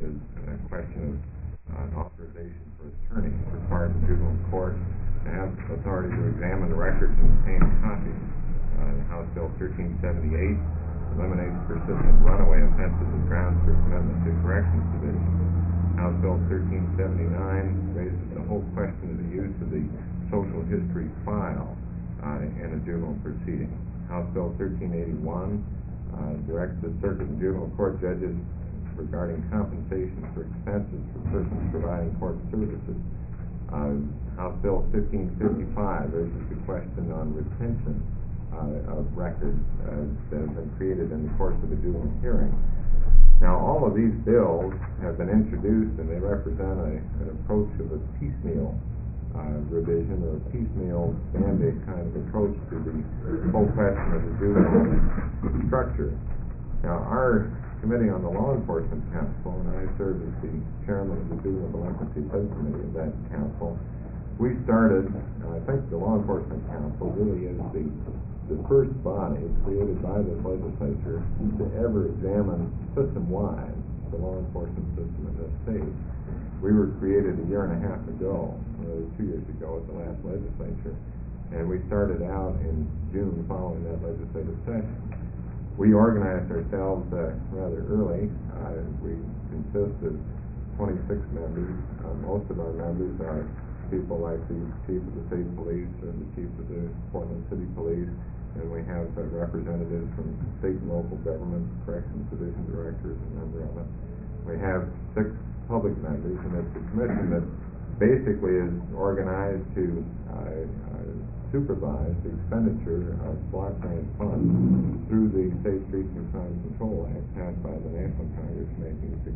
is a question of authorization for attorneys required in juvenile court to have authority to examine the records and obtain copies. House Bill 1378 eliminates persistent runaway offenses as grounds for commitment to Corrections Division. House Bill 1379 raises the whole question of the use of the social history file in a juvenile proceeding. House Bill 1381 directs the circuit and juvenile court judges regarding compensation for expenses for persons providing court services. House Bill 1555 raises the question on retention of records that have been created in the course of a juvenile hearing. Now, all of these bills have been introduced, and they represent an approach of a piecemeal revision or a piecemeal band-aid kind of approach to the whole question of the juvenile structure. Now, our Committee on the Law Enforcement Council, and I serve as the chairman of the Juvenile Delinquency Subcommittee of that council, we started, I think the Law Enforcement Council really is the first body created by the legislature to ever examine system-wide the law enforcement system in this state. We were created a year and a half ago, 2 years ago at the last legislature, and we started out in June following that legislative session. We organized ourselves rather early. We consist of 26 members. Most of our members are people like the chief of the state police or the chief of the Portland City Police, and we have representatives from state and local governments, corrections division directors, a number of them. We have 6 public members, and it's a commission that basically is organized to supervise the expenditure of block grant funds through the Safe Streets and Crime Control Act passed by the National Congress in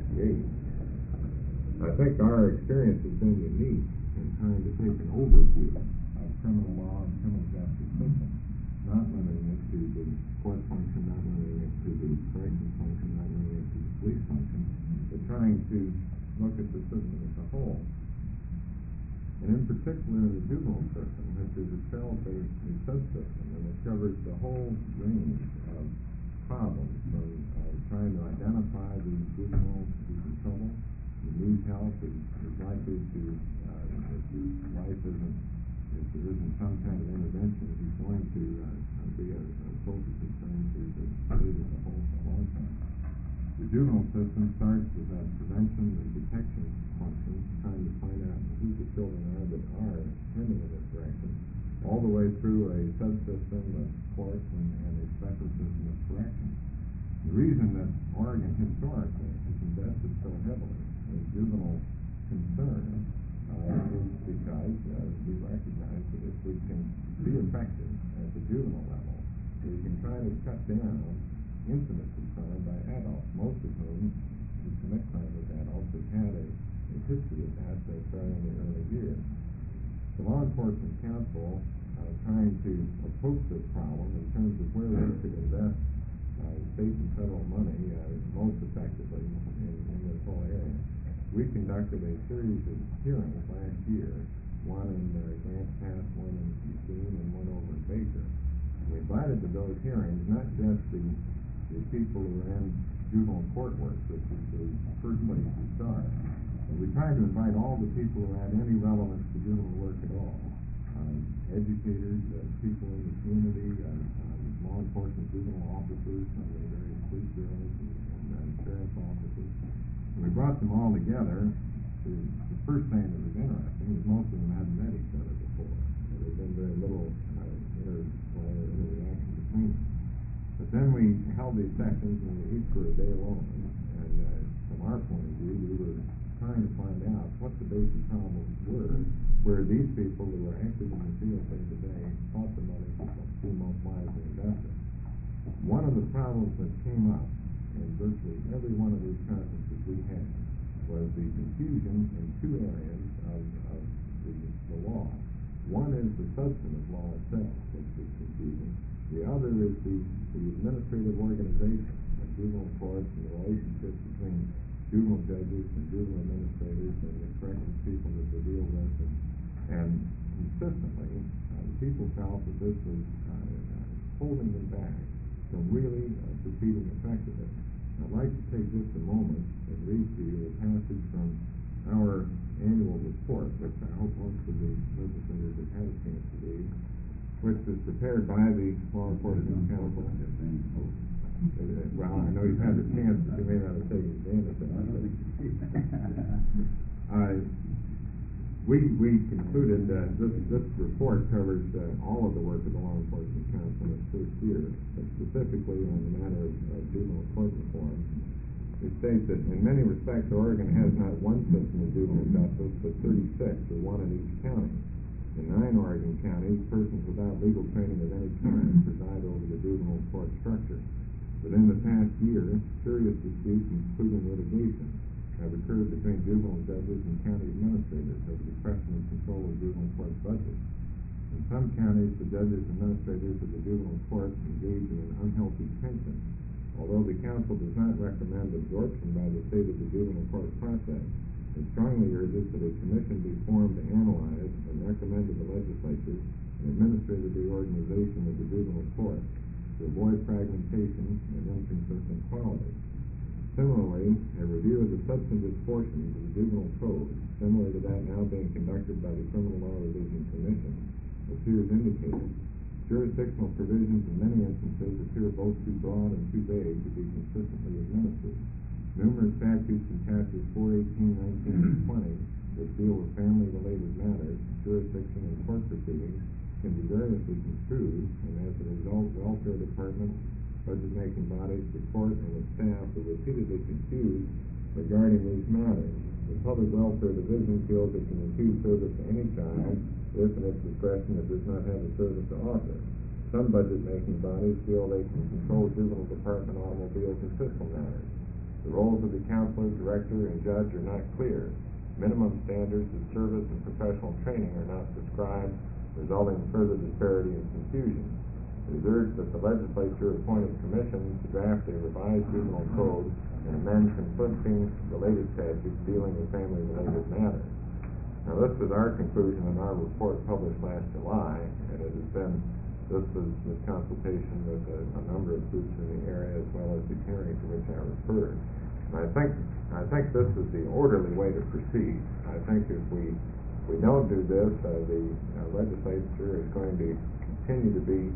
1968. I think our experience has been unique in trying to take an overview of criminal law and criminal justice system, not limiting it to the court function, not limiting it to the corrections function, not limiting it to the police function, but trying to look at the system as a whole. And in particular, the juvenile system, which is itself a subsystem, and it covers the whole range of problems from trying to identify the juvenile who's in trouble, who needs help, is likely to, if his life isn't, if there isn't some kind of intervention, he's going to be a social concern to the state as a whole for a long time. The juvenile system starts with that prevention and detection function, trying to find out who the children are that are tending in this direction, all the way through a subsystem of courts and a special system of correction. The reason that Oregon historically has invested so heavily in juvenile concern is because we recognize that if we can be effective at the juvenile level, we can try to cut down intimacy crime by adults, most of whom who commit crime with adults have had a history of that starting in the early years. The Law Enforcement Council trying to approach this problem in terms of where we could invest state and federal money most effectively in this whole area. We conducted a series of hearings last year, one in Grants Pass, one in Eugene, and one over in Baker. We invited to those hearings not just the people who are in juvenile court work, which is the first place to start. We tried to invite all the people who had any relevance to juvenile work at all. Educators, people in the community, law enforcement juvenile officers from the various police bureaus and sheriff's offices. And we brought them all together. The first thing that was interesting was most of them hadn't met each other before. There had been very little interaction between them. But then we held these sessions, and we each were a day long. And from our point of view, we were trying to find out what the basic problems were, where these people who were active in the field day to day thought the money would be most wisely invested. One of the problems that came up in virtually every one of these conferences we had was the confusion in 2 areas of the law. One is the substantive law itself, which is confusing. The other is the administrative organization of juvenile courts and the relationship between juvenile judges and juvenile administrators and the corrections people that they deal with. And consistently, people felt that this was holding them back from really proceeding effectively. I'd like to take just a moment and read to you a passage from our annual report, which I hope most of the legislators have had a chance to read, which is prepared by the Law Enforcement Council. Well, I know you've had the chance, but you may not have taken advantage of it. We concluded that this report covers all of the work of the Law Enforcement Council in its first year, but specifically on the matter of juvenile court reform. It states that in many respects, Oregon has not one system of juvenile justice, but 36, or one in each county. In 9 Oregon counties, persons without legal training of any kind preside over the juvenile court structure. Within the past year, serious disputes, including litigation, have occurred between juvenile judges and county administrators over the question of control of juvenile court budgets. In some counties, the judges and administrators of the juvenile court engage in an unhealthy tension. Although the council does not recommend absorption by the state of the juvenile court process, it strongly urges that a commission be formed to analyze and recommend to the legislature an administrative reorganization of the juvenile court to avoid fragmentation and inconsistent quality. Similarly, a review of the substantive portions of the juvenile code, similar to that now being conducted by the Criminal Law Revision Commission, appears indicated. Jurisdictional provisions in many instances appear both too broad and too vague to be consistently administered. Numerous statutes in chapters 418, 19, and 20, which deal with family-related matters, jurisdiction, and court proceedings, can be variously construed, and as a result, welfare departments, budget-making bodies, the court, and the staff are repeatedly confused regarding these matters. The Public Welfare Division feels it can refuse service to any child if, in its discretion, it does not have a service to offer. Some budget-making bodies feel they can control juvenile department automobiles and fiscal matters. The roles of the counselor, director, and judge are not clear. Minimum standards of service and professional training are not prescribed, resulting in further disparity and confusion. It is urged that the legislature appoint a commission to draft a revised juvenile code and amend conflicting related statutes dealing with family-related matters. Now, this was our conclusion in our report published last July, and it has been, this was with consultation with a number of groups in the area, as well as the hearing to which I referred. And I think this is the orderly way to proceed. I think if we don't do this, the legislature is going to continue to be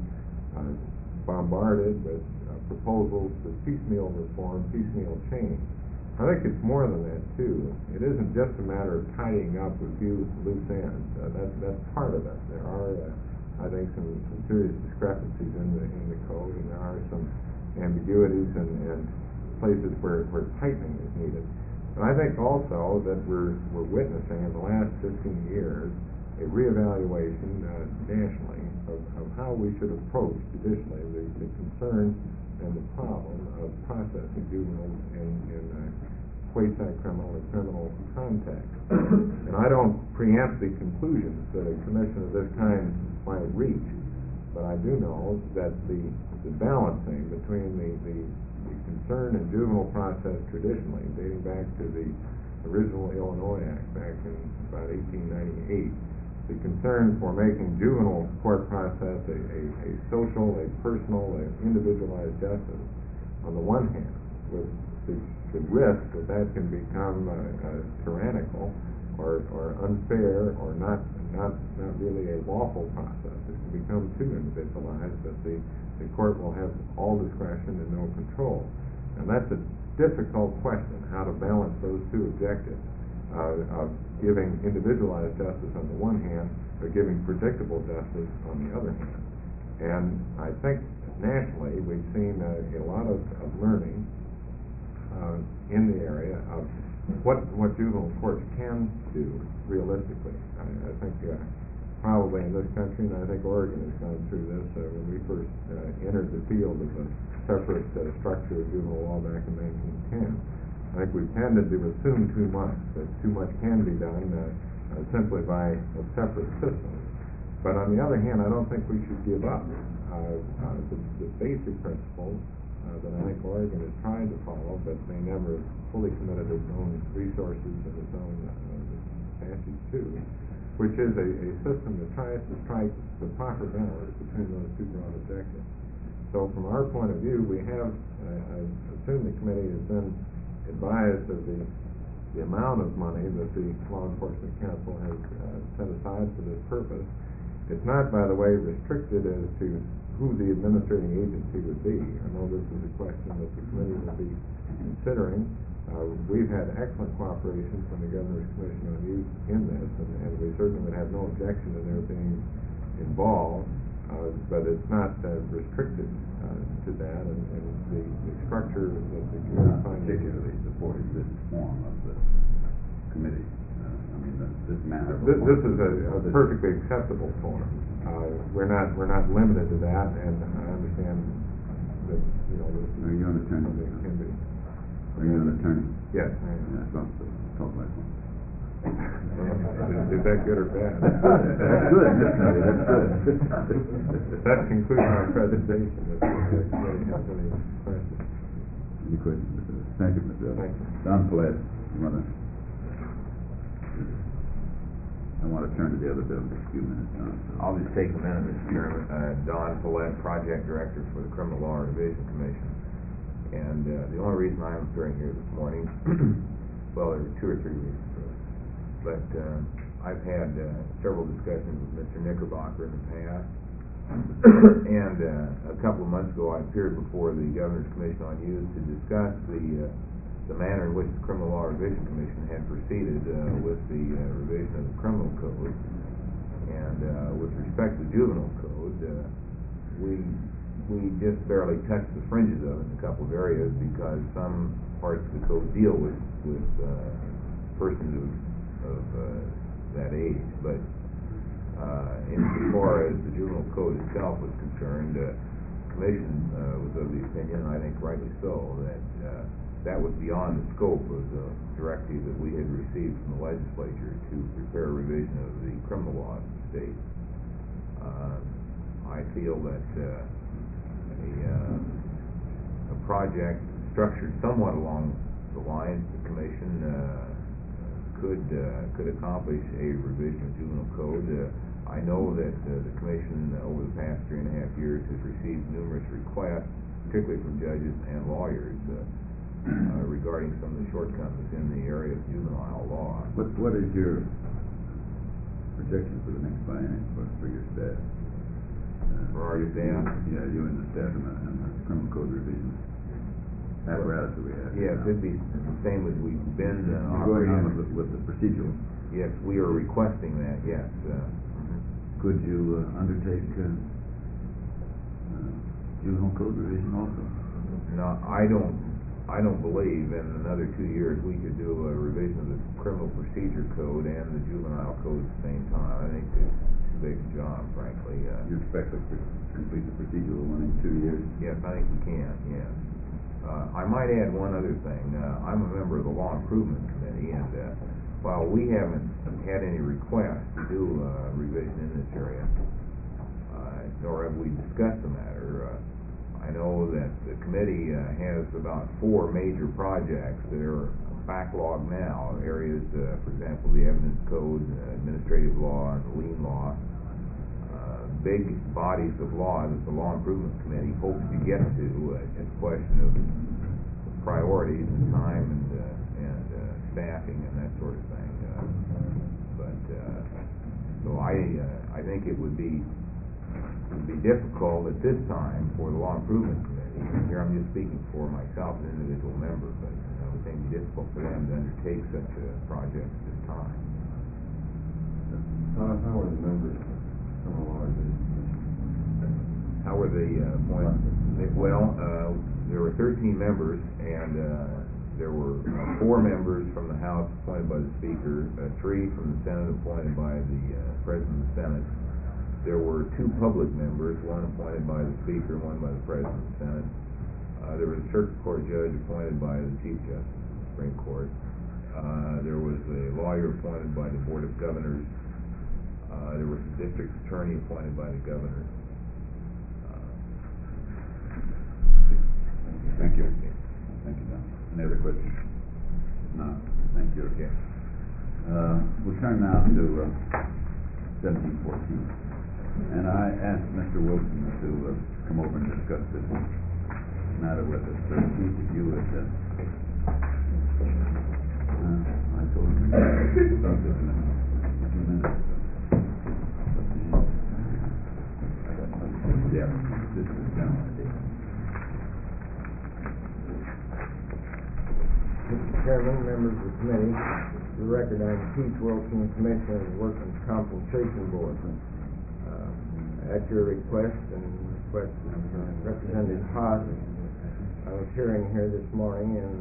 bombarded with proposals for piecemeal reform, piecemeal change. I think it's more than that, too. It isn't just a matter of tidying up a few loose ends. That's part of it. There are, I think, some serious discrepancies in the code, and there are some ambiguities and places where tightening is needed. But I think also that we're witnessing in the last 15 years a reevaluation nationally of how we should approach judicially the concern and the problem of processing juveniles in quasi-criminal or criminal context. And I don't preempt the conclusions that a commission of this kind might reach, but I do know that the balancing between the concern in juvenile process traditionally, dating back to the original Illinois Act back in about 1898, the concern for making juvenile court process a social, a personal, an individualized justice, on the one hand, with the risk that can become tyrannical or unfair or not really a lawful process. It can become too individualized that the court will have all discretion and no control. And that's a difficult question, how to balance those two objectives of giving individualized justice on the one hand, but giving predictable justice on the other hand. And I think nationally we've seen a lot of learning in the area of what juvenile courts can do realistically. I think probably in this country, and I think Oregon has gone through this when we first entered the field of a separate structure of juvenile law back in 1910. I think we've tended to assume too much, that too much can be done simply by a separate system. But on the other hand, I don't think we should give up the basic principles that I think Oregon has tried to follow, but may never fully committed its own resources and its own statutes to, which is a system that tries to strike the proper balance between those two broad objectives. So from our point of view, we have, I assume the committee has been advised of the amount of money that the Law Enforcement Council has set aside for this purpose. It's not, by the way, restricted as to who the administrating agency would be. I know this is a question that the committee will be considering. We've had excellent cooperation from the Governor's Commission on Youth in this, and we certainly would have no objection to their being involved, but it's not restricted to that, and the structure that the committee finds particularly supporting this form of the committee. I mean, this manner of this is a perfectly acceptable form. We're not limited to that, and I understand that, you know, this Are you an attorney? something that can be. Are you an attorney? Yes. Yeah, talk like one. Is that good or bad? That's good. That's good. That concludes my presentation. If anybody has any questions. Any questions, Mr. Evans? Thank you, Mr. Evans. Thank you. Don Follett, I want to turn to the other bill in just a few minutes, Don. I'll just take a minute, Mr. Chairman. Don Follett, Project Director for the Criminal Law Revision Commission. And the only reason I'm appearing here this morning, well, there were 2 or 3 reasons, really. But I've had several discussions with Mr. Knickerbocker in the past. And a couple of months ago, I appeared before the Governor's Commission on Youth to discuss the manner in which the Criminal Law Revision Commission had proceeded with the revision of the criminal code. And with respect to the juvenile code, we just barely touched the fringes of it in a couple of areas, because some parts of the code deal with persons of that age. But insofar as the juvenile code itself was concerned, the Commission was of the opinion, and I think rightly so, that that was beyond the scope of the directive that we had received from the legislature to prepare a revision of the criminal law of the state. I feel that a project structured somewhat along the lines the Commission could accomplish a revision of juvenile code. I know that the Commission over the past 3.5 years has received numerous requests, particularly from judges and lawyers, regarding some of the shortcomings in the area of juvenile law. What is your projection for the next biennium for your staff? For our staff? Yeah, you and the staff and the criminal code revision apparatus that we have. Yes, it'd be the same as we've been going operating. on with the procedural. Yes, we are requesting that, yes. Could you undertake juvenile code revision also? No, I don't believe in another 2 years we could do a revision of the criminal procedure code and the juvenile code at the same time. I think it's too big a job, frankly. You expect us to complete the procedural one in 2 years? Yes, I think we can, yes. I might add one other thing. I'm a member of the Law Improvement Committee, and while we haven't had any requests to do a revision in this area, nor have we discussed the matter, I know that the committee has about 4 major projects that are backlogged now, areas, for example, the evidence code, administrative law, and the lien law, big bodies of law that the Law Improvement Committee hopes to get to. It's a question of priorities and time and staffing and that sort of thing. So I think it would be difficult at this time for the Law Improvement Committee. Here I'm just speaking for myself, an individual member, but I would think it would be difficult for them to undertake such a project at this time. How are the members of the law revision? How were the appointed? Well, there were 13 members, and there were 4 members from the House appointed by the Speaker, 3 from the Senate appointed by the President of the Senate. There were 2 public members, one appointed by the Speaker, one by the President of the Senate. There was a circuit court judge appointed by the Chief Justice of the Supreme Court. There was a lawyer appointed by the Board of Governors. There was a district attorney appointed by the Governor. Thank you. Thank you, Don. Any other questions? No. Thank you. Okay. We'll turn now to 1714. And I asked Mr. Wilson to come over and discuss this matter with us. So Keith, if you would, I told him to start this in a few minutes. Yeah, this is the general idea. Mr. Chairman, members of the committee, for the record, I'm Keith Wilson, Commissioner of the Workmen's Compensation Board. At your request and request of Representative Haas, I was hearing here this morning in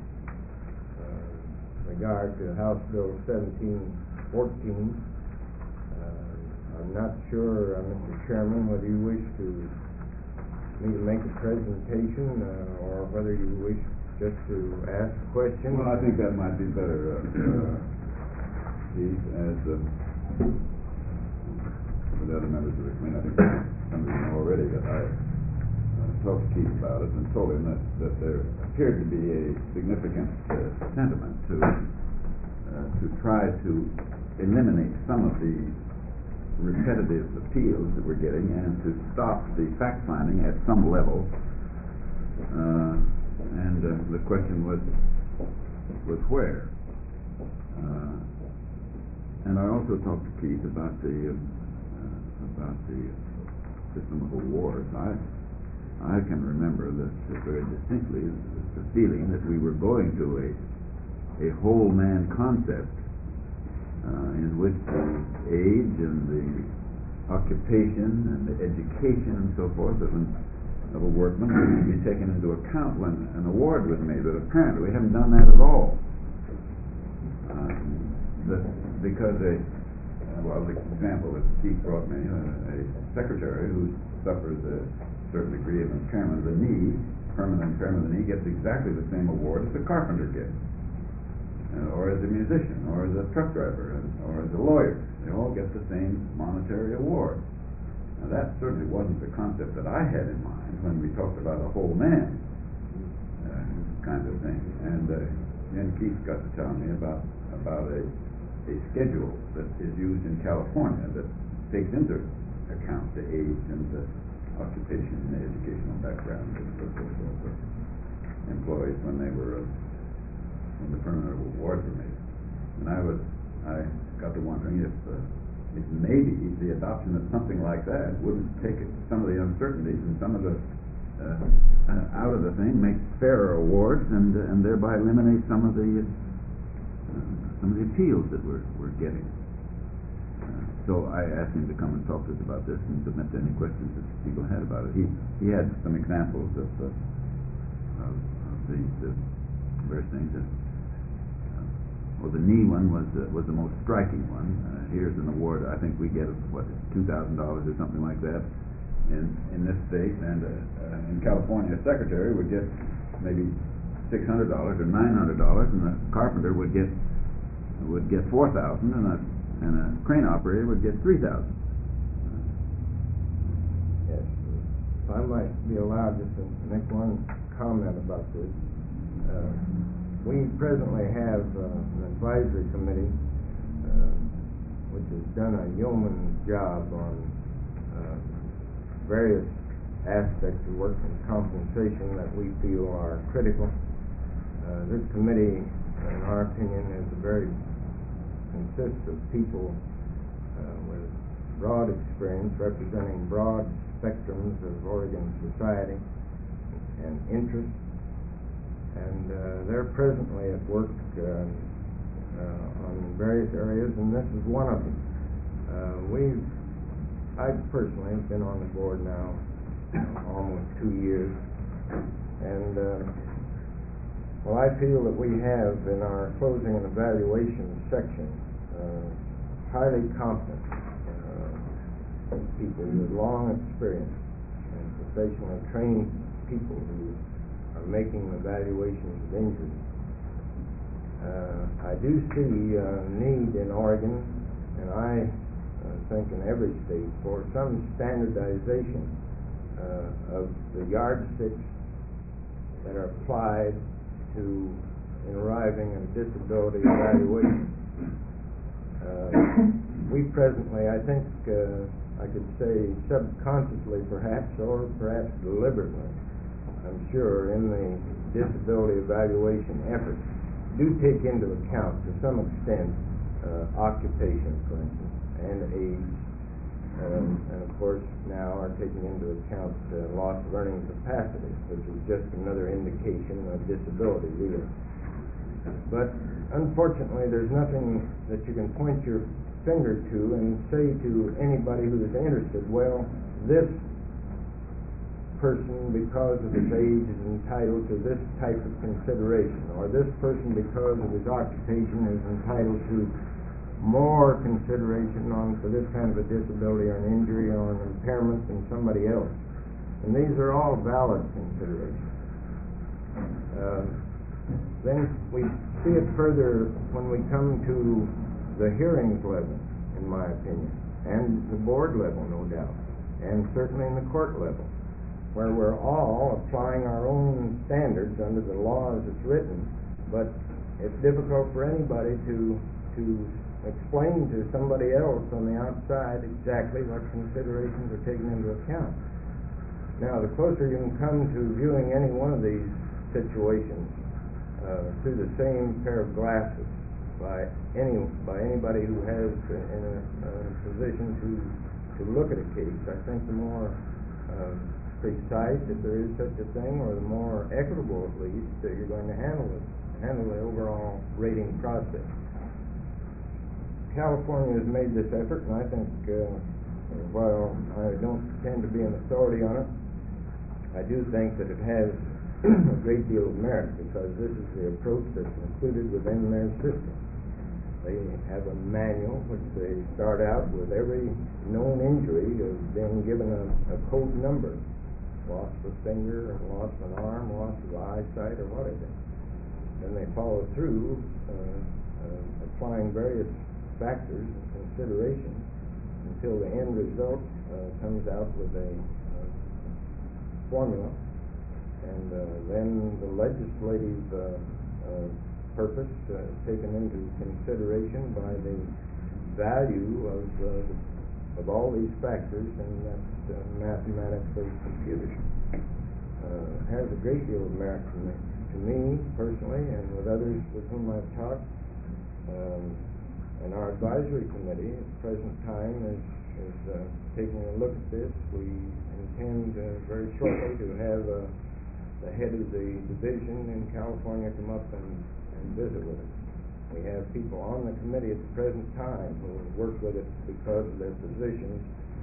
regard to House Bill 1714. I'm not sure, Mr. Chairman, whether you wish me to make a presentation or whether you wish just to ask a question. Well, I think that might be better, Keith, as with the other members of the committee. I think some of you know already that I talked to Keith about it and told him that there appeared to be a significant sentiment to try to eliminate some of the repetitive appeals that we're getting and to stop the fact-finding at some level. And the question was where. And I also talked to Keith about the system of awards. I can remember this very distinctly, the feeling that we were going to a whole man concept in which the age and the occupation and the education and so forth of a workman would be taken into account when an award was made, but apparently we haven't done that at all. Because well, the example that Keith brought me, a secretary who suffers a certain degree of impairment of the knee, permanent impairment of the knee, gets exactly the same award as a carpenter gets, or as a musician, or as a truck driver, or as a lawyer. They all get the same monetary award. Now that certainly wasn't the concept that I had in mind when we talked about a whole man kind of thing. And then Keith got to tell me about a schedule that is used in California that takes into account the age and the occupation and the educational background of employees when the permanent awards were made. And I got to wondering if maybe the adoption of something like that wouldn't take some of the uncertainties and some of the out of the thing, make fairer awards, and thereby eliminate some of the appeals that we're getting. So I asked him to come and talk to us about this and submit any questions that people had about it. He had some examples of the various things. Well, the knee one was the most striking one. Here's an award. I think we get $2,000 or something like that in this state, and in California, a secretary would get maybe $600 or $900, and a carpenter would get $4,000, and a crane operator would get $3,000. Yes. If I might be allowed just to make one comment about this. We presently have an advisory committee which has done a yeoman's job on various aspects of workers' compensation that we feel are critical. This committee, in our opinion, consists of people with broad experience, representing broad spectrums of Oregon society and interests, and they're presently at work on various areas, and this is one of them. I personally have been on the board now almost 2 years, and well, I feel that we have in our closing and evaluation section highly competent people with long experience and professionally trained people who are making evaluations of injuries. I do see a need in Oregon, and I think in every state, for some standardization of the yardsticks that are applied in arriving at a disability evaluation. We presently, I think, I could say subconsciously perhaps, or perhaps deliberately, I'm sure, in the disability evaluation efforts, do take into account to some extent occupation, for instance, and age, and of course now are taking into account loss of earning capacity, which is just another indication of disability, really. But unfortunately, there's nothing that you can point your finger to and say to anybody who is interested, well, this person, because of his age, is entitled to this type of consideration, or this person, because of his occupation, is entitled to more consideration for this kind of a disability or an injury or an impairment than somebody else. And these are all valid considerations. Then we see it further when we come to the hearings level, in my opinion, and the board level, no doubt, and certainly in the court level, where we're all applying our own standards under the law as it's written, but it's difficult for anybody to explain to somebody else on the outside exactly what considerations are taken into account. Now, the closer you can come to viewing any one of these situations through the same pair of glasses by anybody who has in a position to look at a case, I think the more precise, if there is such a thing, or the more equitable at least, that you're going to handle the overall rating process. California has made this effort, and I think while I don't tend to be an authority on it, I do think that it has a great deal of merit, because this is the approach that's included within their system. They have a manual which they start out with every known injury of being given a code number: loss of a finger, loss of an arm, loss of eyesight, or whatever. Then they follow through applying various factors and considerations until the end result comes out with a formula, and then the legislative purpose taken into consideration by the value of all these factors, and that's mathematically computed. Has a great deal of merit to me personally, and with others with whom I've talked. And our advisory committee at the present time is taking a look at this. We intend very shortly to have the head of the division in California come up and visit with us. We have people on the committee at the present time who work with it because of their positions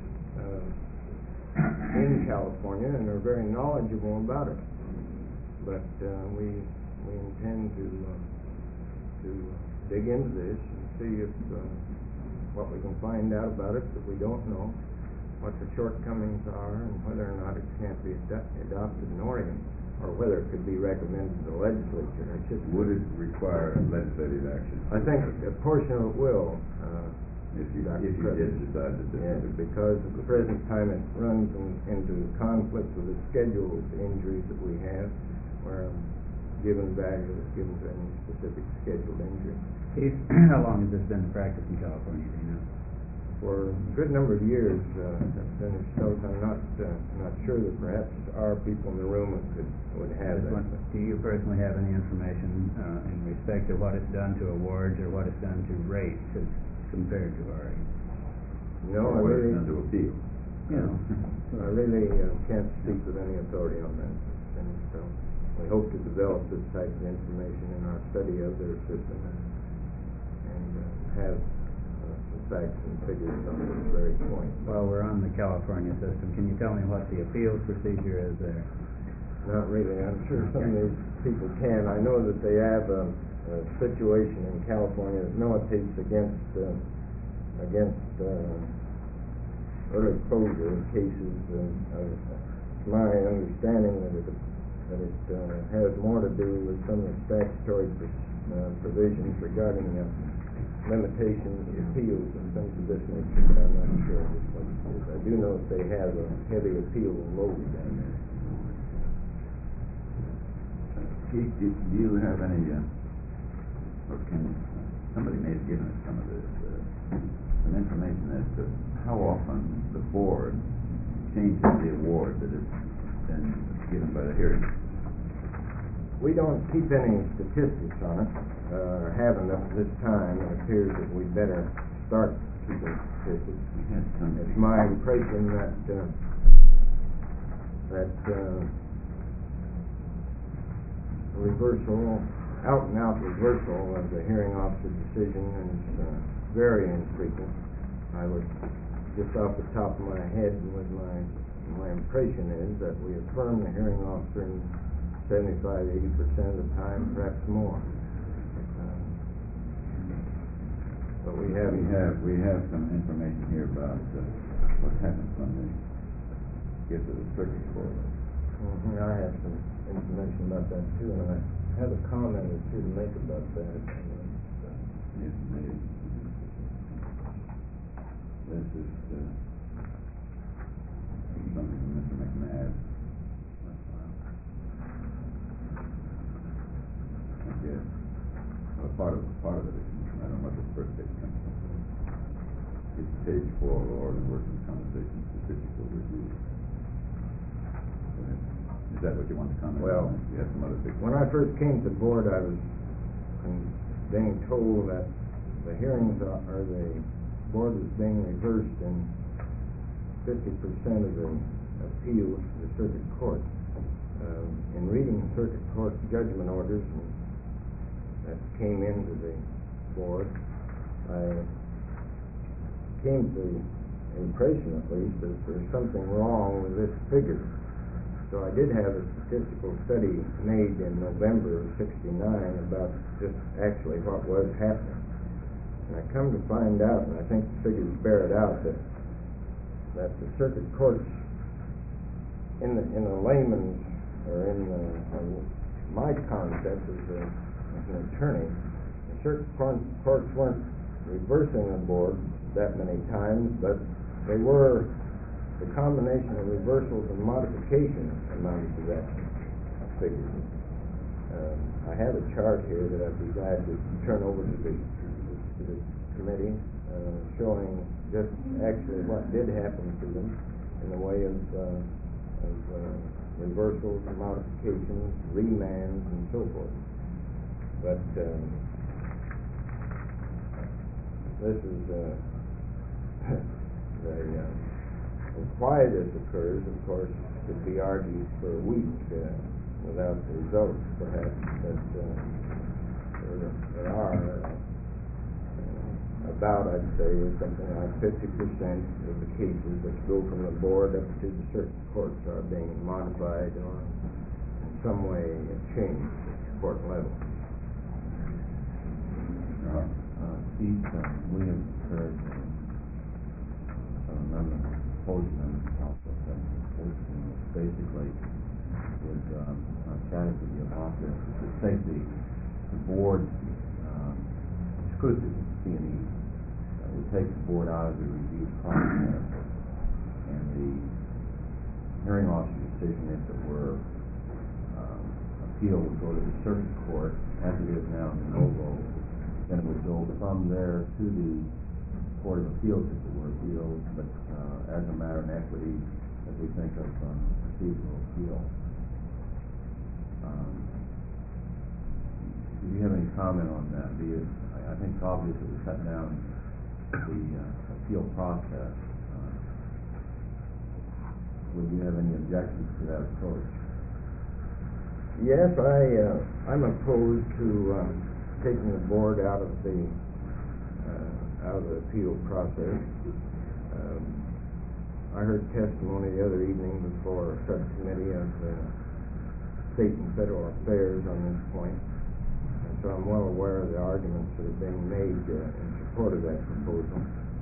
in California and are very knowledgeable about it. But we intend to dig into this and see if what we can find out about it that we don't know, what the shortcomings are, and whether or not it can't be adopted in Oregon, or whether it could be recommended to the legislature. Would it require legislative action? I think a portion of it will. If you did decide that this would because at the present time it runs into conflict with the scheduled injuries that we have, where given value is given to any specific scheduled injury. Keith, how long has this been in practice in California, do you know? For a good number of years, I'm not sure that perhaps our people in the room would have that. Do you personally have any information in respect to what it's done to awards or what it's done to rates as compared to Oregon? No, I really done to appeal. I really can't speak with any authority on that. And so we hope to develop this type of information in our study of their system and have facts and figures on this very point. While we're on the California system, can you tell me what the appeals procedure is there? Not really. I'm sure some of these people can. I know that they have a situation in California that militates against early closure in cases. It's my understanding that it has more to do with some of the statutory provisions regarding limitations of appeals and things of this nature, but I'm not sure just what it is. I do know that they have a heavy appeal load down there. Keith, do you have any, or can somebody may have given us some of this some information as to how often the board changes the award that has been given by the hearing? We don't keep any statistics on it, or haven't up to this time. It appears that we better start keeping statistics. We had some. It's my impression that reversal, out-and-out reversal of the hearing officer decision is very infrequent. I would, just off the top of my head, with my impression is that we affirm the hearing officer in 75–80% of the time, perhaps more. But we have some information here about what happens when they get to the circuit court. I have some information about that too, and I have a comment or two to make about that. Yes, indeed. This is something from Mr. McNabb. I guess. Well, part of it is, I don't know what the first page comes from. It's page 4 of the Oregon Workers' Compensation Statistical Review. Is that what you want to comment Well, on? You have some other pictures. when I first came to the board, I was being told that the hearings or the board was being reversed in 50% of the appeals to the circuit court. In reading the circuit court judgment orders that came into the board, I came to the impression, at least, that there's something wrong with this figure. So I did have a statistical study made in November of '69 about just actually what was happening. And I come to find out, and I think the figures bear it out, that the circuit courts, in a layman's, or in my concept as an attorney, the circuit courts weren't reversing the board that many times, but they were. The combination of reversals and modifications amounted to that figure. I have a chart here that I'd be glad to turn over to the committee, showing just actually what did happen to them in the way of reversals and modifications, remands, and so forth. But this is why this occurs, of course, could be argued for a week without results, perhaps, but there are about, I'd say, something like 50% of the cases that go from the board up to the circuit courts are being modified or in some way changed at the court level. Steve, we have heard some members opposed members also basically was chatting with you about this, to take the board exclusive C&E, would take the board out of the review process, and the hearing officer decision, if it were appeal, would go to the circuit court, as it is now in the Novo, then it would go from there to the Court of Appeals if it were appealed, but as a matter of equity, as we think of procedural appeal. Do you have any comment on that? I think it's obvious that we cut down the appeal process. Would you have any objections to that approach? Yes, I'm opposed to taking the board out of the appeal process. I heard testimony the other evening before a subcommittee of state and federal affairs on this point, and so I'm well aware of the arguments that have been made in support of that proposal.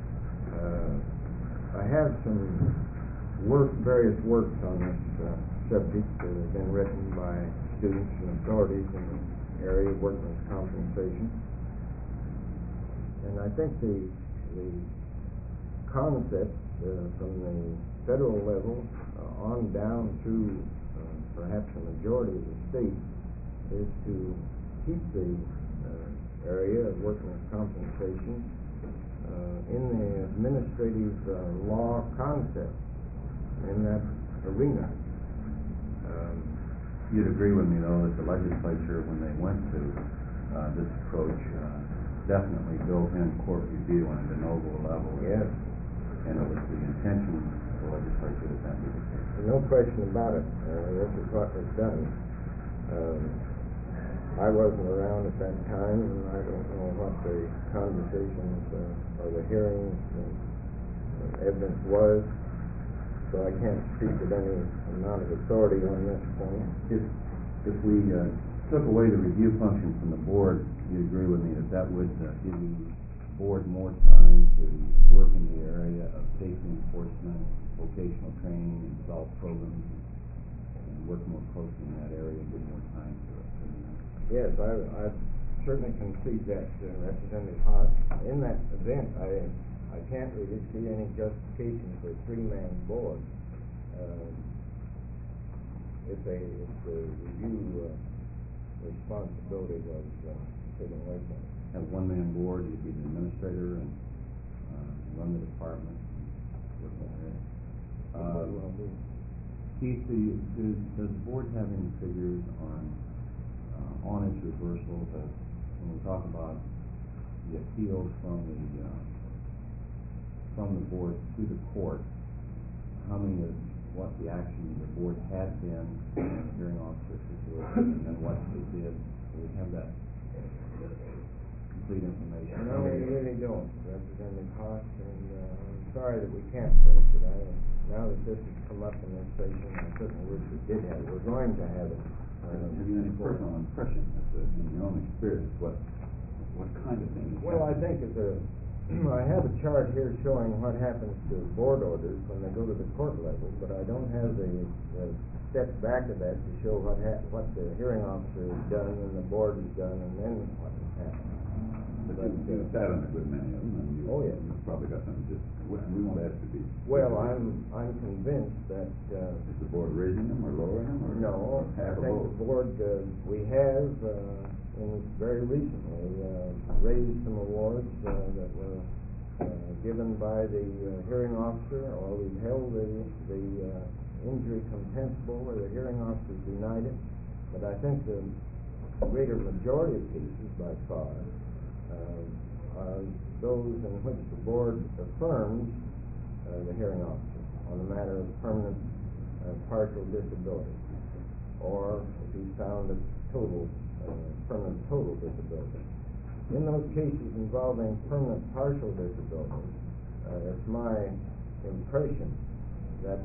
I have some various works on this subject that have been written by students and authorities in the area of workmen's compensation. And I think the concept from the federal level on down to perhaps a majority of the states is to keep the area of workmen's compensation in the administrative law concept in that arena. You'd agree with me, though, that the legislature, when they went to this approach, definitely built in court review on a de novo level. Yes. And it was the intention of the legislature that that be the case. No question about it. This is what was done. I wasn't around at that time, and I don't know what the conversations or the hearings and evidence was, so I can't speak with any amount of authority on this point. If we took away the review function from the board, you agree with me that that would give the board more time to work in the area of safety enforcement, vocational training, and SALT programs, and work more closely in that area, give more time to it. Yes, I certainly concede that, Representative Haas. In that event, I can't really see any justification for a three-man board. If the review responsibility was taken away from it. Have a one-man board, you'd be the administrator and run the department. Keith, does the board have any figures on its reversal that when we talk about the appeals from the board to the court, how many of what the action the board had been in the hearing officer situation and what they did? Do we have that complete information? No, we really don't, Representative Haas, and I'm sorry that we can't furnish it. Now that this has come up in this session, I certainly wish we did have it. We're going to have it. Have you any personal impression, in your own experience, what kind of things? Well, I think I have a chart here showing what happens to board orders when they go to the court level, but I don't have the steps back of that to show what the hearing officer has done and the board has done and then what has happened. But you've sat on a good many of them, and you've probably got some we won't ask to be. Well, I'm convinced that is the board raising them or lowering them, or no, I think the board we have very recently raised some awards that were given by the hearing officer, or we've held the injury compensable where the hearing officer denied it. But I think the greater majority of cases by far are those in which the board affirms the hearing officer on the matter of permanent partial disability, or if he's found a permanent total disability. In those cases involving permanent partial disability, it's my impression that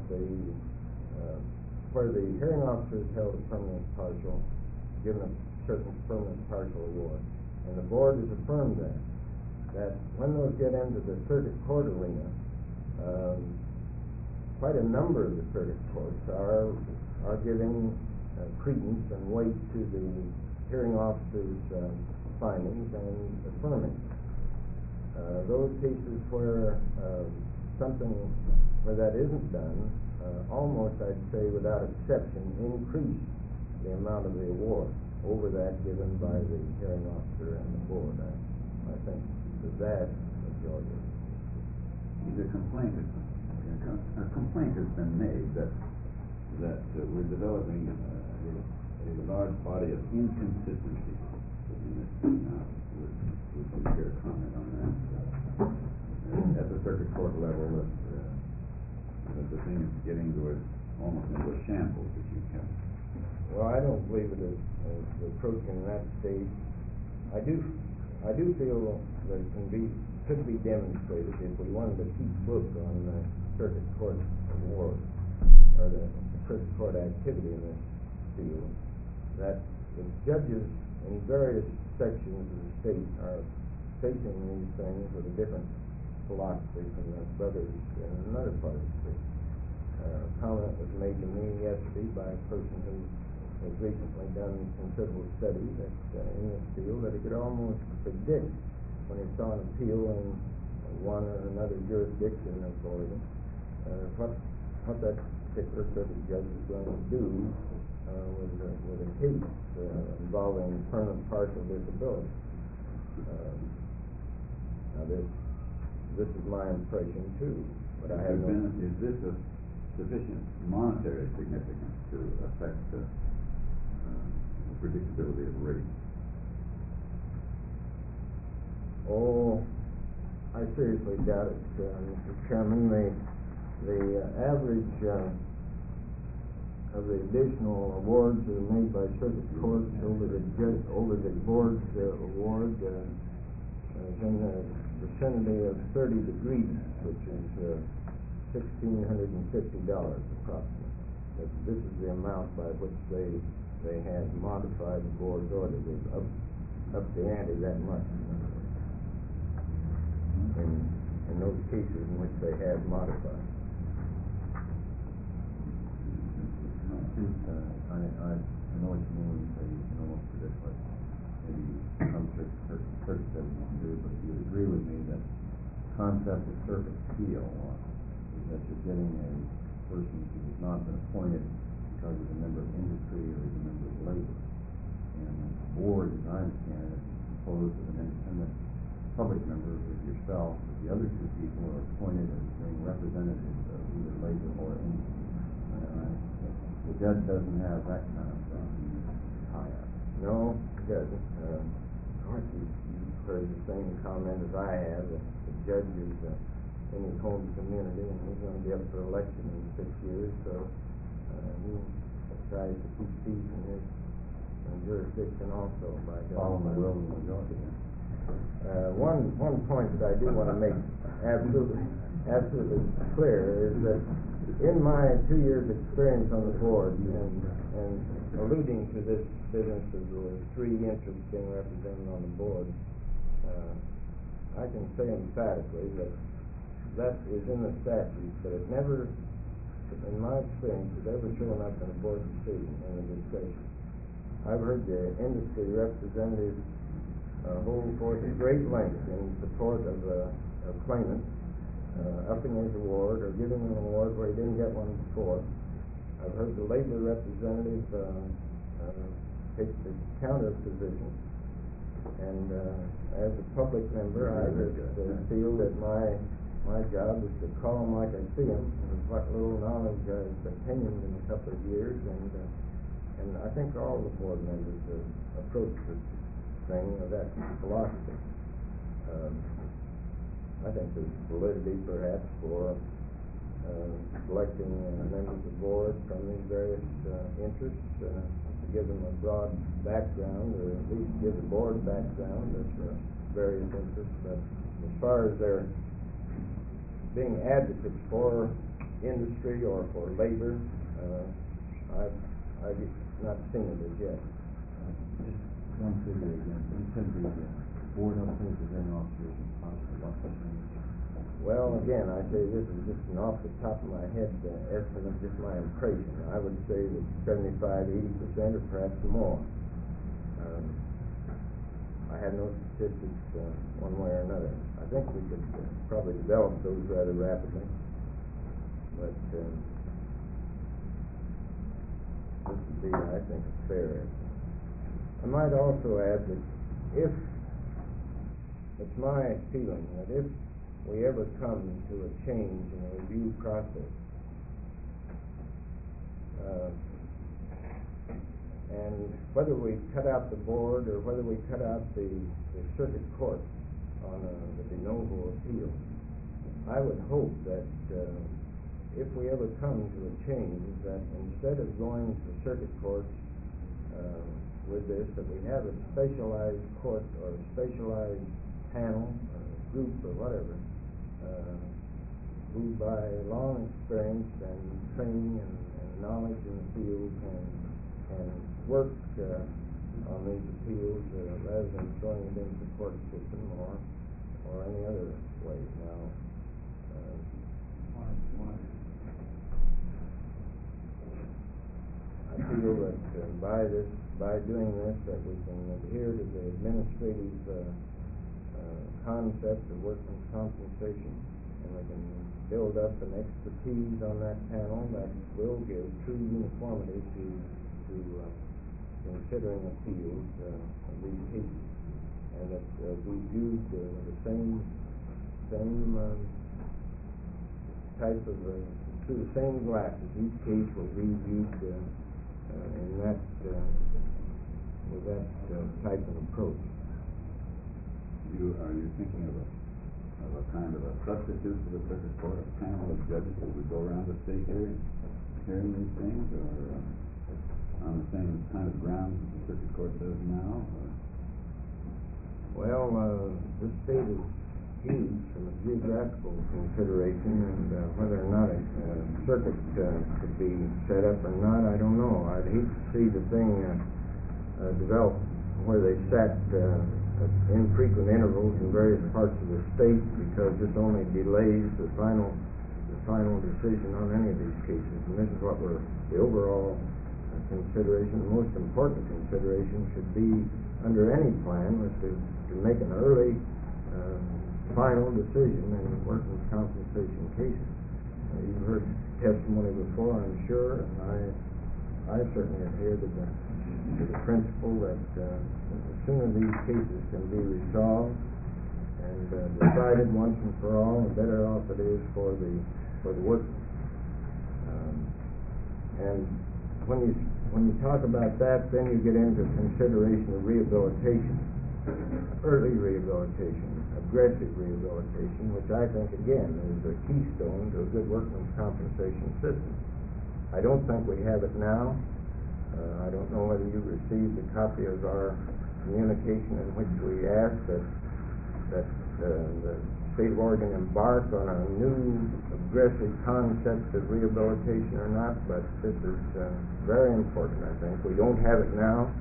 where the hearing officer has held a permanent partial, given a certain permanent partial award, and the board has affirmed that when those get into the circuit court arena, quite a number of the circuit courts are giving credence and weight to the hearing officer's findings and affirming. Those cases where where that isn't done, almost I'd say without exception increase the amount of the award over that given by the hearing officer and the board. I think the vast majority. A complaint has been made that we're developing a large body of inconsistency in this thing. Now, would you care to comment on that? At the circuit court level, that the thing is getting to almost into a shambles that you can. Well, I don't believe it is approaching that stage. I do feel that it could be demonstrated if we wanted to keep book on the circuit court award or the circuit court activity in this field, that the judges in various sections of the state are facing these things with a different philosophy from the brothers in another part of the state. A comment was made to me yesterday by a person who has recently done considerable study in this field, that he could almost predict when he saw an appeal in one or another jurisdiction of Oregon what that particular circuit judge is going to do with a case involving permanent partial disability. Now this this is my impression too, but I Has have there no. been, is this of sufficient monetary significance to affect the predictability of rates? Oh, I seriously doubt it, Mr. Chairman. The average of the additional awards that are made by circuit courts over the board's award is in the vicinity of 30 degrees, which is $1,650 approximately. This is the amount by which they have modified the board's order. They've up the ante that much. In those cases in which they have modified. I know what you mean when you say you can almost predict what maybe some circuit judges want to do, but you would agree with me that the concept of circuit appeal is that you're getting a person who has not been appointed because he's a member of industry or he's a member of labor. And the board, as I understand it, is composed of an independent public member with yourself, but the other two people are appointed as being representatives of either labor or industry. The judge doesn't have that kind of tie-up. No, it doesn't. Of course, you've heard the same comment as I have, that the judge is in his home community and he's going to be up for election in 6 years, so he tries to keep peace in his jurisdiction also by Following the will of the majority. One point that I do want to make absolutely clear is that in my 2 years experience on the board and alluding to this business as there were 3 interests being represented on the board, I can say emphatically that is in the statute, but it never, in my experience, has ever shown up in a board decision in the discussion. I've heard the industry representatives hold forth at great length in support of a claimant upping his award or giving an award where he didn't get one before. I've heard the labor representative take the counter position, and as a public member, I just feel that my job is to call them like I see them, and with what little knowledge I've attained in a couple of years, and I think all the board members approach this thing with that philosophy. I think there's validity perhaps for selecting members of the board from these various interests to give them a broad background, or at least give the board background of various interests. But as far as their being advocates for industry or for labor, I've not seen it as yet. Just one figure again. You said the board upholds the hearing officers and possibly what percentage? Well, again, I say this is just an off the top of my head estimate, just my impression. I would say that 75–80% or perhaps more. I have no statistics one way or another. I think we could probably develop those rather rapidly, but this would be, I think, a fair estimate. I might also add that if it's my feeling that if we ever come to a change in the review process, and whether we cut out the board or whether we cut out the circuit court on the de novo appeal, I would hope that if we ever come to a change, that instead of going to circuit courts with this, that we have a specialized court or a specialized panel or group or whatever, who by long experience and training and knowledge in the field can work on these appeals rather than throwing it into the court system or any other way. Now, I feel that by doing this, that we can adhere to the administrative concept of workman's compensation, and we can build up an expertise on that panel that will give true uniformity to considering appeals of these cases, and that be viewed with the same same type of, through the same glasses. Each case will be viewed in that, with that type of approach. Are you thinking of a kind of a substitute for the circuit court, a panel of judges that would go around the state hearing these things, or on the same kind of grounds that the circuit court does now? Well, this state is huge from a geographical consideration, and whether or not a circuit could be set up or not, I don't know. I'd hate to see the thing develop where they sat at infrequent intervals in various parts of the state, because this only delays the final decision on any of these cases. And this is what the overall consideration, the most important consideration should be under any plan, was to make an early final decision in workers' compensation cases. You've heard testimony before, I'm sure, and I certainly adhere to the principle that the sooner these cases can be resolved and decided once and for all, the better off it is for the workers. And when you talk about that, then you get into consideration of rehabilitation, early rehabilitation, aggressive rehabilitation, which I think, again, is a keystone to a good workman's compensation system. I don't think we have it now. I don't know whether you received a copy of our communication in which we asked that the state of Oregon embark on a new aggressive concept of rehabilitation or not, but this is very important, I think. We don't have it now.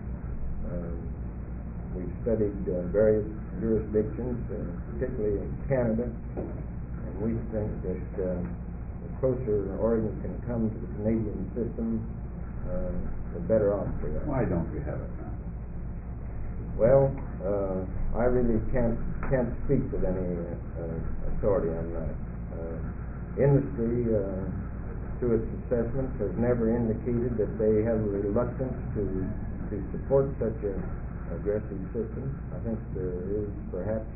We've studied various jurisdictions, particularly in Canada, and we think that the closer Oregon can come to the Canadian system, the better off we are. Why don't we have it now? Well, I really can't speak with any authority on that. Industry, through its assessments, has never indicated that they have a reluctance to support such an aggressive system. I think there is perhaps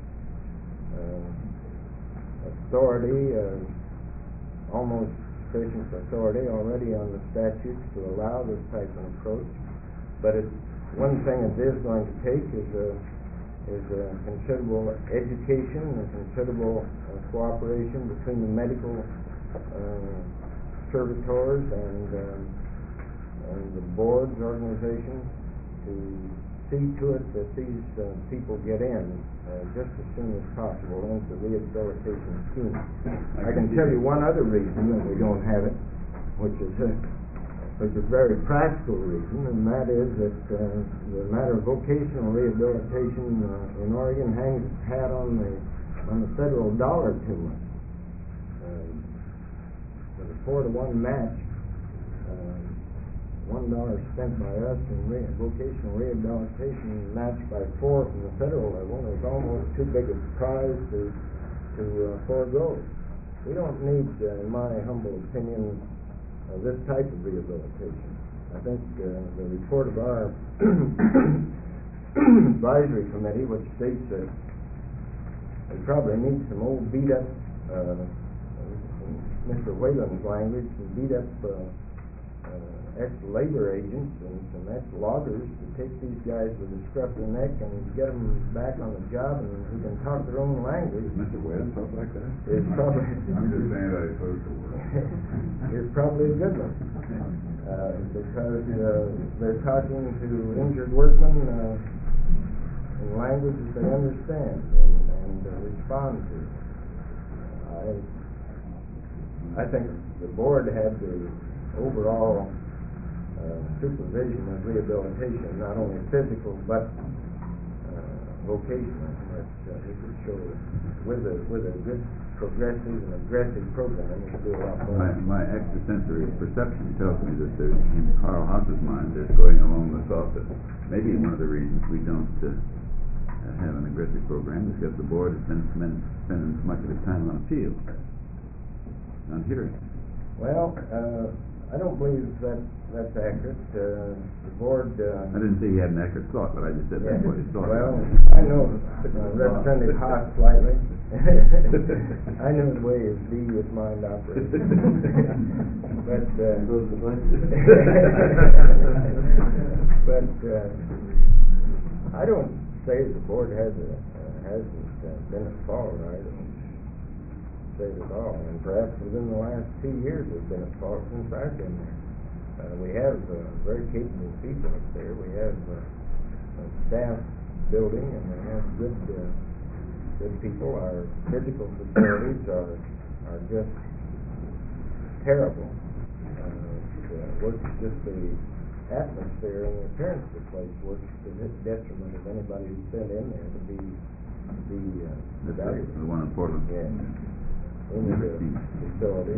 authority, almost sufficient authority already on the statutes to allow this type of approach. But one thing it is going to take is a considerable education and considerable cooperation between the medical servitors and the board's organization to see to it that these people get in just as soon as possible into the rehabilitation scheme. I can tell you one other reason that we don't have it, which is a very practical reason, and that is that the matter of vocational rehabilitation in Oregon hangs its hat on the federal dollar too much. With a 4-to-1 match, $1 spent by us in vocational rehabilitation matched by 4 from the federal level is almost too big a prize to forego. We don't need, in my humble opinion, this type of rehabilitation. I think the report of our advisory committee, which states that we probably need some old beat-up, Mr. Whalen's language, some beat-up ex-labor agents and some ex-loggers to take these guys with a scruff of the neck and get them back on the job and who can talk their own language. Mr. Whalen talk like that? Is probably I'm just saying that he's supposed to work. is probably a good one, because they're talking to injured workmen in language that they understand and respond to. I think the board had the overall supervision of rehabilitation, not only physical but vocational. That we could show with a good progressive and aggressive program, we could do a lot more. My extrasensory perception tells me that there's, in Carl Haas's mind, there's going along the thought that maybe one of the reasons we don't have an aggressive program is because the board has been spending so much of its time on appeal, on hearing. Well, I don't believe that's accurate. The board... I didn't say he had an accurate thought, but I just said that's what his thought well, was. I know Representative Haas slightly, I know the way his devious mind operates. But, Goes the budget. but, I don't say the board hasn't been at fault. I don't say it at all. And perhaps within the last 2 years has been at fault since I've been there. We have very capable people up there. We have a staff building, and we have good people. Our physical facilities are just terrible. Just the atmosphere and the appearance of the place works to the detriment of anybody who's been in there to be valuable. The one in Portland. Yeah. In the facility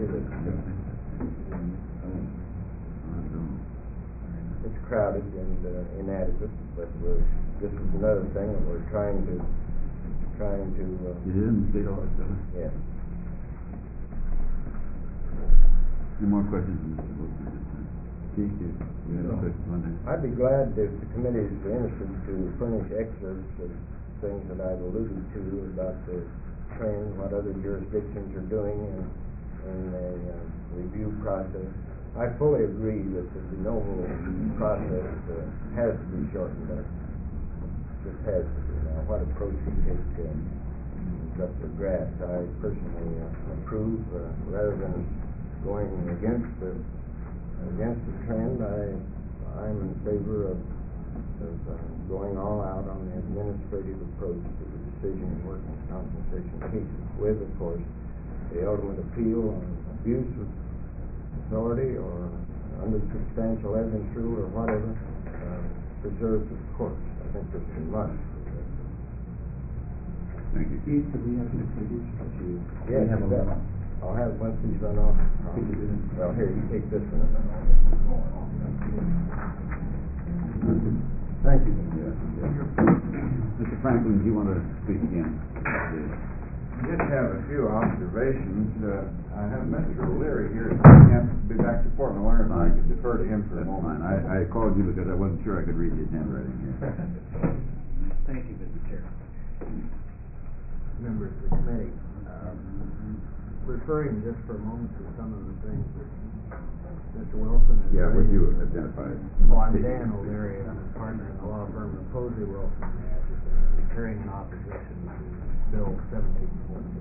it's crowded and inadequate, but this is another thing that we're trying to You didn't see all that stuff? yeah. Any more questions, Mr. Wilson? Keith, you had a question on that? I'd be glad if the committee is interested to furnish excerpts of things that I've alluded to about the trend, what other jurisdictions are doing in the review process. I fully agree that the de novo process has to be shortened up. Just has to be. Now, what approach you take is up for grabs. I personally approve rather than going against the trend. I'm in favor of going all out on the administrative approach to the decision in workers' compensation cases, with, of course, the ultimate appeal on abuse of authority or under the substantial evidence rule or whatever, preserved to the courts. I think this is must. Thank you. Keith, do we have any figures that you? Yes, have a you bet. limit? I'll have, once these run off, well, here, you take this one. Thank you. Mr. Franklin, do you want to speak again? Just have a few observations. I have Mr. O'Leary here. He has to be back to Portland. I wonder if I could defer to him for a That's moment. fine. I called you because I wasn't sure I could read his handwriting here. Thank you, Mr. Chair. Members of the committee, referring just for a moment to some of the things that Mr. Wilson has Yeah, would raised. you identify? Oh, I'm Dan O'Leary. I'm a partner in the law firm of Posey, Wilson & Atchison. I'm appearing in opposition to Bill 1740.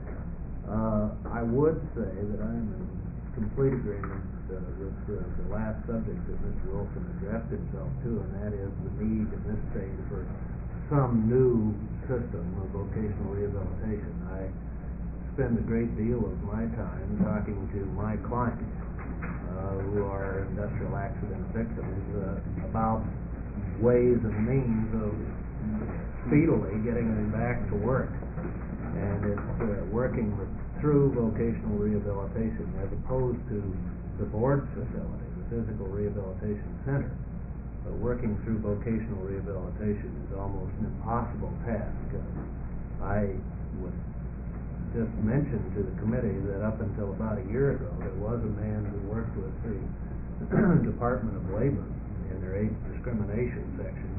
I would say that I'm in complete agreement with the last subject that Mr. Wilson addressed himself to, and that is the need in this state for some new system of vocational rehabilitation. I spend a great deal of my time talking to my clients who are industrial accident victims about ways and means of speedily getting them back to work. And it's working through vocational rehabilitation as opposed to the board's facility, the Physical Rehabilitation Center. Working through vocational rehabilitation is almost an impossible task. I would just mention to the committee that up until about a year ago, there was a man who worked with the Department of Labor in their age discrimination section,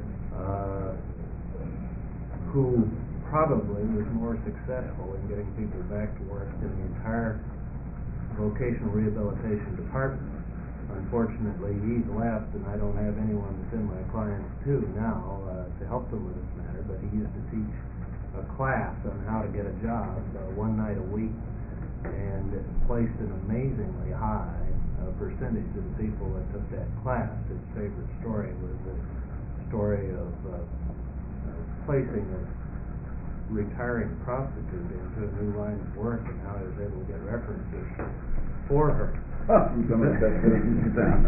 who probably was more successful in getting people back to work than the entire vocational rehabilitation department. Unfortunately, he's left, and I don't have anyone to send my clients to now to help them with this matter, but he used to teach a class on how to get a job one night a week, and placed an amazingly high percentage of the people that took that class. His favorite story was the story of placing a retiring prostitute into a new line of work and how he was able to get references for her. You come in that in town,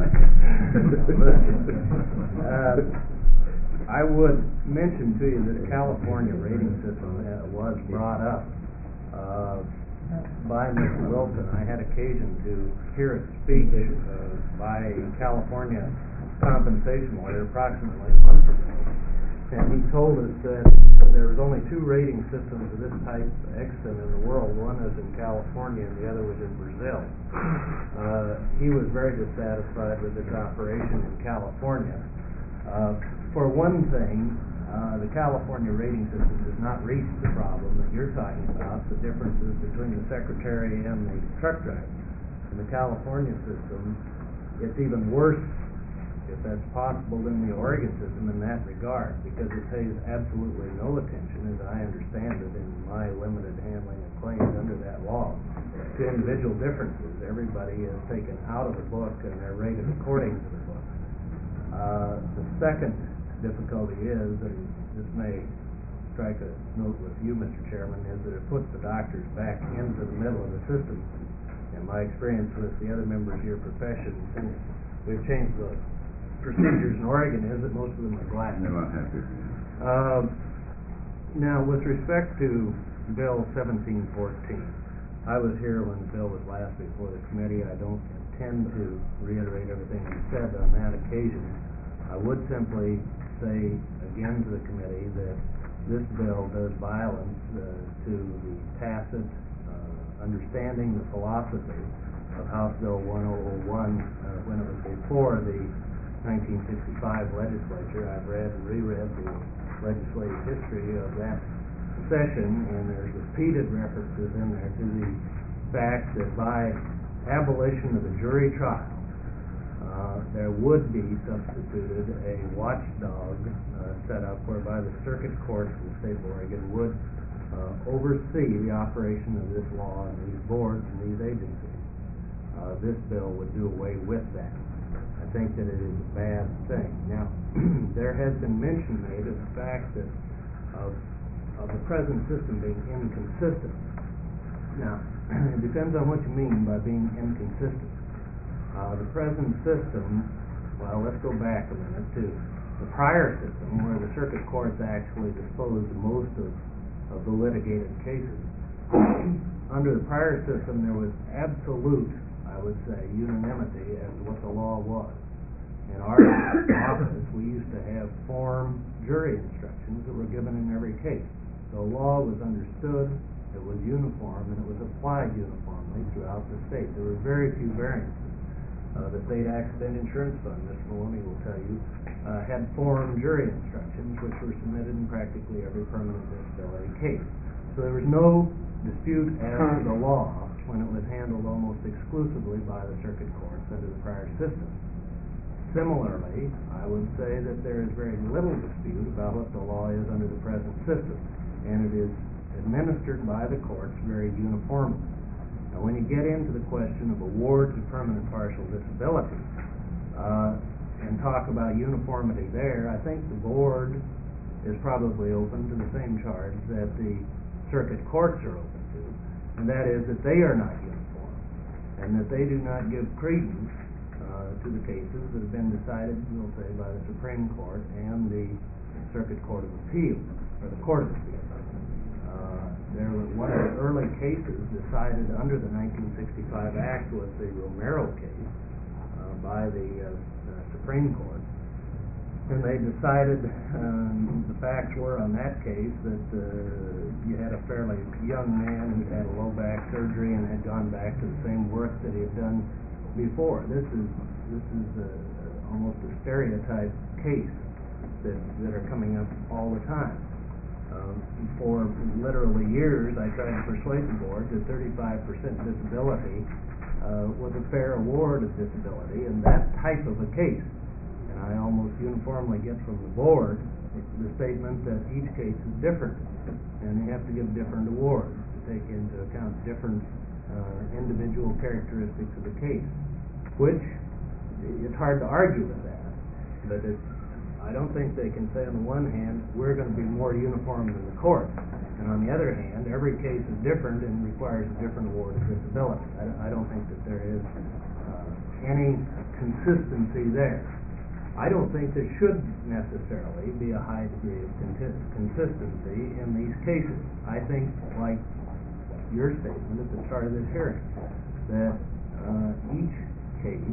I would mention to you that the California rating system was brought up by Mr. Wilson. I had occasion to hear a speech by California compensation lawyer approximately a month ago, and he told us that there was only 2 rating systems of this type of accident in the world. One is in California and the other was in Brazil. He was very dissatisfied with this operation in California. For one thing, the California rating system does not reach the problem that you're talking about, the differences between the secretary and the truck driver. In the California system, it's even worse, if that's possible, than the Oregon system in that regard, because it pays absolutely no attention, as I understand it in my limited handling of claims under that law, to individual differences. Everybody is taken out of the book and they're rated according to the book. The second difficulty is, and this may strike a note with you, Mr. Chairman, is that it puts the doctors back into the middle of the system. And my experience with the other members of your profession, since we've changed the procedures in Oregon, is that most of them are black. They're not happy. Now, with respect to Bill 1714, I was here when the bill was last before the committee. I don't intend to reiterate everything you said on that occasion. I would simply say again to the committee that this bill does violence to the tacit understanding, the philosophy of House Bill 1001 when it was before the 1965 legislature. I've read and reread the legislative history of that session, and there's repeated references in there to the fact that by abolition of the jury trial, there would be substituted a watchdog set up whereby the circuit courts in the state of Oregon would oversee the operation of this law and these boards and these agencies. This bill would do away with that. I think that it is a bad thing. Now, there has been mention made of the fact that of the present system being inconsistent. Now, it depends on what you mean by being inconsistent. The present system, well, let's go back a minute to the prior system where the circuit courts actually disposed of most of the litigated cases. Under the prior system, there was absolute, I would say, unanimity as to what the law was. In our office, we used to have form jury instructions that were given in every case. The law was understood, it was uniform, and it was applied uniformly throughout the state. There were very few variances. The State Accident Insurance Fund, Mr. Maloney will tell you, had form jury instructions which were submitted in practically every permanent disability case. So there was no dispute as to the law when it was handled almost exclusively by the circuit courts under the prior system. Similarly, I would say that there is very little dispute about what the law is under the present system, and it is administered by the courts very uniformly. Now, when you get into the question of awards of permanent partial disability and talk about uniformity there, I think the board is probably open to the same charge that the circuit courts are open to, and that is that they are not uniform, and that they do not give credence to the cases that have been decided, we'll say, by the Supreme Court and the Circuit Court of Appeal, or the Court of Appeal. There was one of the early cases decided under the 1965 Act was the Romero case by the Supreme Court. And they decided, the facts were on that case that you had a fairly young man who had a low back surgery and had gone back to the same work that he had done before. This is almost a stereotype case that are coming up all the time. For literally years, I tried to persuade the board that 35% disability was a fair award of disability in that type of a case. And I almost uniformly get from the board the statement that each case is different, and you have to give different awards to take into account different individual characteristics of the case, which it's hard to argue with that. But I don't think they can say on the one hand, we're going to be more uniform than the court, and on the other hand, every case is different and requires a different award of disability. I don't think that there is any consistency there. I don't think there should necessarily be a high degree of consistency in these cases. I think, like your statement at the start of this hearing, that each case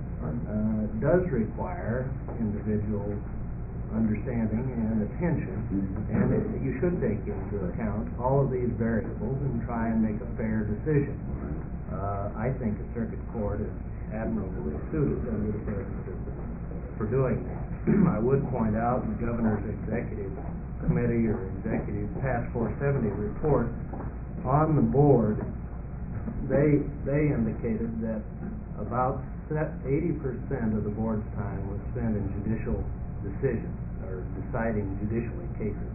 does require individual understanding and attention, and you should take into account all of these variables and try and make a fair decision. I think a circuit court is admirably suited under the present system for doing that. I would point out the governor's executive committee or executive task 470 report on the board, they indicated that about 80% of the board's time was spent in judicial decisions or deciding judicially cases,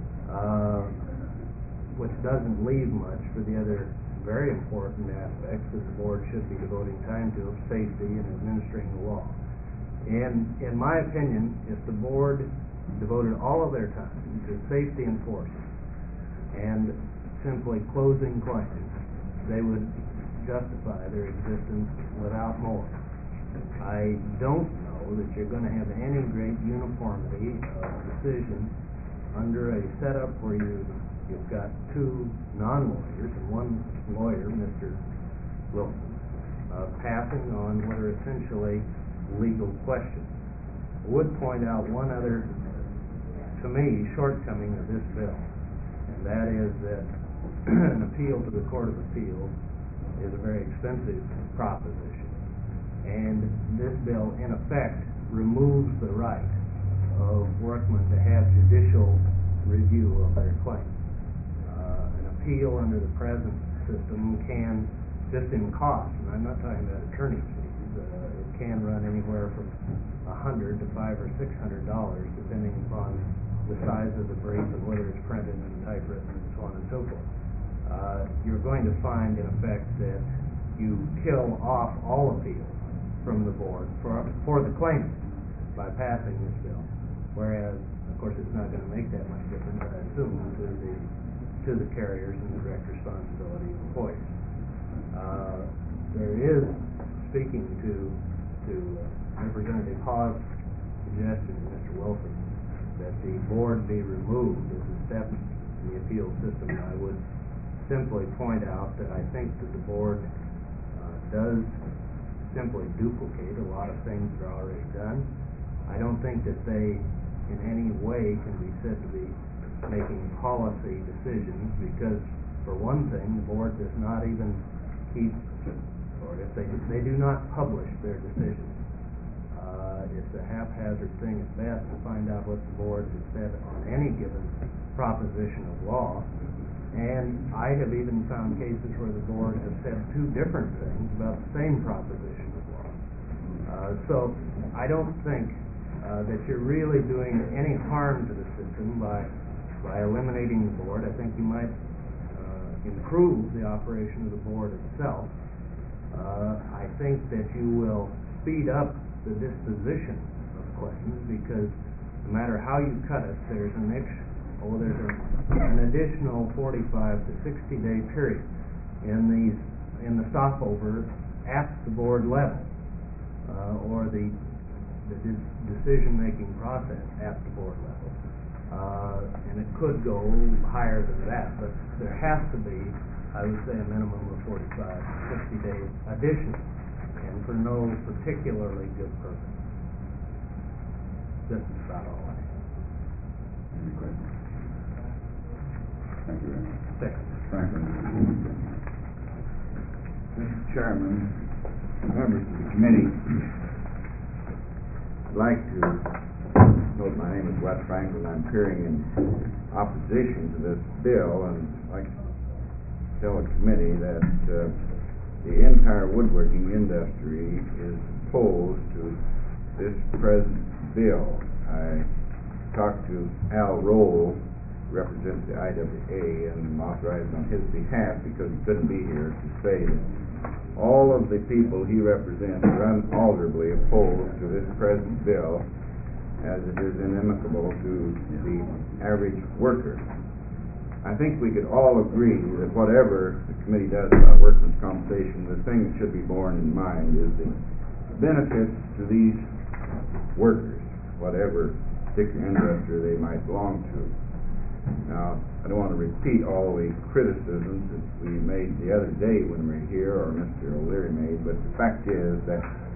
which doesn't leave much for the other very important aspects that the board should be devoting time to, of safety and administering the law. And in my opinion, if the board devoted all of their time to safety enforcement and simply closing claims, they would justify their existence without more. I don't know that you're going to have any great uniformity of decision under a setup where you've got two non-lawyers and one lawyer, Mr. Wilson, passing on what are essentially legal questions. I would point out one other, to me, shortcoming of this bill, and that is that an appeal to the Court of Appeals is a very expensive proposition, and this bill, in effect, removes the right of workmen to have judicial review of their claims. An appeal under the present system can, just in cost, and I'm not talking about attorney's fees, it can run anywhere from $100 to $500 or $600, depending upon the size of the brief and whether it's printed and typewritten and so on and so forth. You're going to find, in effect, that you kill off all appeals from the board for the claimant by passing this bill, whereas, of course, it's not going to make that much difference, I assume, to the carriers and the direct responsibility employers. There is, speaking to Representative Haas' suggestion, Mr. Wilson, that the board be removed as a step in the appeal system. I would simply point out that I think that the board does simply duplicate a lot of things that are already done. I don't think that they in any way can be said to be making policy decisions because, for one thing, the board does not even keep, or if they do not publish their decisions. It's a haphazard thing at best to find out what the board has said on any given proposition of law. And I have even found cases where the board has said two different things about the same proposition of law. So I don't think that you're really doing any harm to the system by eliminating the board. I think you might improve the operation of the board itself. I think that you will speed up the disposition of claims because no matter how you cut it, there's an additional 45 to 60 day period in the stopover at the board level or the decision-making process at the board level. And it could go higher than that, but there has to be, I would say, a minimum of 45 to 60 day addition, and for no particularly good purpose. This is about all I have. Any questions? Thank you very much. Second. Franklin. Mr. Chairman, members of the committee, I'd like to note my name is Wes Franklin. I'm appearing in opposition to this bill, and I'd like to tell the committee that the entire woodworking industry is opposed to this present bill. I talked to Al Roll, represents the IWA, and I'm authorized on his behalf because he couldn't be here to say that all of the people he represents are unalterably opposed to this present bill as it is inimical to the average worker. I think we could all agree that whatever the committee does about workmen's compensation, the thing that should be borne in mind is the benefits to these workers, whatever particular industry they might belong to. Now, I don't want to repeat all the criticisms that we made the other day when we were here, or Mr. O'Leary made, but the fact is that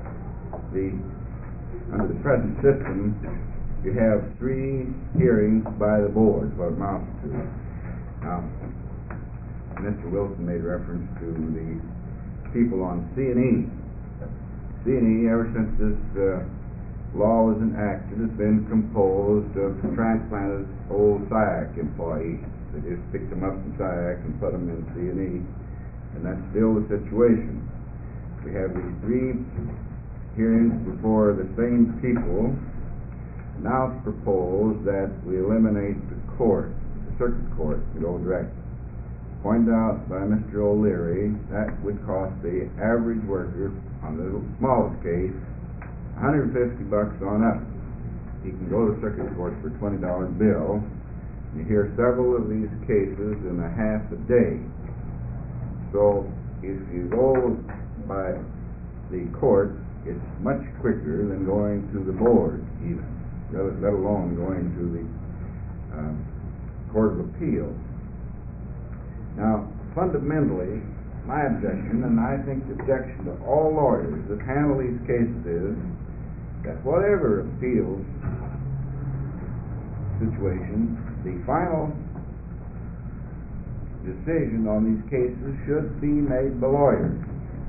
under the present system, you have 3 hearings by the board, what it amounts to. Now, Mr. Wilson made reference to the people on C&E. C&E, ever since this law was enacted has been composed of transplanted old SIAC employees. They just picked them up from SIAC and put them in C&E, and that's still the situation. We have these 3 hearings before the same people. Now it's proposed that we eliminate the court, the circuit court, and go direct. Pointed out by Mr. O'Leary, that would cost the average worker, on the smallest case, $150 on up. He can go to circuit court for a $20 bill. You hear several of these cases in a half a day. So if you go by the court, it's much quicker than going to the board, even, let alone going to the Court of Appeals. Now, fundamentally, my objection, and I think the objection to all lawyers that handle these cases, is that whatever appeals situation, the final decision on these cases should be made by lawyers.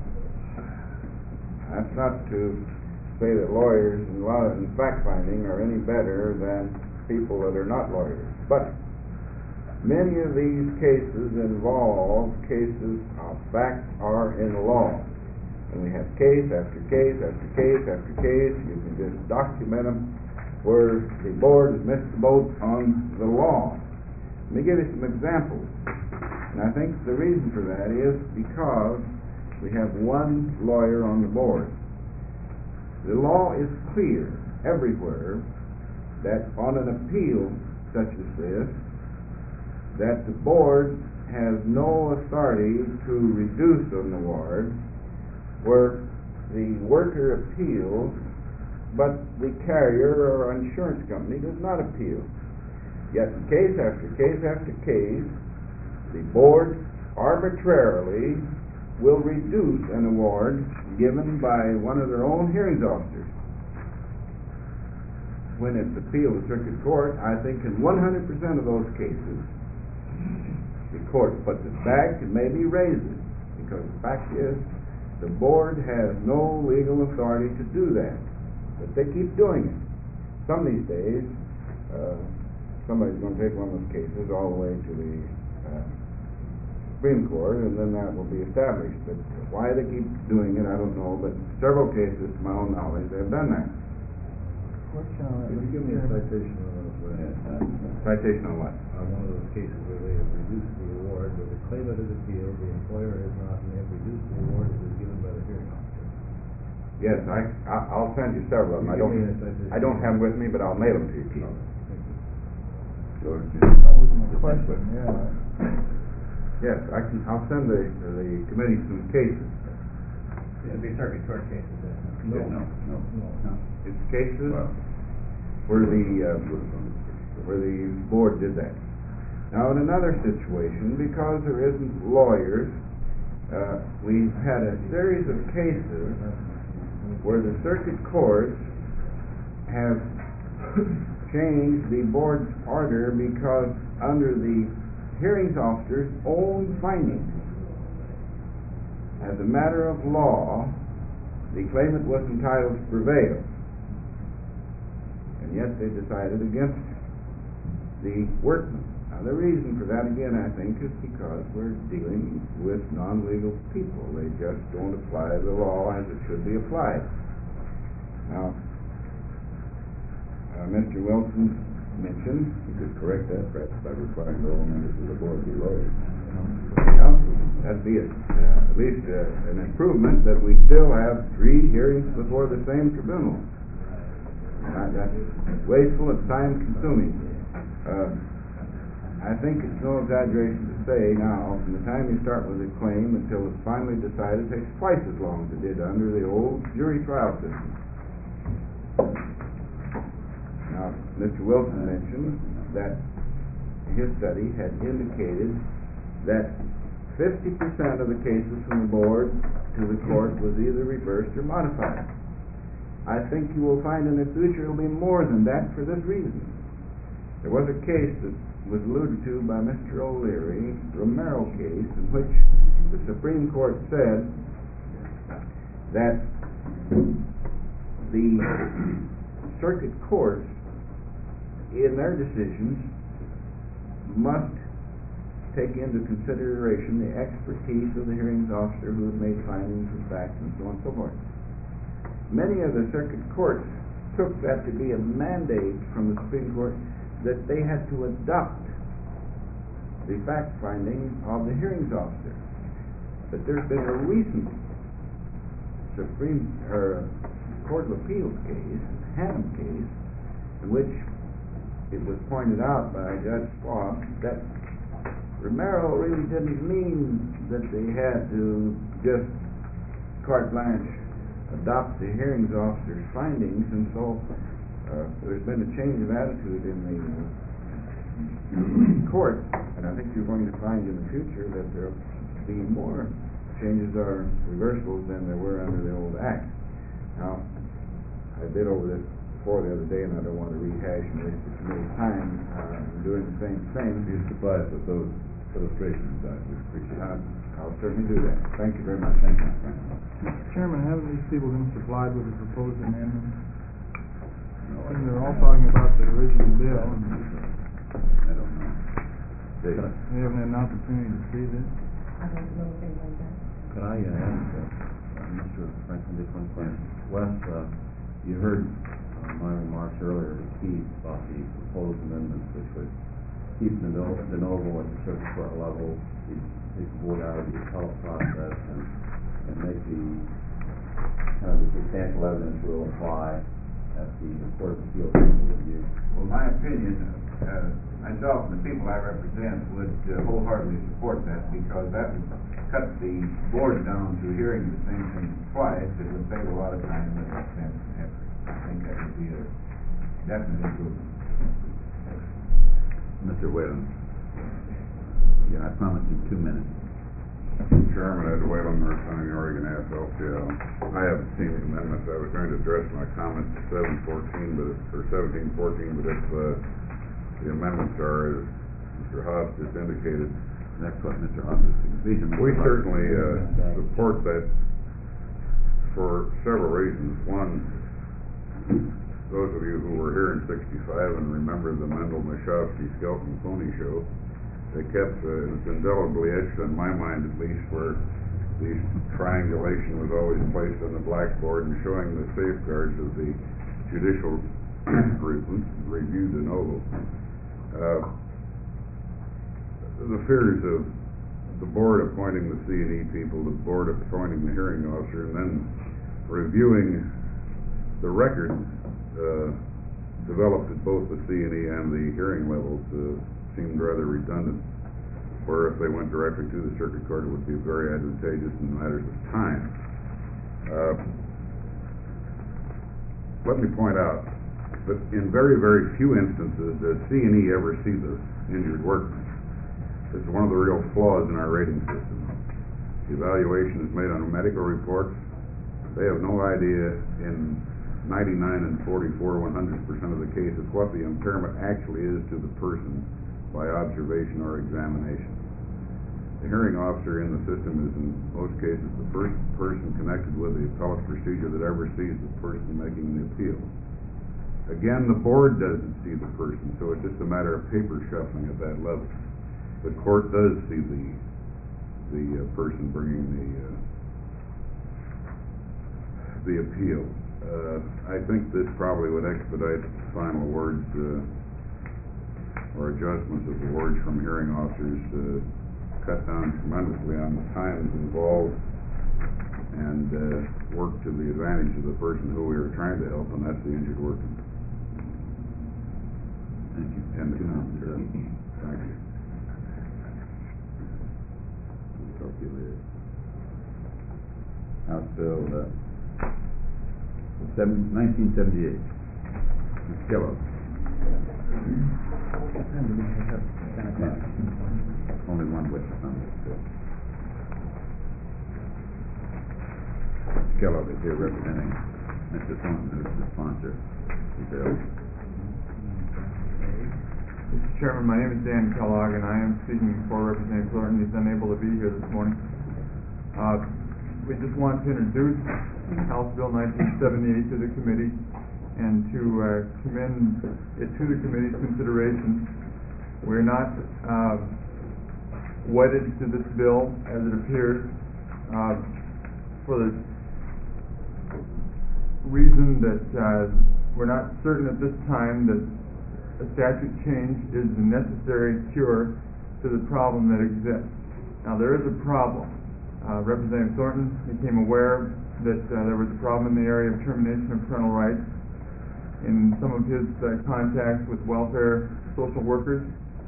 That's not to say that lawyers in fact-finding are any better than people that are not lawyers, but many of these cases involve cases of fact are in law. And we have case after case after case after case. You can just document them where the board has missed the boat on the law. Let me give you some examples. And I think the reason for that is because we have one lawyer on the board. The law is clear everywhere that on an appeal such as this, that the board has no authority to reduce an award where the worker appeals, but the carrier or insurance company does not appeal. Yet in case after case after case, the board arbitrarily will reduce an award given by one of their own hearings officers. When it's appealed to circuit court, I think in 100% of those cases, the court puts it back and maybe raises it, because the fact is the board has no legal authority to do that, but they keep doing it. Some of these days, somebody's going to take one of those cases all the way to the Supreme Court, and then that will be established. But why they keep doing it, I don't know, but several cases, to my own knowledge, they've done that. Could you give me a citation on those? Citation on what? On one of those cases where they have reduced the award, where the claimant has appealed, the employer has not, and they have reduced the award that was given by the hearing officer. Yes, I'll send you several of them. I don't have them with me, but I'll mail them to you, Keith. That was my question, yeah. Yes, I'll send the committee some cases. It'll be circuit court cases, isn't it? No. It's cases where the board did that. Now, in another situation, because there isn't lawyers, we've had a series of cases where the circuit courts have changed the board's order because under the hearings officer's own findings, as a matter of law, the claimant was entitled to prevail, and yet they decided against the workman. Now, the reason for that, again, I think, is because we're dealing with non-legal people. They just don't apply the law as it should be applied. Now, Mr. Wilson mentioned, You could correct that perhaps by requiring all members of the board be lawyers. that'd be at least an improvement, that we still have 3 hearings before the same tribunal. That's wasteful and time-consuming. I think it's no exaggeration to say now, from the time you start with a claim until it's finally decided, it takes twice as long as it did under the old jury trial system. Now, Mr. Wilson mentioned that his study had indicated that 50% of the cases from the board to the court was either reversed or modified. I think you will find in the future it will be more than that for this reason. There was a case that was alluded to by Mr. O'Leary, the Romero case, in which the Supreme Court said that the circuit courts, in their decisions, must take into consideration the expertise of the hearings officer who has made findings of fact and so on and so forth. Many of the circuit courts took that to be a mandate from the Supreme Court that they had to adopt the fact finding of the hearings officer. But there's been a recent Court of Appeals case, Hannum case, in which it was pointed out by Judge Schwab that Romero really didn't mean that they had to just carte blanche adopt the hearings officer's findings, and so there's been a change of attitude in the court, and I think you're going to find in the future that there'll be more changes or reversals than there were under the old act. Now, I did over this before the other day, and I don't want to rehash and waste too much time doing the same thing. Be surprised with those illustrations, I would appreciate it. I'll certainly do that. Thank you very much. Thank you. Mr. Chairman, haven't these people been supplied with a proposed amendment? No, And they're all talking about the original bill, and I don't know. they haven't had an opportunity to see this. I don't know anything like that. Could I ask Mr. Franklin just one question? Wes, you heard my remarks earlier to Keith about the proposed amendments which would keep de novo at the circuit court level, take the board out of the appellate process, and make the kind of the substantial evidence rule apply at the Court of Appeals review. Well, my opinion, myself and the people I represent would wholeheartedly support that, because that would cut the board down to hearing the same thing twice. It would save a lot of time and expense and effort. I think that would be a definite improvement. Mr. Whalen. Yeah, I promised you 2 minutes. Chairman, Ed Whalen, representing Oregon AFL-CIO. I haven't seen the amendments. I was going to address my comments to 1714, but if the amendments are, as Mr. Haas just indicated, That's what Mr. Haas is speaking. we certainly support that for several reasons. One, those of you who were here in '65 and remember the Mendel Mashowski Skelton Pony show, they kept, it's indelibly etched in my mind at least, where the triangulation was always placed on the blackboard and showing the safeguards of the judicial review de novo. The fears of the board appointing the C&E people, the board appointing the hearing officer, and then reviewing the record developed at both the C&E and the hearing levels seemed rather redundant, where if they went directly to the circuit court it would be very advantageous in matters of time. Let me point out that in very, very few instances does C&E ever see the injured workman. This is one of the real flaws in our rating system. The evaluation is made on medical reports. They have no idea in 99 and 44, 100% of the cases what the impairment actually is to the person by observation or examination. The hearing officer in the system is in most cases the first person connected with the appellate procedure that ever sees the person making the appeal. Again, the board doesn't see the person, so it's just a matter of paper shuffling at that level. The court does see the person bringing the appeal. I think this probably would expedite the final words or adjustments of the words from hearing officers, cut down tremendously on the times involved, and work to the advantage of the person who we are trying to help, and that's the injured worker. Thank you. End of comment. Thank you. Talk to you later. House Bill 1978. Ms. Kellogg. Only one witness on this bill. Ms. Kellogg is here representing Mr. Thornton, who's the sponsor of the bill. Mr. Chairman, my name is Dan Kellogg, and I am speaking for Representative Thornton. He's unable to be here this morning. We just want to introduce House Bill 1978 to the committee. and to commend it to the committee's consideration. We're not wedded to this bill as it appears for the reason that we're not certain at this time that a statute change is the necessary cure to the problem that exists. Now, there is a problem. Representative Thornton became aware that there was a problem in the area of termination of parental rights in some of his contacts with welfare social workers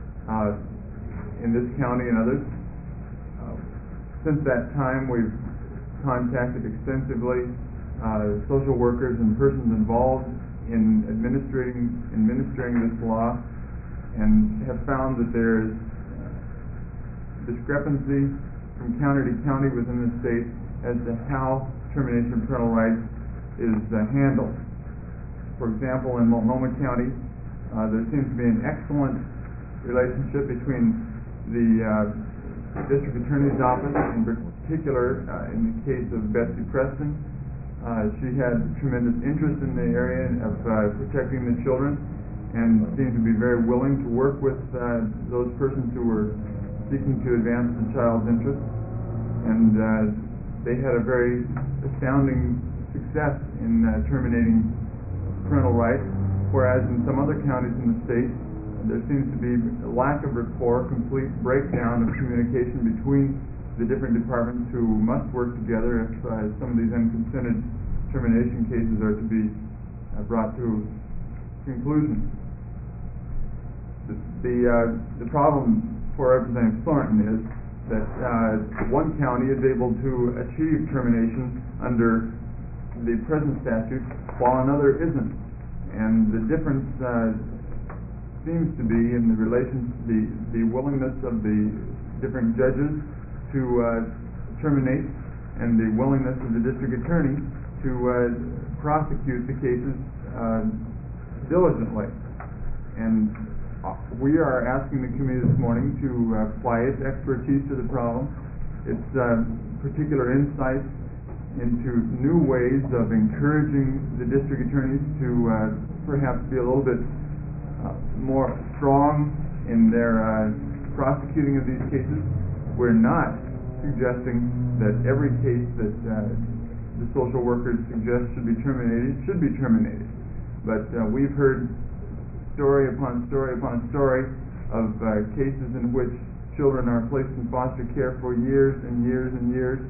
in this county and others. Since that time, we've contacted extensively social workers and persons involved in administering this law, and have found that there is discrepancy from county to county within the state as to how termination of parental rights is handled. For example, in Multnomah County, there seems to be an excellent relationship between the District Attorney's Office, in particular in the case of Betsy Preston. She had tremendous interest in the area of protecting the children, and seemed to be very willing to work with those persons who were seeking to advance the child's interests. And they had a very astounding success in terminating parental rights, whereas in some other counties in the state, there seems to be a lack of rapport, complete breakdown of communication between the different departments who must work together if some of these unconsented termination cases are to be brought to conclusion. The problem for Representative Thornton is that one county is able to achieve termination under the present statute, while another isn't. And the difference seems to be in the the willingness of the different judges to terminate, and the willingness of the district attorney to prosecute the cases diligently. And we are asking the committee this morning to apply its expertise to the problem, its particular insights into new ways of encouraging the district attorneys to perhaps be a little bit more strong in their prosecuting of these cases. We're not suggesting that every case that the social workers suggest should be terminated. But we've heard story upon story upon story of cases in which children are placed in foster care for years and years and years,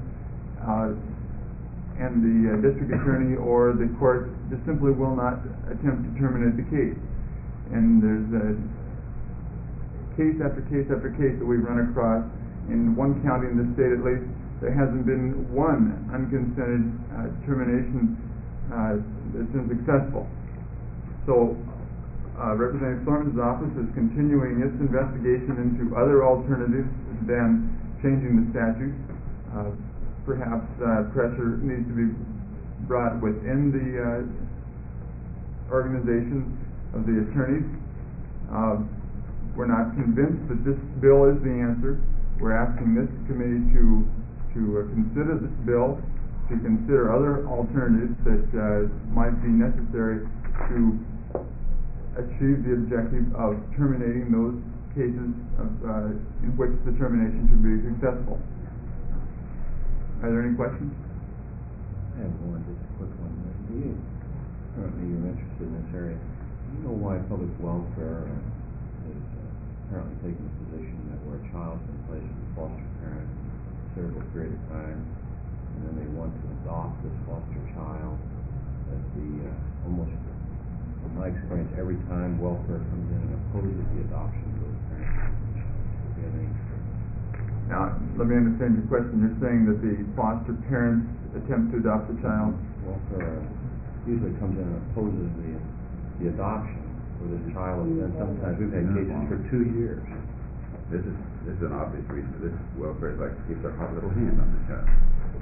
and the district attorney or the court just simply will not attempt to terminate the case. And there's case after case after case that we've run across. In one county in the state, at least, there hasn't been one unconsented termination that's been successful. So Representative Thornton's office is continuing its investigation into other alternatives than changing the statute. Perhaps pressure needs to be brought within the organization of the attorneys. We're not convinced that this bill is the answer. We're asking this committee to consider this bill, to consider other alternatives that might be necessary to achieve the objective of terminating those cases in which the termination should be successful. Are there any questions? I have one, just a quick one. Currently, you're interested in this area. Do you know why public welfare is apparently taking the position that where a child's been placed with a foster parent for a considerable period of time, and then they want to adopt this foster child, that almost, from my experience, every time welfare comes in and opposes the adoption of those parents? Do you have any? Now, let me understand your question. You're saying that the foster parents attempt to adopt the child? Welfare usually comes in and opposes the adoption with a child, and sometimes we've had cases for 2 years. This is an obvious reason for this. Welfare is like to keep their hot little hand on the child.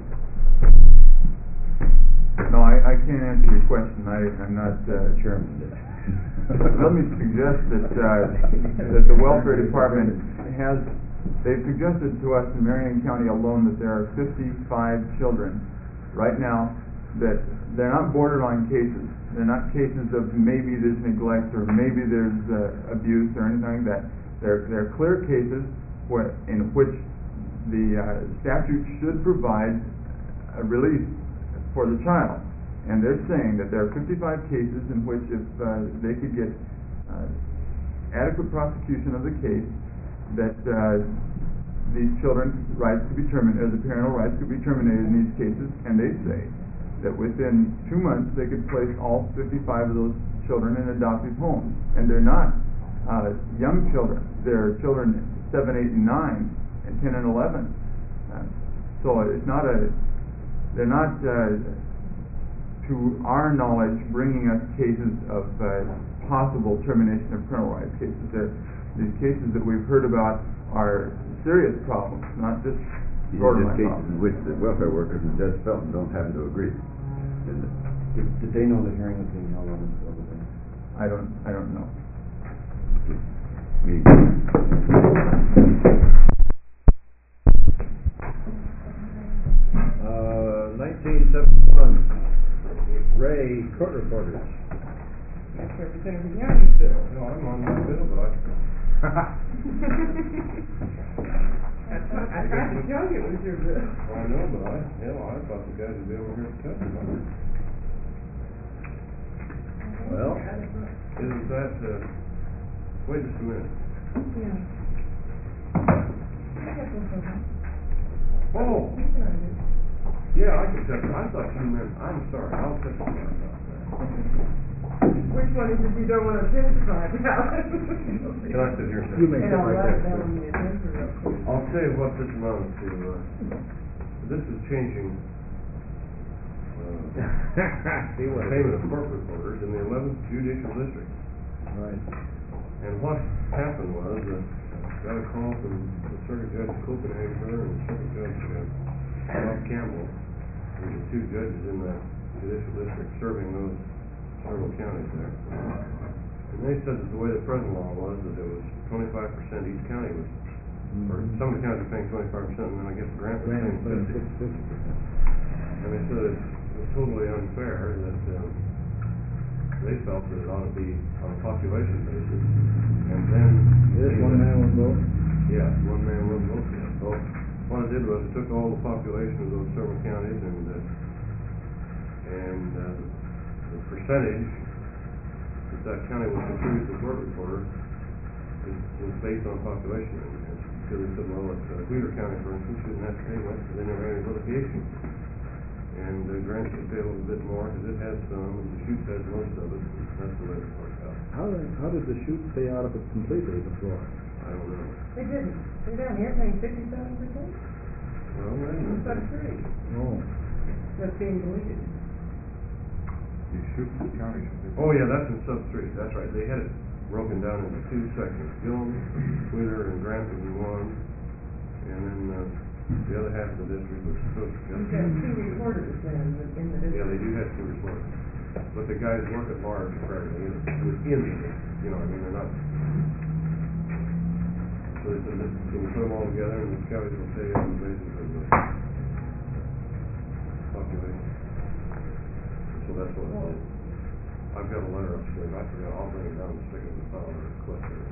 No, I can't answer your question. I'm not Chairman did. Let me suggest that the welfare department they've suggested to us in Marion County alone that there are 55 children right now that they're not borderline cases. they're not cases of maybe there's neglect or maybe there's abuse or anything like that. They're clear cases in which the statute should provide a release for the child. And they're saying that there are 55 cases in which if they could get adequate prosecution of the case, that these children's rights could be terminated, the parental rights could be terminated in these cases, and they say that within 2 months they could place all 55 of those children in adoptive homes. And they're not young children, they're children 7, 8, and 9, and 10 and 11. So it's not they're not, to our knowledge, bringing us cases of possible termination of parental rights cases. These cases that we've heard about are serious problems, not just These borderline cases problems. in which the welfare workers and Judge Felton don't happen to agree. Did they know the hearing was being held on this other thing? I don't know. Me. 1971, Ray, court reporters. That's Representative Young's bill. No, I'm on my bill, but I tried to tell you it was your bill. I know, but I thought the guys would be over here to testify. Well, isn't that, wait just a minute. Yeah. Oh, yeah, I can testify. I thought you meant, I'm sorry, I'll testify about that. Which one is it you don't want to testify about? Can I sit here and say? You may And sit I'll right write it there. down on the agenda real quick. I'll tell you what this amounts to, this is changing, See what it payment is. of court reporters in the 11th Judicial District. Right. And what happened was, got a call from the Circuit Judge Copenhagen and Circuit Judge Bob Campbell, who are the two judges in that judicial district serving those several counties there. And they said that the way the present law was, that it was 25%, each county was, or some of the counties were paying 25%, and then I guess Grant was paying 50%. And they said it was totally unfair, that they felt that it ought to be on a population basis. And then One man, one vote? yeah, one man, one vote. So what it did was it took all the population of those several counties and the percentage that county would contribute to the court reporter was based on population. And because they said, well, at Wheeler County, for instance, shouldn't have to pay much because they never had any litigation. And Grant should pay a little bit more because it has some, and the Chutes has most of it. And that's the way it worked out. How did the Chutes pay out of it completely before? I don't know. They didn't. They're down here paying 57%. Well, wait a minute. That's free. No. That's being deleted. You shoot the county. Oh, yeah, that's in sub 3, that's right. They had it broken down into 2 sections. Gillum, Wheeler, and Grant was in one, and then the other half of the district was Cook. You've got 2 reporters then in the district. Yeah, they do have 2 reporters. But the guys work at large, apparently, within the, you know, I mean, they're not. So they said, can we put them all together, and the counties will pay on the basis of the population. So that's what it is. I've got a letter upstairs, I forgot, I'll bring it down and stick it in the file or clip it.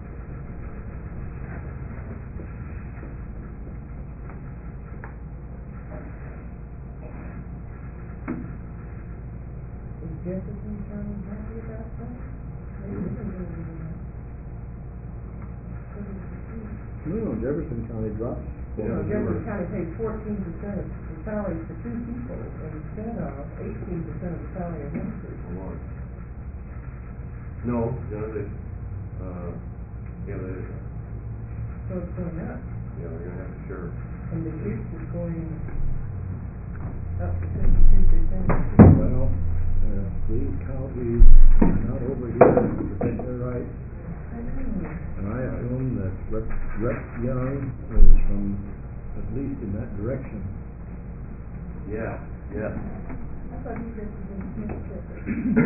Is Jefferson County happy about that? Maybe we can do it in that. No, Jefferson County drops. Yeah, Jefferson County pays 14% of the salary for 2 people instead of 18% of the salary of one person. A lot. No, they, So it's going up. yeah, they're gonna have to share. And the Chutes is going up to 52%. Well, these counties are not over here to protect their rights. I know. And I assume that Rep. Young is from, at least in that direction. Yeah, yeah. I thought he represented Mississippi.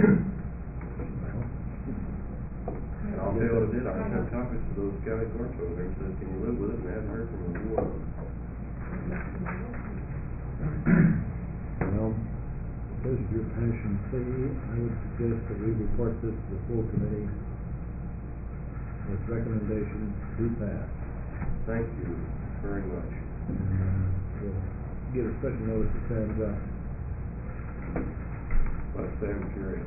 And I'll tell you what it did, I sent copies to those county clerks over there and said, can you live with it, and I haven't heard from them in a while. Well, this is your C, I would suggest that we report this to the full committee with recommendation to pass. Thank you very much. And, we'll get a special notice to Sam's out. Let Sam curious.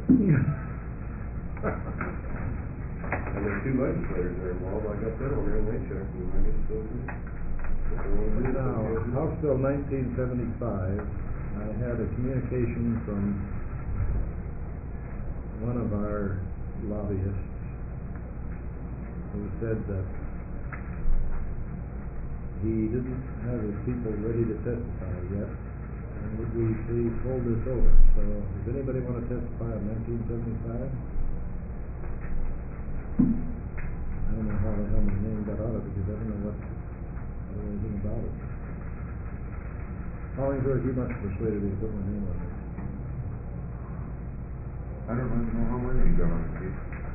And there's two legislators there involved, I got that on there, and they checked, and I guess so too. Now, House Bill 1975, I had a communication from one of our lobbyists who said that he didn't have his people ready to testify yet, and would we please hold this over? So, does anybody want to testify on 1975? I don't know how the hell my name got out of it, because I don't know anything about it. Hollingsworth, you must have persuaded me to put my name on it. I don't really know how my name got on it.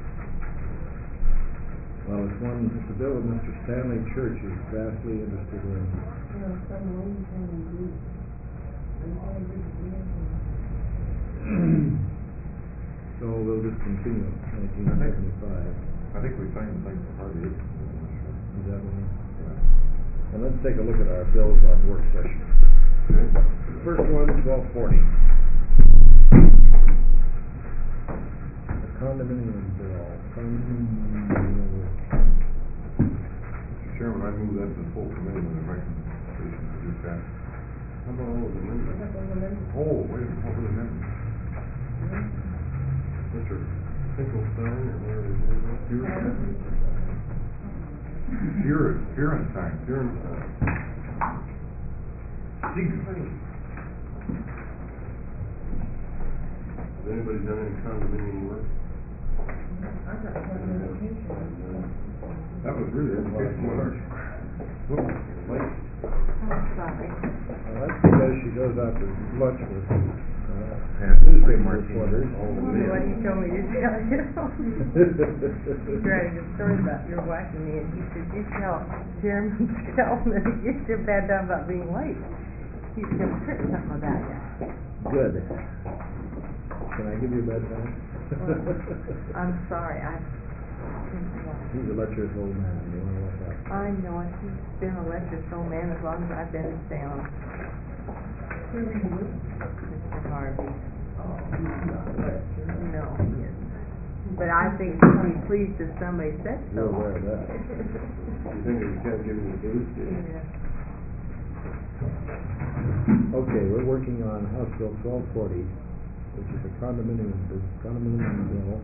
Well, it's a bill that Mr. Stanley Church is vastly interested in. So we'll just continue, 1975. I think we signed the thing for Harvey. Is that one? Yeah. And let's take a look at our bills on work session. First one, 1240. The condominium bill. Mr. Chairman, I move that to the full committee with a recommendation to do that. How about all the amendments? Oh, wait a minute, what were the amendments? Mr. Finkelstein, or whatever his name is. Fierenstein. Has anybody done any condominium work? That was really educational. Well, that's because she goes out to lunch with newspaper reporters. What he told me to tell you. He's writing a story about your wife and me, and he said, you tell Chairman Spellman that he gets you a bad time about being late. He's going to say something about you. Good. Can I give you a bad time? I'm sorry, He's a lecherous old man, you want to watch out. I know it. He's been a lecherous old man as long as I've been in Salem. Mr. Harvey. No, he isn't. But I think he'd be pleased if somebody said so. You're aware of that. You think you can't give him a boost? Yeah. Okay, we're working on House Bill 1240, which is a condominium bill,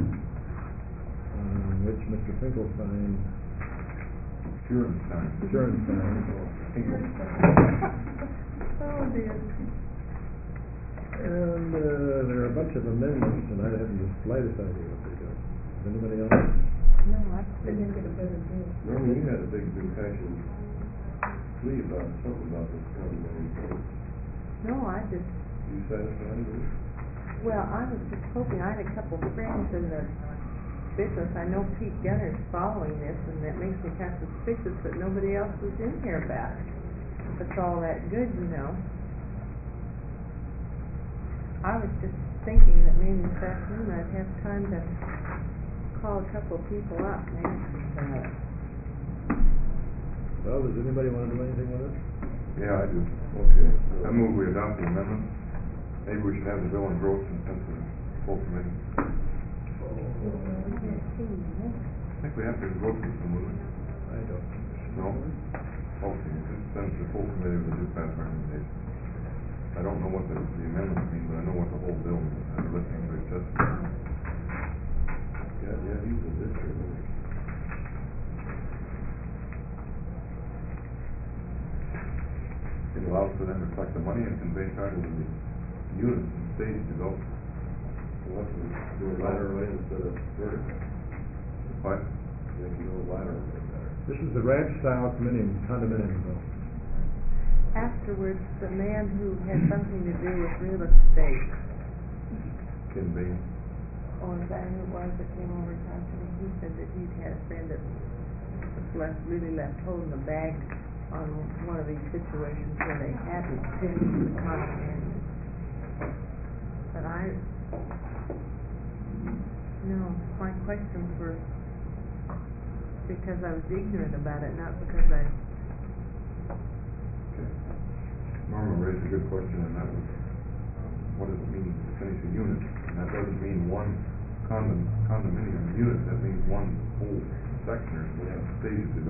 which Mr. Finkelstein, Oh, dear. And there are a bunch of amendments, and I haven't the slightest idea what they do. Does anybody else? No, I couldn't get a better deal. Norman, you had a big passion plea about something about this condominium thing. No, I just, You satisfied with it? well, I was just hoping, I had a couple friends in the business. I know Pete Gunner's following this, and that makes me kind of suspicious that nobody else was in here about it. If it's all that good, you know. I was just thinking that maybe this afternoon I'd have time to call a couple of people up and ask them about it. Well, does anybody want to do anything with it? Yeah, I do. Okay. I move we adopt the amendment. Maybe we should have the bill engrossed and sent to the full committee. I think we have to engross it somewhere. I don't. No? Okay, just send it to the full committee with a due pass recommendation. I don't know what the amendments mean, but I know what the whole bill means. I've been listening to it just. Yeah, he's a district. It allows for them to collect the money and convey title to the units and stage development. We'll have to do it laterally instead of vertical. But You have to do it laterally better. This is the ranch-style condominium bill. Afterwards, the man who had something to do with real estate, convey. or is that who it was that came over and talked to me, he said that he'd had a friend that was really left holding the bag on one of these situations where they hadn't finished the condominium. but no, my questions were because I was ignorant about it, not because I, Norma raised a good question, and that was, what does it mean to finish a unit? And that doesn't mean one condominium unit, that means one whole section or stages to go.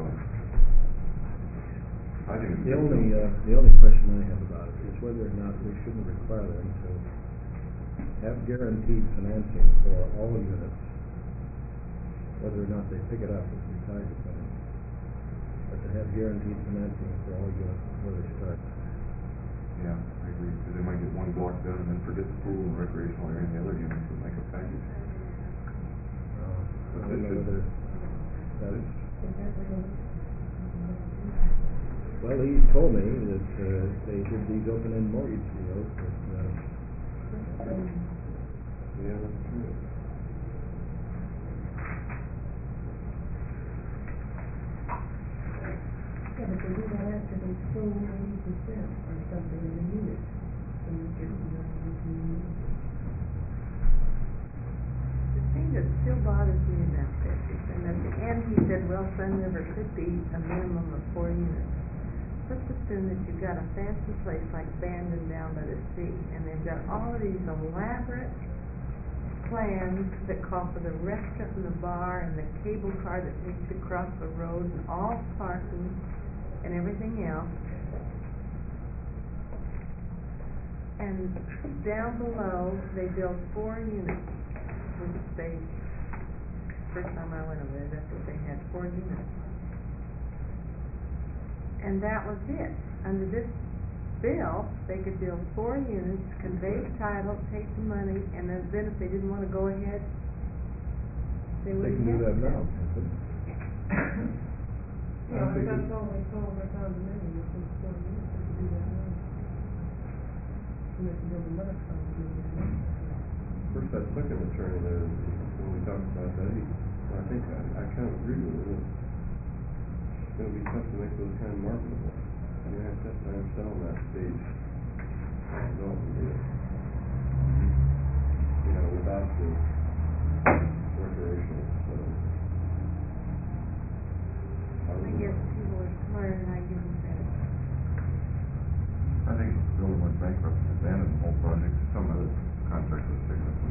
I think it's. The only question I have about it is whether or not we shouldn't require them to have guaranteed financing for all units, whether or not they pick it up as retired dependent, but to have guaranteed financing for all units before they start. Yeah, I agree, because they might get one block done and then forget the pool and recreational area and the other units would make a package. I don't know whether that's... Well, he told me that they did these open-end mortgage deals, but... Yeah, that's true. Yeah, but they do that after they sold 80% or something in the unit. So you get, the thing that still bothers me about this is, and at the end he said, well, son, there could be a minimum of 4 units. Let's assume that you've got a fancy place like Bandon down by the sea, and they've got all of these elaborate plans that call for the restaurant and the bar and the cable car that takes you across the road and all parking and everything else. And down below, they build 4 units, which they, first time I went over there, that's what they had, 4 units. And that was it. Under this bill, they could build 4 units, convey title, take the money, and then if they didn't want to go ahead, they They wouldn't can do have that to. now, can't they? yeah, that's all they call their condominium, it's just 4 units, they can do that now. And they can build another condominium. First, that second attorney there, when we talked about that, I think I kind of agree with it. It's gonna be tough to make those kind of marketable. I mean, I have tough time selling that stage development deal. You know, without the recreational, so. I guess people are smarter than I give them credit. I think if the building went bankrupt and abandoned the whole project, some other contractor would pick it up.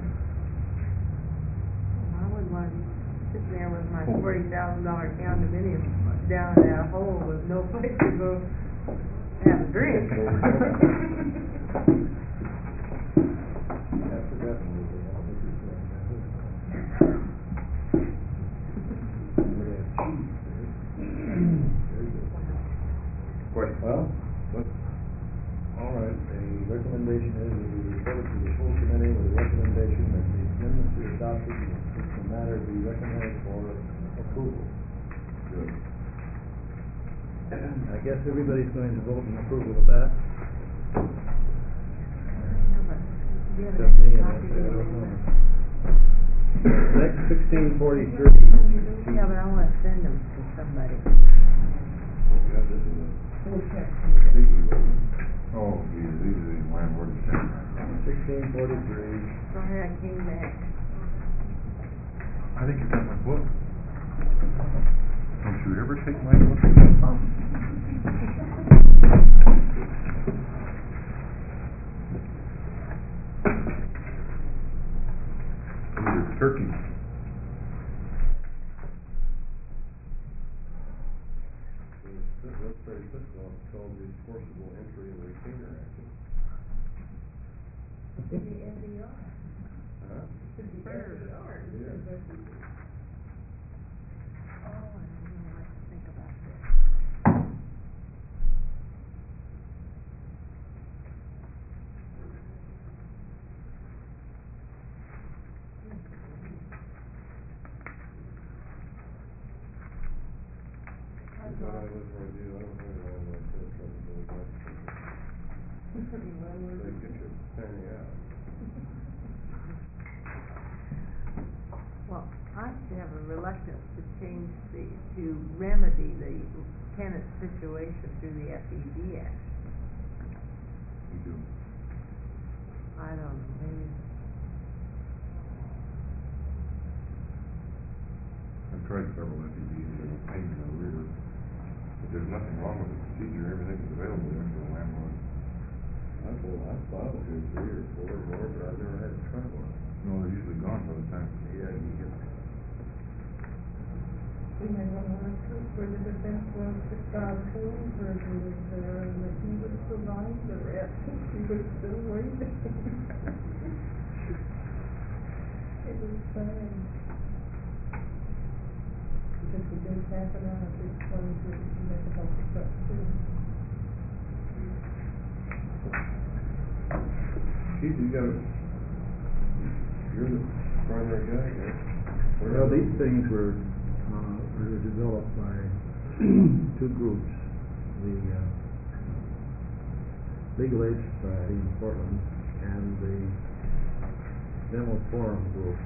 I wouldn't want to be sitting there with my $40,000 condominium down in that hole with no place to go have a drink. After that, we will have a bigger thing. We have cheese there. Very good. Question? Well, all right, the recommendation is that we report it to the full committee with a recommendation that the amendment be adopted and the matter be recommended for approval. Good. I guess everybody's going to vote in approval of that. Except me, and I say I don't know. Next, 1643. Yeah, but I want to send them to somebody. Yeah, this is a We'll check. biggie. Oh, geez, these are these landlord and tenant. 1643. Sorry I came back. I think you got my book. Don't you ever take my book in that office? Turkey. That's very fiscal. It's called the Forcible Entry and Retainer Act. Should be NDR. Huh? Should be NDR. Yeah. Oh, I don't know what to think about this. I thought I was going to do, I don't know, landlord tenant trouble, so it's like, they get your fanny out. Well, I have a reluctance to change to remedy the tenant situation through the FED Act. You do. I don't know, maybe tried several FEDs, they were pain in the rear. But there's nothing wrong with the procedure, everything is available there for the landlord. I've filed a few, 3 or 4 or more, but I've never had to try one. No, they're usually gone by the time. Yeah, you get, We had one last week where the defense was the Star Coons version was there, and that he would survive the rest, he was still waiting. It was sad. Just a good half an hour to explain to it, you had to help us up too. Keith, you're the primary guy here. Well, these things were developed by two groups, the Legal Aid Society in Portland and the Dental Forum Group.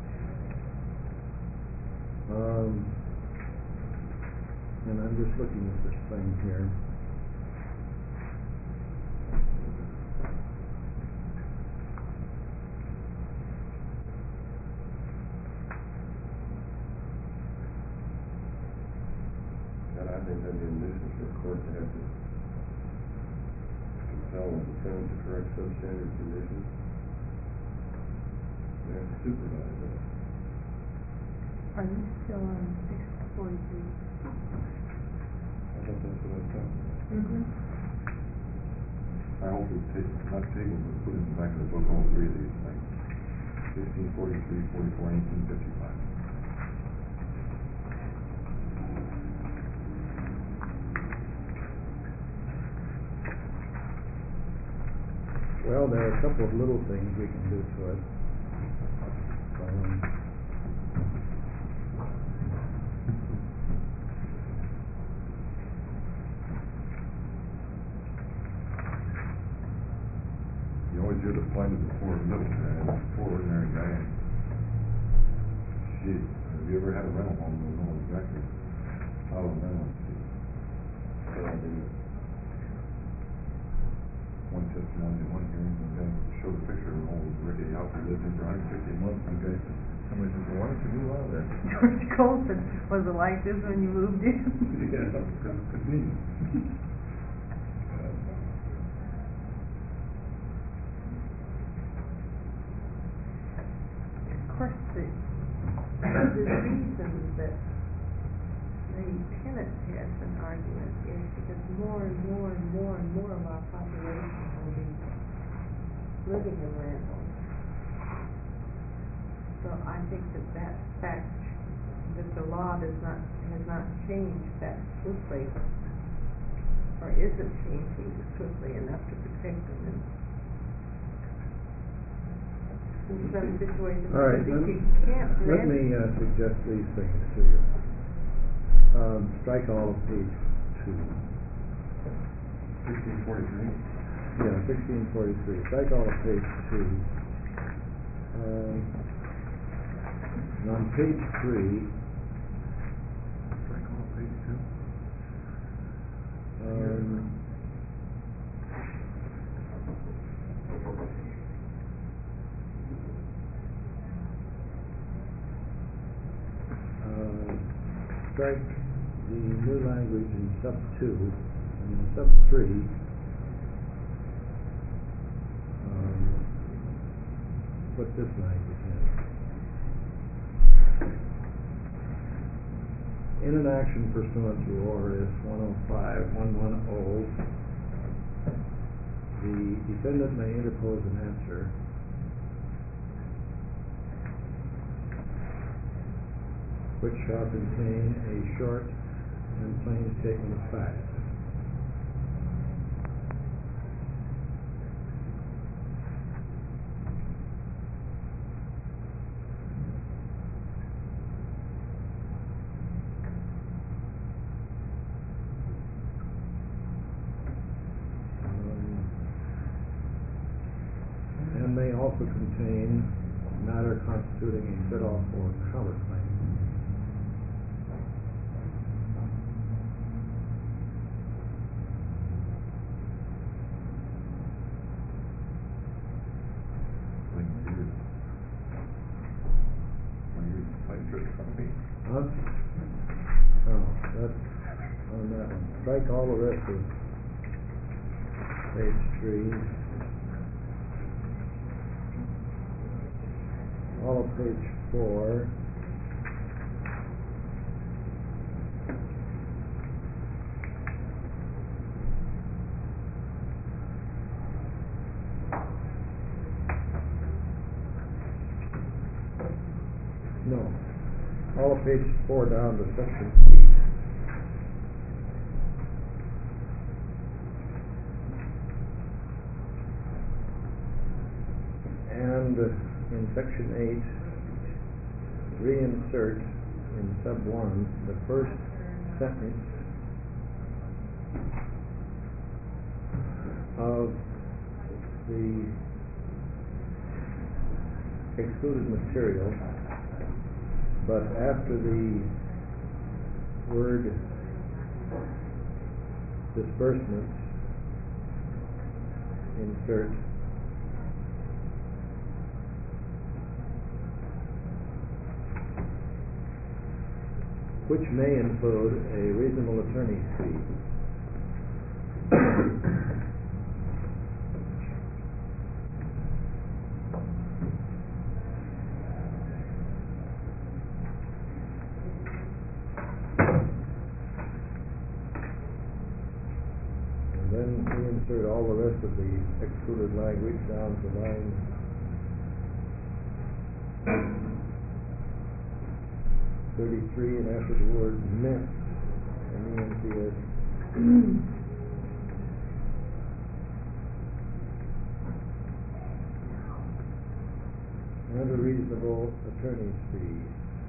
And I'm just looking at this thing here. And I think that'd be a nuisance for a court to have to compel a defendant to correct substandard conditions. They have to supervise that. Are you still on 643? I thought that's what I was talking about. Mm-hmm. I hope we not table, but put in the back of the book all 3 of these things. 1643, 44, 1855. Well, there are a couple of little things we can do to it. You always hear the plight of the poor middle guy, the poor ordinary guy. Gee, have you ever had a rental home? You'll know exactly how a rental is. One testimony, one hearing, the guy showed a picture of an old rickety house he lived in for 150 a month, and the guy said, somebody said, well, why don't you move out of there? George Colson, was it like this when you moved in? Yeah, because it's convenient. Of course, the reason that the tenants has an argument is because more and more and more and more of our population will be living in land homes. So I think that fact that the law has not changed that swiftly, or isn't changing swiftly enough to protect them in some situations. All right, You can't let rent. me suggest these things to you. Strike all of page 2. 1643. Yeah, 1643. Strike all of page 2. And on page 3, Strike all of page 2. Strike the new language in sub 2, and in sub 3, put this language in. In an action pursuant to ORS 105-110, the defendant may interpose an answer which shall contain a short and plain statement of fact. And may also contain matter constituting a set-off or counterclaim. Huh? strike all the rest of page 3. All of page 4. No, all of page 4 down to section C. And in section 8, reinsert in sub 1 the first sentence of the excluded material, but after the word disbursements, insert which may include a reasonable attorney's fee. And then we insert all the rest of the excluded language down to line 33, and after the word meant, M-E-N-T-S, and a reasonable attorney's fee.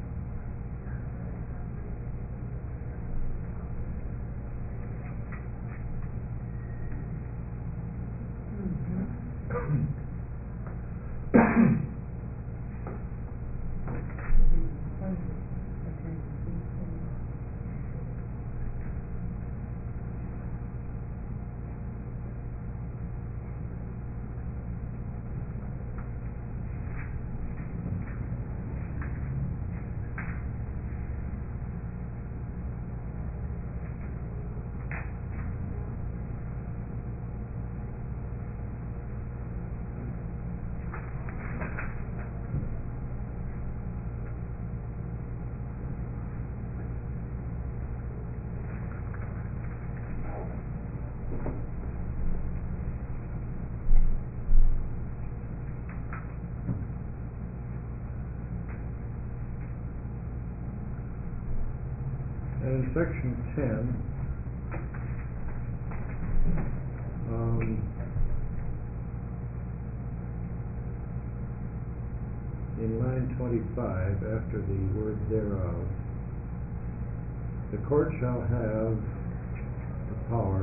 And in section 10, in line 25, after the word thereof, the court shall have the power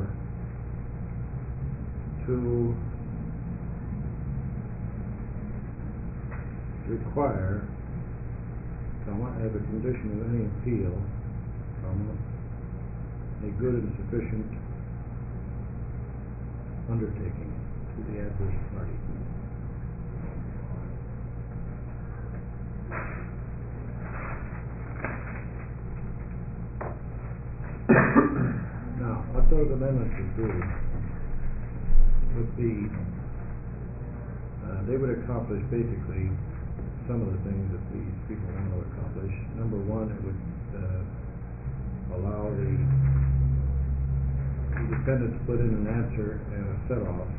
to require, as a condition of any appeal, a good and sufficient undertaking to the adverse party. Now, what those amendments would do would be, they would accomplish basically some of the things that these people want to accomplish. Number one, it would allow the defendant to put in an answer and a set-off.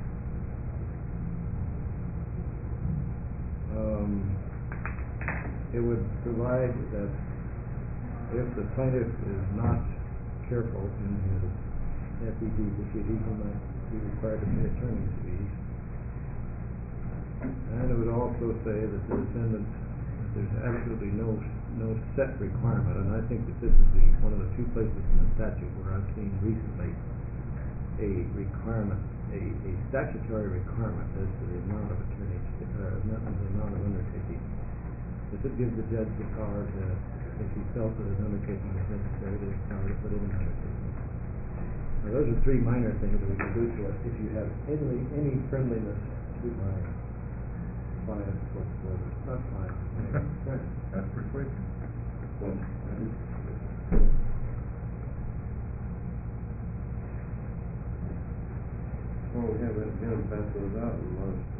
It would provide that if the plaintiff is not careful in his FED proceedings, he might be required to pay attorney's fees. And it would also say that the defendant, there's absolutely no set requirement, and I think that this is one of the few places in the statute where I've seen recently a requirement, a statutory requirement as to the amount of attorneys, the amount of undertaking. This would give the judge the power to, if he felt that an undertaking was necessary, the power to put in an undertaking. Now, those are three minor things that we can do to it if you have any friendliness to my client's whatsoever. Not mine. That's persuasion. why don't we have that again, pass those out and let us.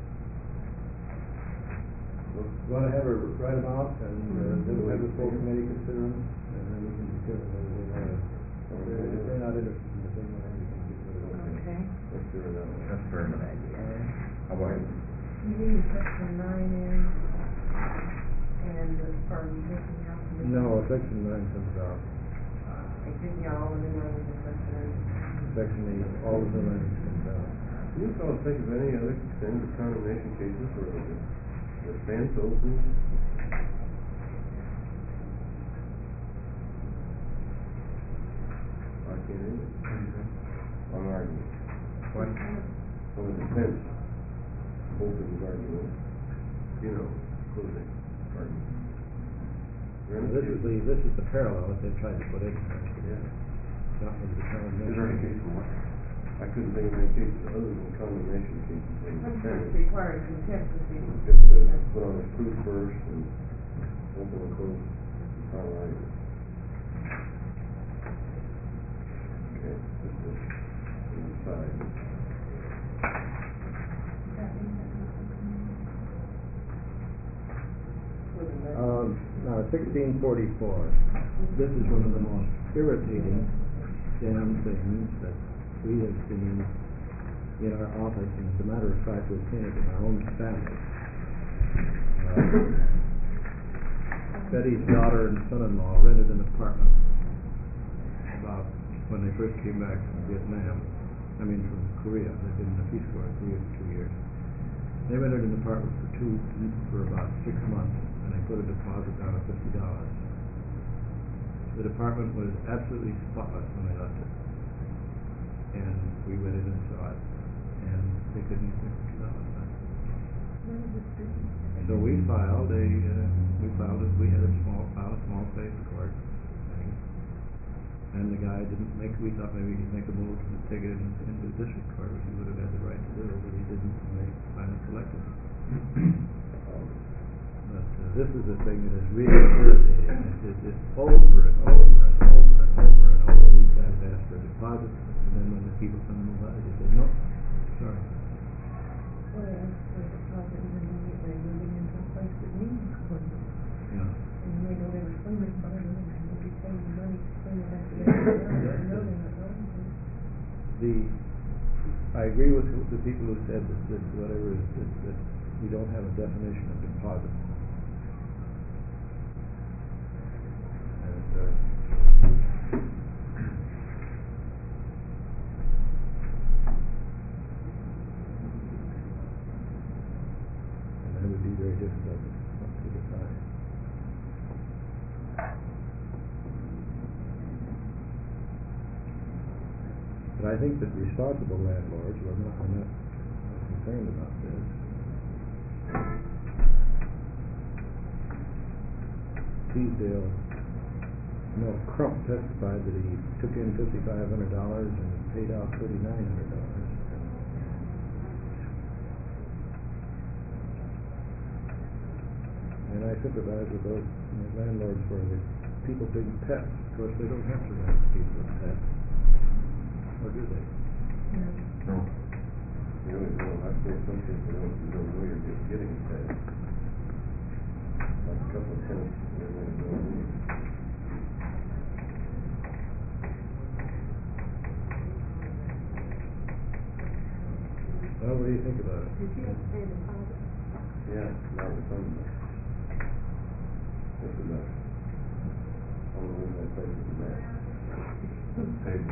You wanna have her write them out and, then we'll have the full committee consider them, and then we can determine whether they wanna, if they're not interested in the thing, then we can get rid of it. Okay. Let's do it that way. That's fair enough. How about you? You need section 9 in, and as far as making out. No, section 9 comes out, It gives you all of the language in section section 8, all of the language comes out. Do you fellas think of any other extended condemnation cases where the fence opens? I can't either. On argument. What? When the fence opens argument, you know, closing argument. This is the parallel that they tried to put in there. Yeah. Not with the condemnation. Is there any case in what? I couldn't think of any cases other than condemnation cases. When the Sometimes fence required contempt proceedings. gets to put on his proof first and open and close the final argument. Okay, this is an aside. Now, 1644, this is one of the most irritating damn things that we have seen in our office, and as a matter of fact, we've seen it in our own family. Betty's daughter and son-in-law rented an apartment about when they first came back from from Korea. They've been in the Peace Corps 2 years. They rented an apartment for about 6 months, and they put a deposit down of $50. The department was absolutely spotless when they left it, and we went in and saw it, and they couldn't even get $50 back. So we filed we had a small claims court thing, and the guy we thought maybe he'd make a motion to take it into the district court, which he would have had the right to do, but he didn't, and they finally collected it. But this is a thing that is really irritating. It's over and over and over and over and over. These guys ask for a deposit, and then when the people come to move out, they say, no, sorry. Well, for the deposit, and then they're moving into a place that needs cleaning. Yeah. And they don't ever clean it, but they'll be paying the money to clean it after they're know they're not going to. I agree with the people who said that whatever that we don't have a definition of deposit. And that would be very difficult to define. But I think that responsible landlords are not concerned about this. Teasdale, Crump testified that he took in $5,500 and paid out $3,900. And I sympathize with those landlords where the people bring pets. Of course, they don't have to rent people with pets. Or do they? No. You know, I suppose some people don't know you're just getting fed. Like a couple of tenants, they don't know me. Well, what do you think about it? Did you have to pay a deposit? Yeah, not refundable. This is a, one of the ones I played with the mat. Paid.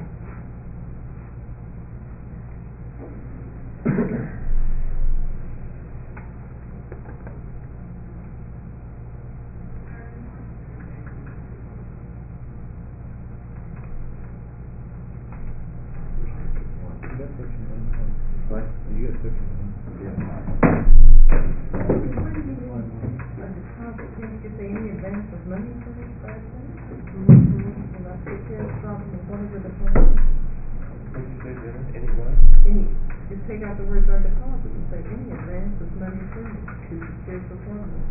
You got section 1. What? You got section 1. Yeah. What do you mean, a deposit, can't you say any advance of money for this person? Will I take care of the problem of one of the deposits? What did you say, Jenna? Any what? Just take out the words "our deposit" and say any advance of money furnished to secure performance.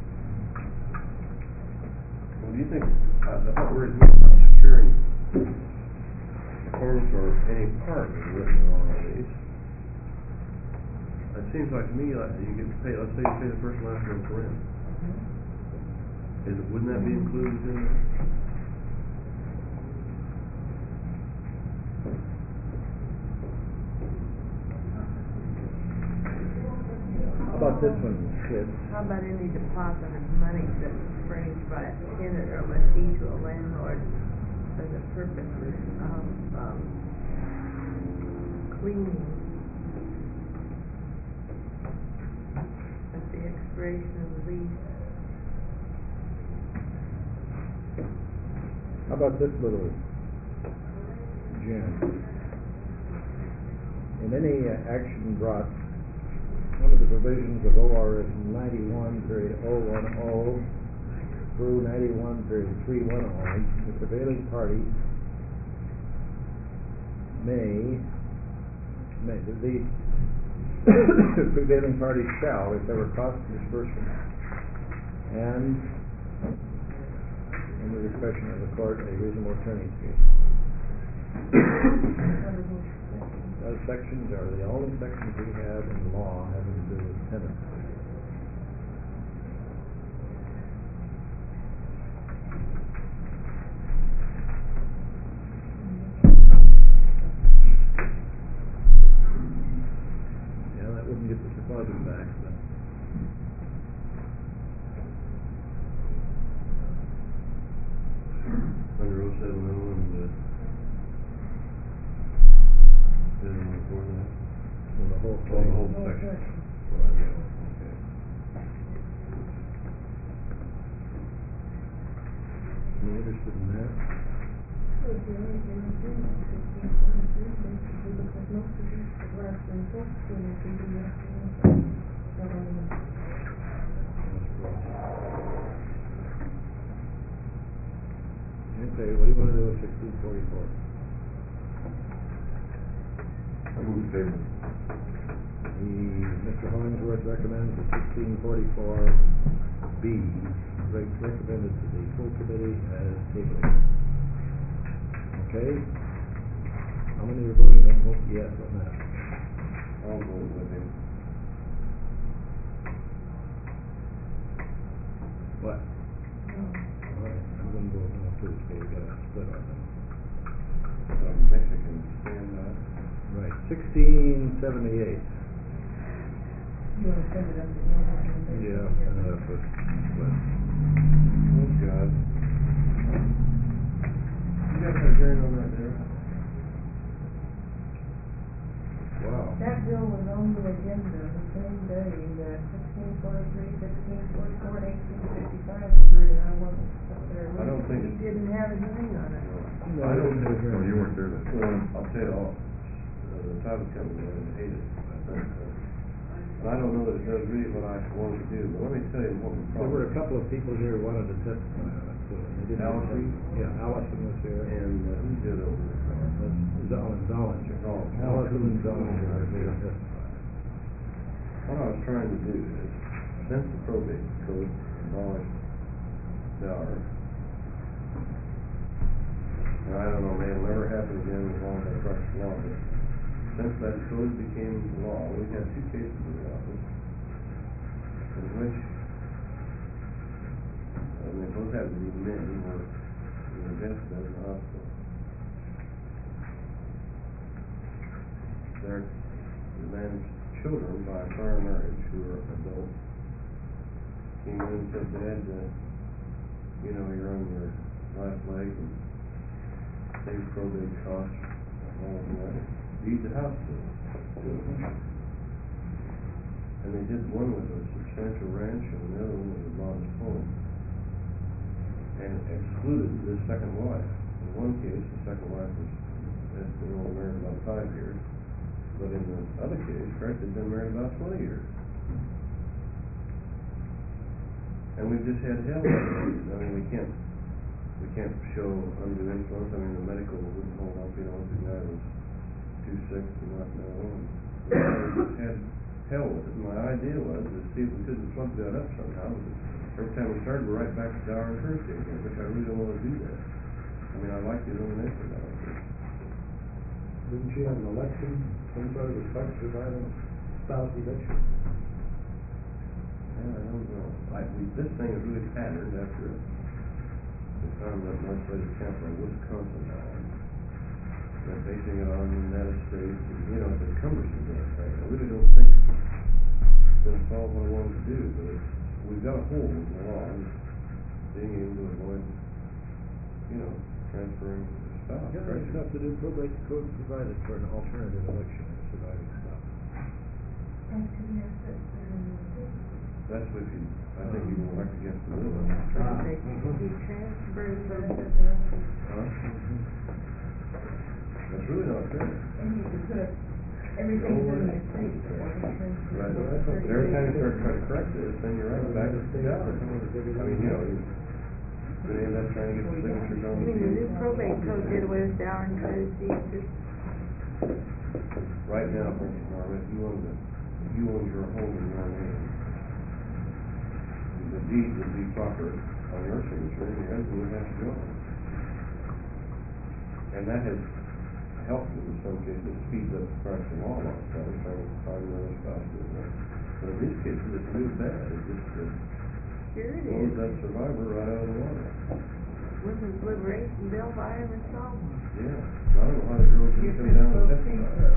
Well, do you think, the hot word is about securing performance or any part is written in all of these? seems like to me, like, you get paid, let's say you pay the person last month for rent. Wouldn't that be included in that? How about this one, Sid? How about any deposit of money that's furnished by a tenant or lessee to a landlord for the purposes of, cleaning at the expiration of the lease? How about this little gem? In any action brought under the provisions of ORS 91.010 through 91.310, the prevailing party the prevailing party shall recover costs of disbursement and, in the discretion of the court, a reasonable attorney's fee. Those sections are the only sections we have in law having to do with tenants. Yeah, that wouldn't get the deposit back, but. Under 070 and, before that? In the whole Oh, thing. the whole section. section. Well, yeah, okay. Any interested in that? So if you're only going to do that, basically, because most of these are less than 14, if you do that, Okay, what do you want to do with 1644? I move table. Mr. Hollingsworth recommends that 1644B recommended to the full committee as tabled. Okay? How many are voting on vote yes on that? I'll vote with him. What? All right, I'm gonna vote no too, so we got a split on that. Some Mexicans stand up. Right, 1678. you want to send it up to the organization. Yeah, that's what, Oh, God. You guys have a hearing on that there? wow. That bill was on the agenda the same day that 1643, 1644, and 1855 were heard, and I wasn't up there. I don't think We it- didn't have a hearing on it. No, I didn't have a hearing. No, you weren't there that day. Well, I'll tell you all, the title company, I hate it, I think. And I don't know that it does really what I wanted to do, but let me tell you what the There problem. were a couple of people here who wanted to testify on it, so they didn't. Allison? Yeah, Allison was here. And, who's the other one? Zollinger. Oh, Allison and Zollinger are here to Yeah. testify. What I was trying to do is, since the probate code abolished dowry, and I don't know, may it'll never happen again as long as I practice law, but since that code became law, we had two cases in the office in which, and they both had to be men who were invested in the hospital. They're the man's children by prior marriage who are adults came in and said, Dad, you know, you're on your last leg and save probate costs and all of that. Deed the house to them. And they did, one was a substantial ranch and the other one was a modest home. And excluded the second wife. In one case, the second wife was, had been only married about 5 years. But in the other case, Frank had been married about 20 years. And we've just had hell. I mean, we can't show undue influence. I mean, the medical wouldn't hold up, you know, if the guy was too sick to not know. And we just had hell with it. My idea was to see if we couldn't plug that up somehow. Every time we started, we're right back to Dower and Thursday again, which I really don't want to do that. I mean, I like the elimination of it. Didn't she have an election, some sort of a fight surviving? spouse eviction. Yeah, I don't know. This thing is really patterned after the Commonwealth legislative chapter of Wisconsin law. They're basing it on that estate, and, you know, it's a cumbersome damn thing. I really don't think it's gonna solve what I wanted to do, but we've got a hold in the law on being able to avoid, you know, transferring the spouse. Yeah, it's tough to do. Probate code provided for an alternative election of surviving spouse. That's if you, I think you will elect against the will. They transfer the Huh? That's really not fair. And you could put everything's in the estate. Right. And every time you start trying to correct this, then you're right back to the dollar. I mean, you know, you're gonna end up trying to get the signatures on I the mean, the new deed. probate code did away with dower and try to see if this, Right now, for instance, Norm, if you owned your home in your name, the deed would be proper on your signature, and your husband would have to go. And that has helped in some cases, speeds up the process of law, trying to find another spouse to do that. But in these cases, it's really bad, it just here it blows is, that survivor right out of the water. women's liberation bill if I ever saw one. Yeah, I don't know how the girls can come down and testify.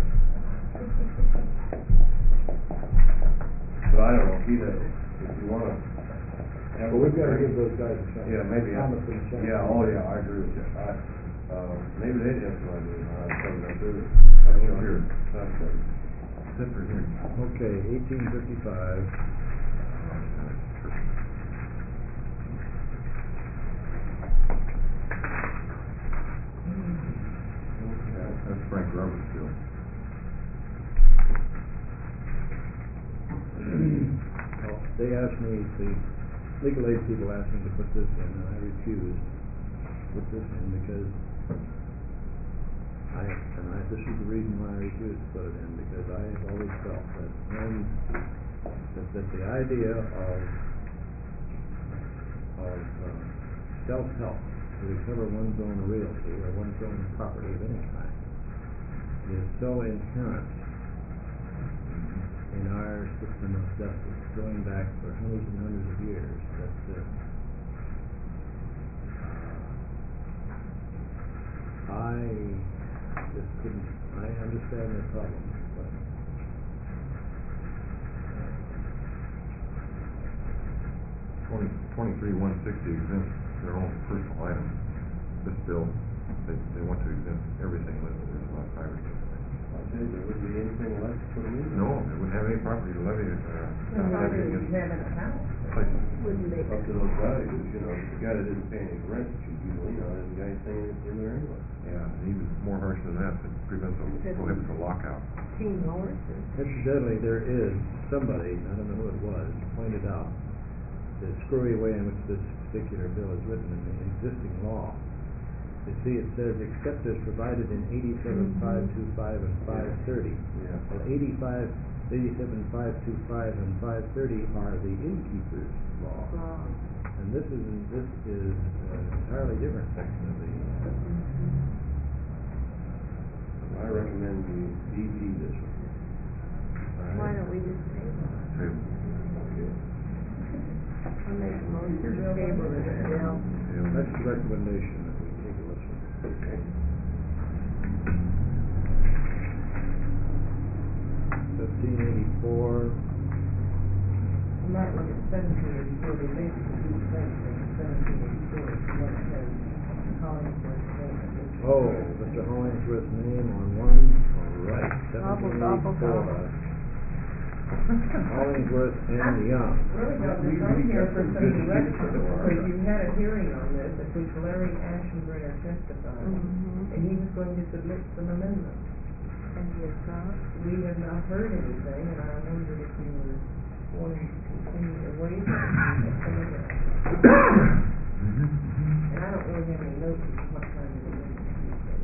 But I don't know, either, if you wanna have. Well, we've gotta give those guys a chance. Yeah, maybe, Thomas and Chuck. yeah, oh, yeah, I agree with you. Maybe they'd have some idea how to come up with it. Here. Okay. Zipper here. Okay, 1855. That's Frank Roberts' bill. Well, they asked me, the legal aid people asked me to put this in, and I refused to put this in because this is the reason why I refused to put it in, because I have always felt that that the idea of self-help to recover one's own realty or one's own property of any kind is so inherent in our system of justice, going back for hundreds and hundreds of years, that I just couldn't. I understand their problems, but 23-160 exempts their own personal items. This bill, they want to exempt everything, there's about 5 or 6 things. I tell you, there wouldn't be anything left to put them in. No, they wouldn't have any property to levy, levy against have in a house. places. Wouldn't they? Up to those values, you know, the guy that didn't pay any rent, that you'd usually, you know, is the guy saying it's in there anyway. Yeah, and even more harsh than that, it prohibits a lockout. Teen horses. incidentally, there is somebody, I don't know who it was, pointed out the screwy way in which this particular bill is written in the existing law. You see, it says, except as provided in 87.525 and 530. Yeah. Well, 87.525 and 530 are the innkeeper's law. And this is an entirely different section of the. I recommend you DD this one. Why don't we just table it? Table. Okay. I'll make a motion to table this bill. That's the recommendation that we table this one. Okay. 1584. You might look at 1784, they basically do the same thing, 1784 is the one that has Hollingsworth's name. Oh, Mr. Hollingsworth's name on one, all right, Gobble, gobble, 1784. Hollingsworth and Young. Really got this on here for some direction, because you had a hearing on this, at which Larry Ashenbrenner testified, and he was going to submit some amendments. And he has not. We have not heard anything, and I wondered if you were wanting to continue to wait or some of the. And I don't really have any notes of what kind of amendments you said.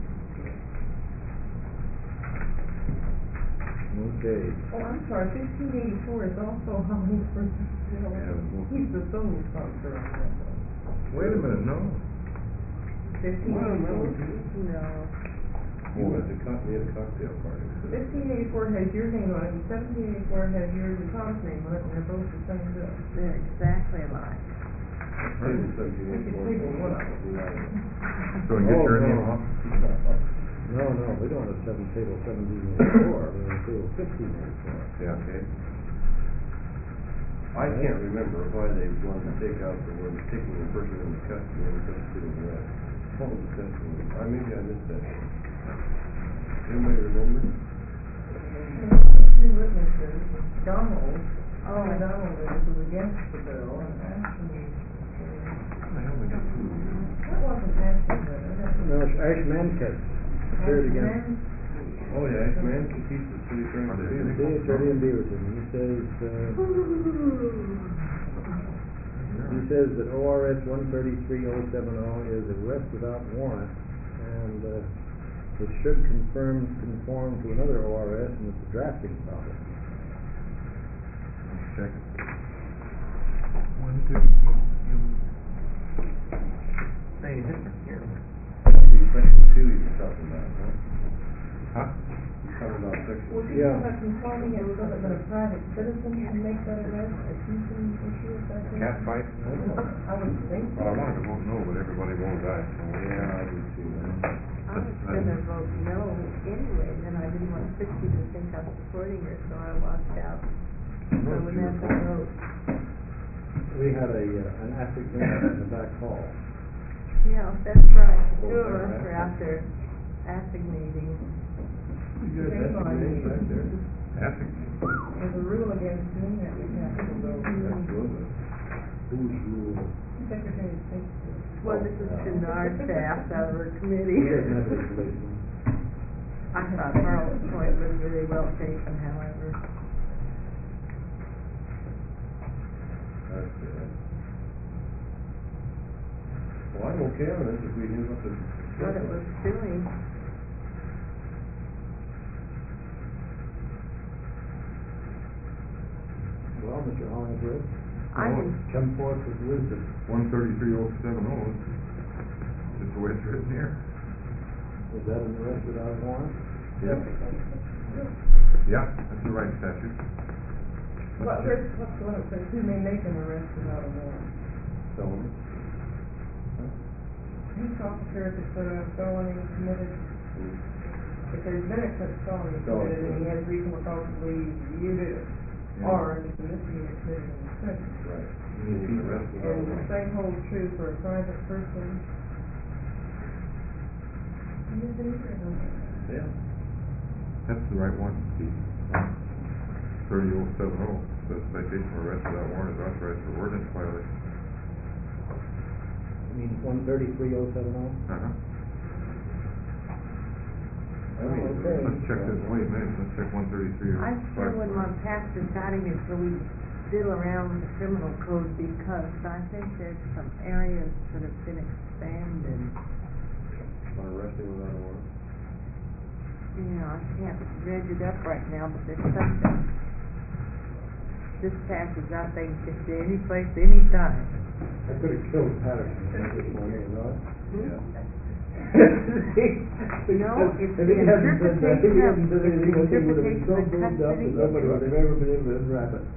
Okay. Oh, I'm sorry, 1584 is also Hollingsworth's bill. He's the sole sponsor on that one. Wait a minute, no. 1584? No. You went to we had a cocktail party. 1584 has your name on it, and 1784 has yours and Tom's name on it, and they're both the same bill. They're exactly alike. Heard of 1784. So we get your name off? No, we don't have table 1784, we have table 1584. Yeah, okay. I can't remember why they wanted to take out the word taking the person into custody and substituting the rest. What was the testimony? Maybe I missed that. Anybody remember? Two witnesses, Donald, Donald was against the bill, and Ashman. That wasn't Ashman, but No, it's Ashmanskas. Appeared again. Ashman. Oh, yeah, Ashmanskas, he's the city attorney. City attorney in Beaverton. He says that ORS 133070 is arrest without warrant, and it should conform to another ORS, and it's a drafting problem. Check it. 130. Say different here. The section 2 he's talking about, huh? Huh? He's talking about section. Was he talking about conforming it so that a private citizen can make that arrest, if you can issue it that way? Cat fight? I would think so. Well, I wanted to vote no, but everybody voted aye, so. Yeah, I do too. I was gonna vote no anyway, and then I didn't want Christie to think I was supporting her, so I walked out. So I wouldn't have to vote. We had an African in the back hall. Yeah, that's right. Two of us were out there assignating. You guys assignating back there? Asking. There's a rule against doing that with capital bills. Absolutely. Whose rule? Secretary of State. Well, this is to our staff, our committee. He doesn't have any relation. I thought Carl's point was really well taken, however. That's good. Well, I'm okay on this if we knew what the. What it was doing. Well, Mr. Hollingsworth, I didn't, come forth with wisdom. 133070, just the way it's written here. Is that an arrest without a warrant? Yep. Yeah, that's the right statute. What's the one that says who may make an arrest without a warrant? Felony. Police officer, if it's a felony committed, if there's been a felony committed and he has reasonable cause to believe you did it, or if it's a misdemeanor committed in the sentence. Right. You need an arrest without a And the warrant. same holds true for a private person. Yeah. That's the right one, Steve. 30070, says citation for arrest without warrant is authorized for ordinance violation. You mean 133070? Uh-huh. Okay. Let's check this, wait a minute, let's check 133. I sure wouldn't want to pass this out even so we fiddle around with the criminal code, because I think there's some areas that have been expanded. On arresting without a warrant? You know, I can't dredge it up right now, but there's something. This passes, I think, just to any place, any time. I could have killed Patterson this morning, you know? Yeah. No, it's if the he hadn't said that, if he hadn't said anything, the he would have been so interpretation of moved up that custody. nobody would have ever been able to unwrap it.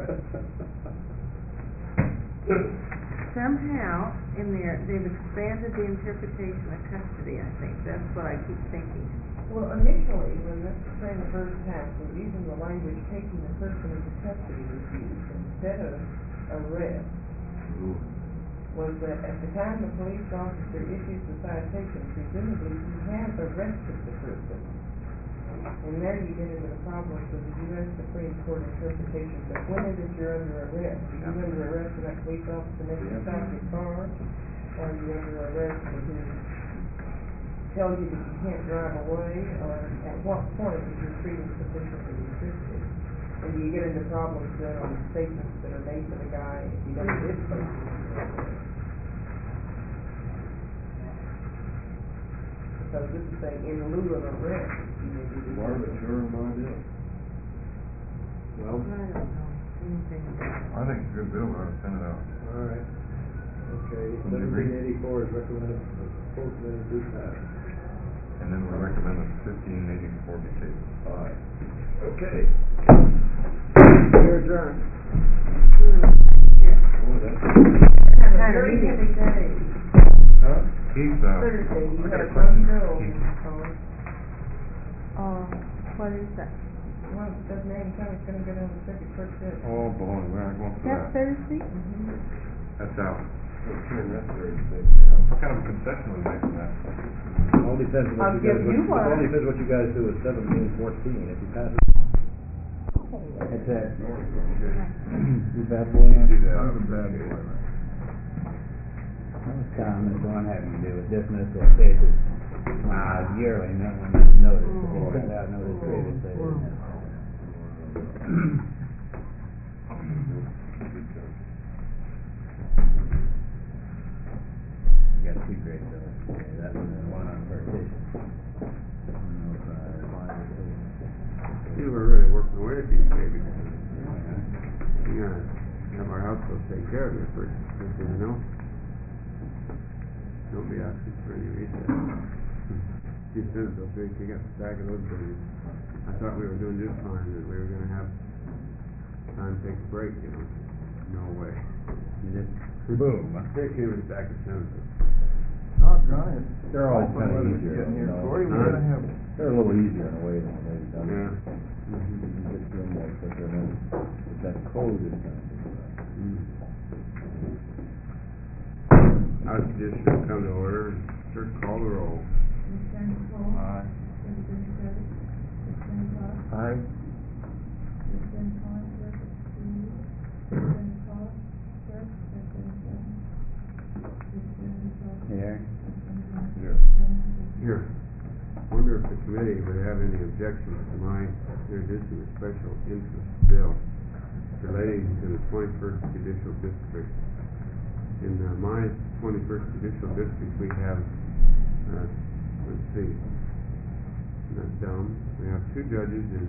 Somehow, in there, they've expanded the interpretation of custody, I think. That's what I keep thinking. Well, initially, when Mr. Crane first passed, was using the language taking the person into custody was used instead of arrest. Was that at the time the police officer issues the citation, presumably he has arrested the person. And there you get into the problems with the U.S. Supreme Court interpretation that when it is you're under arrest, are you under arrest when that police officer makes you stop your car? Or are you under arrest when he tells you that you can't drive away? Or at what point is your freedom sufficiently restricted? And do you get into problems then on statements that are made to the guy if you don't get places? Because this is saying in lieu of arrest, you may be. Marvin, sure, my deal. Well, I don't know anything about it. I think it's a good bill, but I'll send it out. all right. Okay, Would you agree? 1784 is recommended, proposed amendment to pass. And and then we recommend that 1584 be tabled. All right. Okay. We're adjourned. Oh, that's. Have a very heavy day. Huh? Keith, Thursday, you I got a have question. one bill. Keith. What is that? Well, the name county's gonna go down to second first day. Oh, boy, we're not going for That that. Thursday? That's out. Okay, that's Thursday now. What kind of a concession we make from that? All depends on I'll what you give guys, you what, it all one. depends what you guys do with 1714, if you pass it. It's that, You bad boy? Do that. I'm a bad boy, man. most common is the one having to do with dismissal of cases, yearly, no one notice, if you send out notice previously, they didn't have that. We got two great bills today, that one and one on partition. You were really working away at these babies. You gotta have our house bill taken care of here first, you know? Don't be asking for any recess. You said so big, you got the back of those babies. I thought we were doing just fine, that we were gonna have time to take a break, you know? No way. You just Boom. take him back to Senator. Doggone it. They're always Open kinda weather's easier, getting you here, know. Corey, we Huh? gotta have, They're a little easier in a way than the way done. Yeah. You get through them more quicker, and then with that cold is kind I suggest you come to order and clerk call the roll. aye. Aye. Here, Here. Wonder if the committee would have any objections to my introducing a special interest bill relating to the 21st Judicial District. In my 21st Judicial District, we have, let's see, not dumb, we have 2 judges in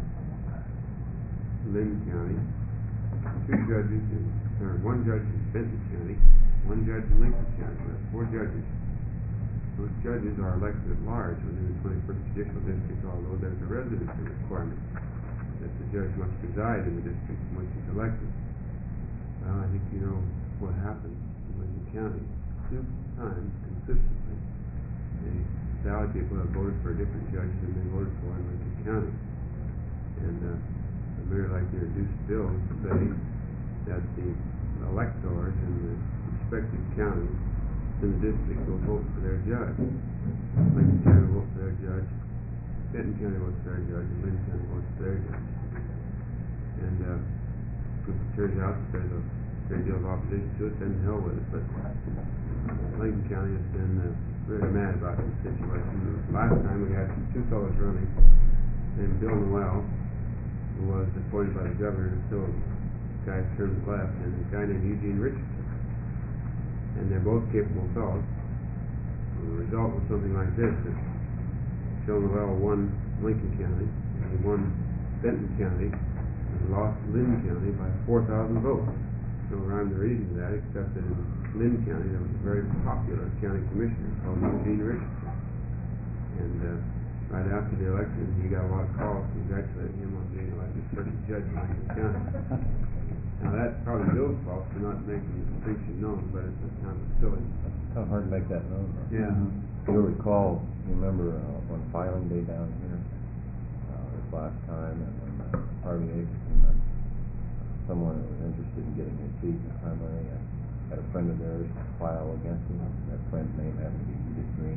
Lynn County, 2 judges in, or 1 judge in Benton County, 1 judge in Lincoln County. We have 4 judges. Those judges are elected at large within the 21st Judicial District, although there's a residency requirement that the judge must reside in the district in which he's elected. Well, I think you know what happened in Lincoln County. 2 times consistently, the Valley people have voted for a different judge than they voted for in Lincoln County. And the mayor like to introduce bills to say that the electors in the respective counties in the district will vote for their judge. Lincoln County will vote for their judge, Benton County votes for their judge, and Lynn County votes for their judge. And if it turns out that there's a great deal of opposition to it, then hell with it. But Lincoln County has been really mad about this situation. Last time we had 2 fellows running, named Bill Noel, who was appointed by the governor to fill the guy's term left, and a guy named Eugene Richardson. And they're both capable fellows. And the result was something like this, that Bill Noel won Lincoln County, and he won Benton County, and lost Lynn County by 4,000 votes. No rhyme or reason to that, except that in Lynn County there was a very popular county commissioner called Eugene Richardson. And right after the election, he got a lot of calls congratulating him on being elected first judge in Lincoln County. Now that's probably Bill's fault for not making the distinction known, but it's kind of silly. It's kind of hard to make that known, though. Yeah. You'll recall, you remember on filing day down here, this last time, and when Harvey Aitchison, someone that was interested in getting his seat in the primary, had a friend of theirs file against him. That friend's name happened to be Edith Green.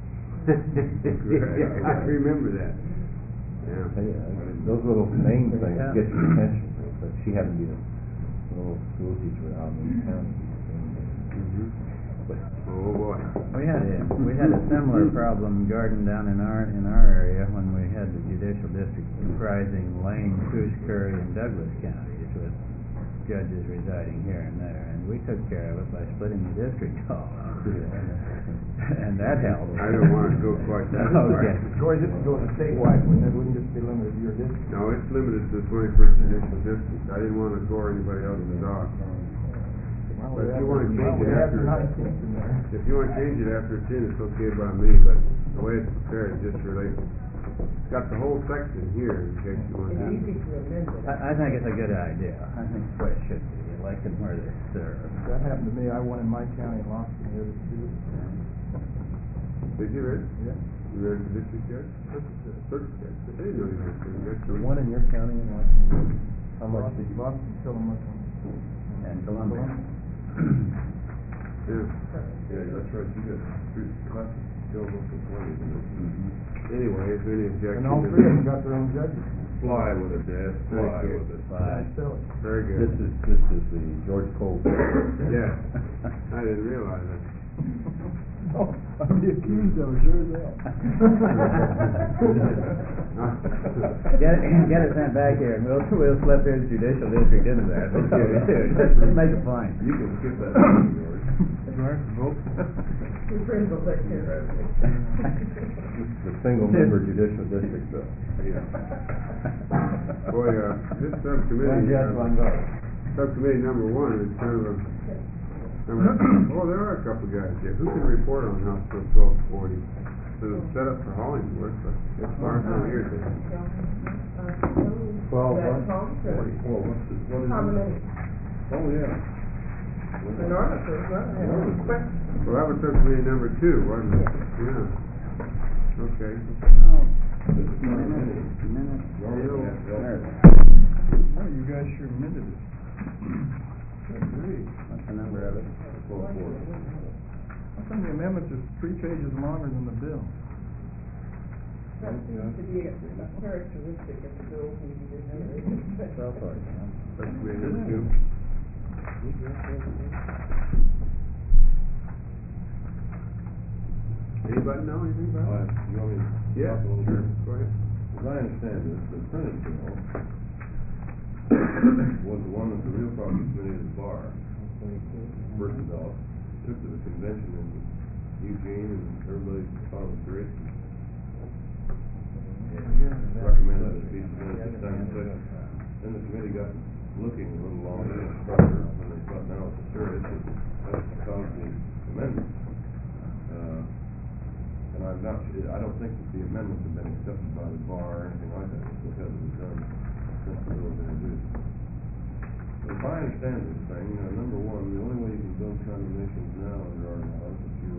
I remember that. Yeah. Tell you, those little name things get your attention, but she happened to be a little school teacher out in East County. But Oh boy. we had a similar problem, Gordon, down in our area when we had the judicial district comprising Lane, Coos, Curry, and Douglas counties with judges residing here and there, and we took care of it by splitting the district off. And that helped. I don't want to go quite that far. Okay. Corey, this is going statewide, wouldn't it? Wouldn't just be limited to your district? No, it's limited to the 21st Judicial District. I didn't want to gore anybody else's dog. Well, But if you want to change it we have after, the 19th in there. if you want to change it after 10, it's okay by me, but the way it's prepared, just relates, it's got the whole section here in case you want to. It's easy to amend it. I think it's a good idea. I think it's the way it should be. Elect them where they serve. That happened to me, I won in my county and lost in the other two. Did you, Rick? Yeah. You ran for district judge? Clerk judge. I didn't know you ran for district. One in your county and lost in the other. How much did you? Lost in Tillamook. And Columbia. Yeah, that's right, you got three classes, Tillamook and Columbia. Anyway, is there any objection? And all three of them got their own judges. Fly with it, Dad, fly with it. Fly. Very good. This is the George Cole. Yeah, I didn't realize it. Oh, I'm the accused of it, sure as hell. Get it sent back here, and we'll slip his judicial district into that. Let's make a point. You can skip that, George. Your friends will take care of it. The single member judicial district bill. Yeah. Boy, this subcommittee, One judge, one vote. subcommittee number one is kind of a, oh, there are a couple guys here. Who can report on House Bill 1240? So it's set up for Hollingsworth, but as far as I'm here, Well, That's home to Well, what is it? condominium. oh, yeah. Enormous, right? Well, that was subcommittee number two, wasn't it? Yeah. Okay. Minutes. Oh, you guys sure amended it. What's the number of it? How come the amendments are 3 pages longer than the bill? That seems to be a characteristic of the bills we did. So far, yeah. Subcommittee number two. Anybody know anything about it? You want me to Yeah, talk a little sure. bit? Go ahead. As I understand it, the printed bill was the one that the Real Property Committee of the Bar first developed, took to the convention in Eugene, and everybody thought it was great. And recommended that it be submitted this time to session. Then the committee got looking a little longer and further, when they thought now it's serious, and that's caused the amendment. And I'm not, I don't think that the amendments have been accepted by the bar or anything like that, because it was done since the bill was introduced. If I understand this thing, number one, the only way you can build condemnations now under our laws is you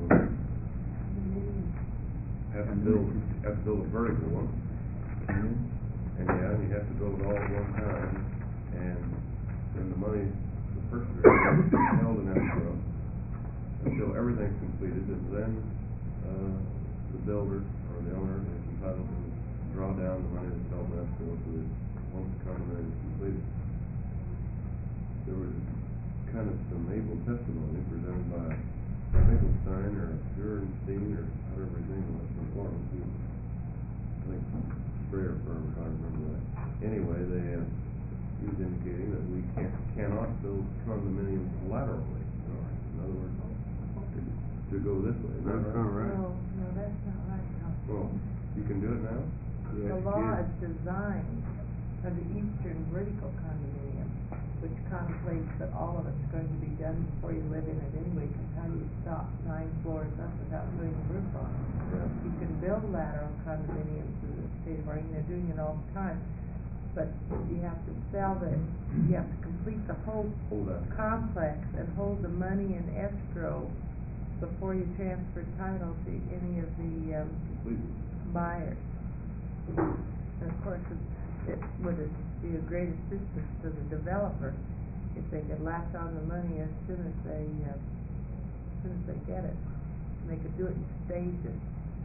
have to build a vertical one. And you have to build it all at one time, and then the money, the purchaser is held in escrow until everything's completed, and then, the builder or the owner is entitled to draw down the money that's held in escrow once the condominium is completed. There was kind of some able testimony presented by Finkelstein or Durenstein or however his name was from Florence. I think Sprayer firm, if I remember right. Anyway, he was indicating that we cannot build condominiums laterally. In other words, to go this way. That's not right. No, that's not right, no. Well, you can do it now? The law is designed for the eastern vertical condominium, which contemplates that all of it's going to be done before you live in it anyway, because how do you stop 9 floors up without putting a roof on it? You can build lateral condominiums in the state of Oregon, they're doing it all the time, but you have to you have to complete the whole complex and hold the money in escrow before you transfer title to any of the buyers. And of course, it would be a great assistance to the developer if they could latch on the money as soon as they get it. And they could do it in stages.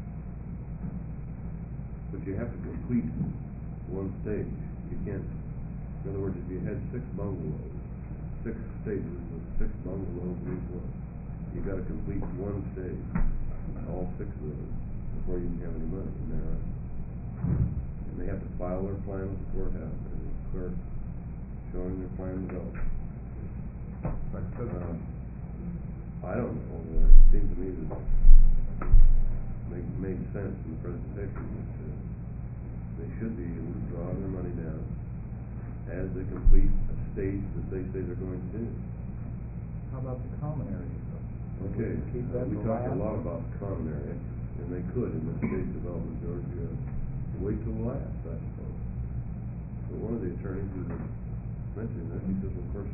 But you have to complete one stage. You can't, in other words, if you had 6 bungalows, 6 stages with 6 bungalows in each one, you gotta complete one stage, all 6 of those, before you can have any money in there. And they have to file their plan with the courthouse, and the clerk showing their plan developed. I don't know, it seemed to me that made sense in the presentation that they should be able to draw their money down as they complete a stage that they say they're going to do. How about the common areas? Okay, we talked a lot about the common area. And they could, in this stage development, George, wait till last, I suppose. But one of the attorneys who was mentioning that, he says, of course,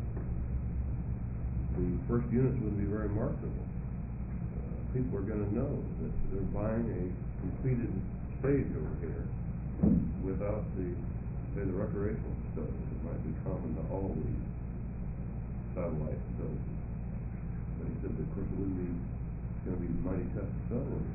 the first units wouldn't be very marketable. People are gonna know that they're buying a completed stage over here without the, say, the recreational facilities that might be common to all these satellite facilities. But he said, that, of course, it wouldn't be, it's gonna be mighty tough to sell them.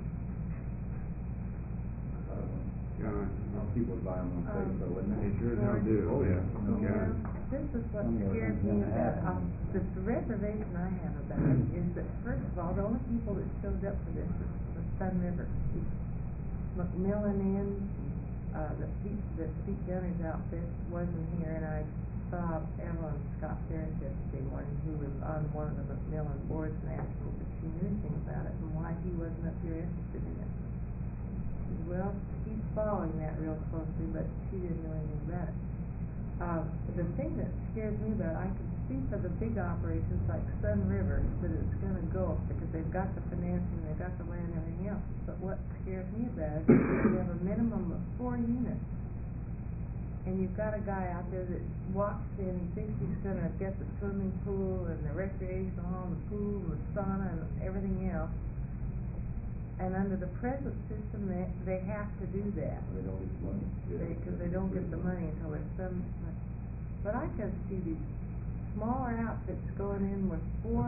People would buy them on Facebook, wouldn't they? Sure they'll do. Oh, yeah. Yeah, this is what scares me about, the reservation I have about it is that, first of all, the only people that showed up for this was Sun River. McMillan Inn, the Pete Gunner's outfit wasn't here, and I saw Evelyn Scott Ferris yesterday morning, who was on one of the McMillan boards, and asked her if she knew anything about it and why he wasn't up here interested in it. Well, he's following that real closely, but she didn't know anything about it. The thing that scares me about it, I can see for the big operations like Sun River that it's gonna go because they've got the financing, they've got the land and everything else. But what scares me about it is that you have a minimum of 4 units. And you've got a guy out there that walks in, he thinks he's gonna get the swimming pool and the recreational hall and the pool and the sauna and everything else. And under the present system, they have to do that. They don't get the money. Because they don't get the money until there's some, but I can see these smaller outfits going in with 4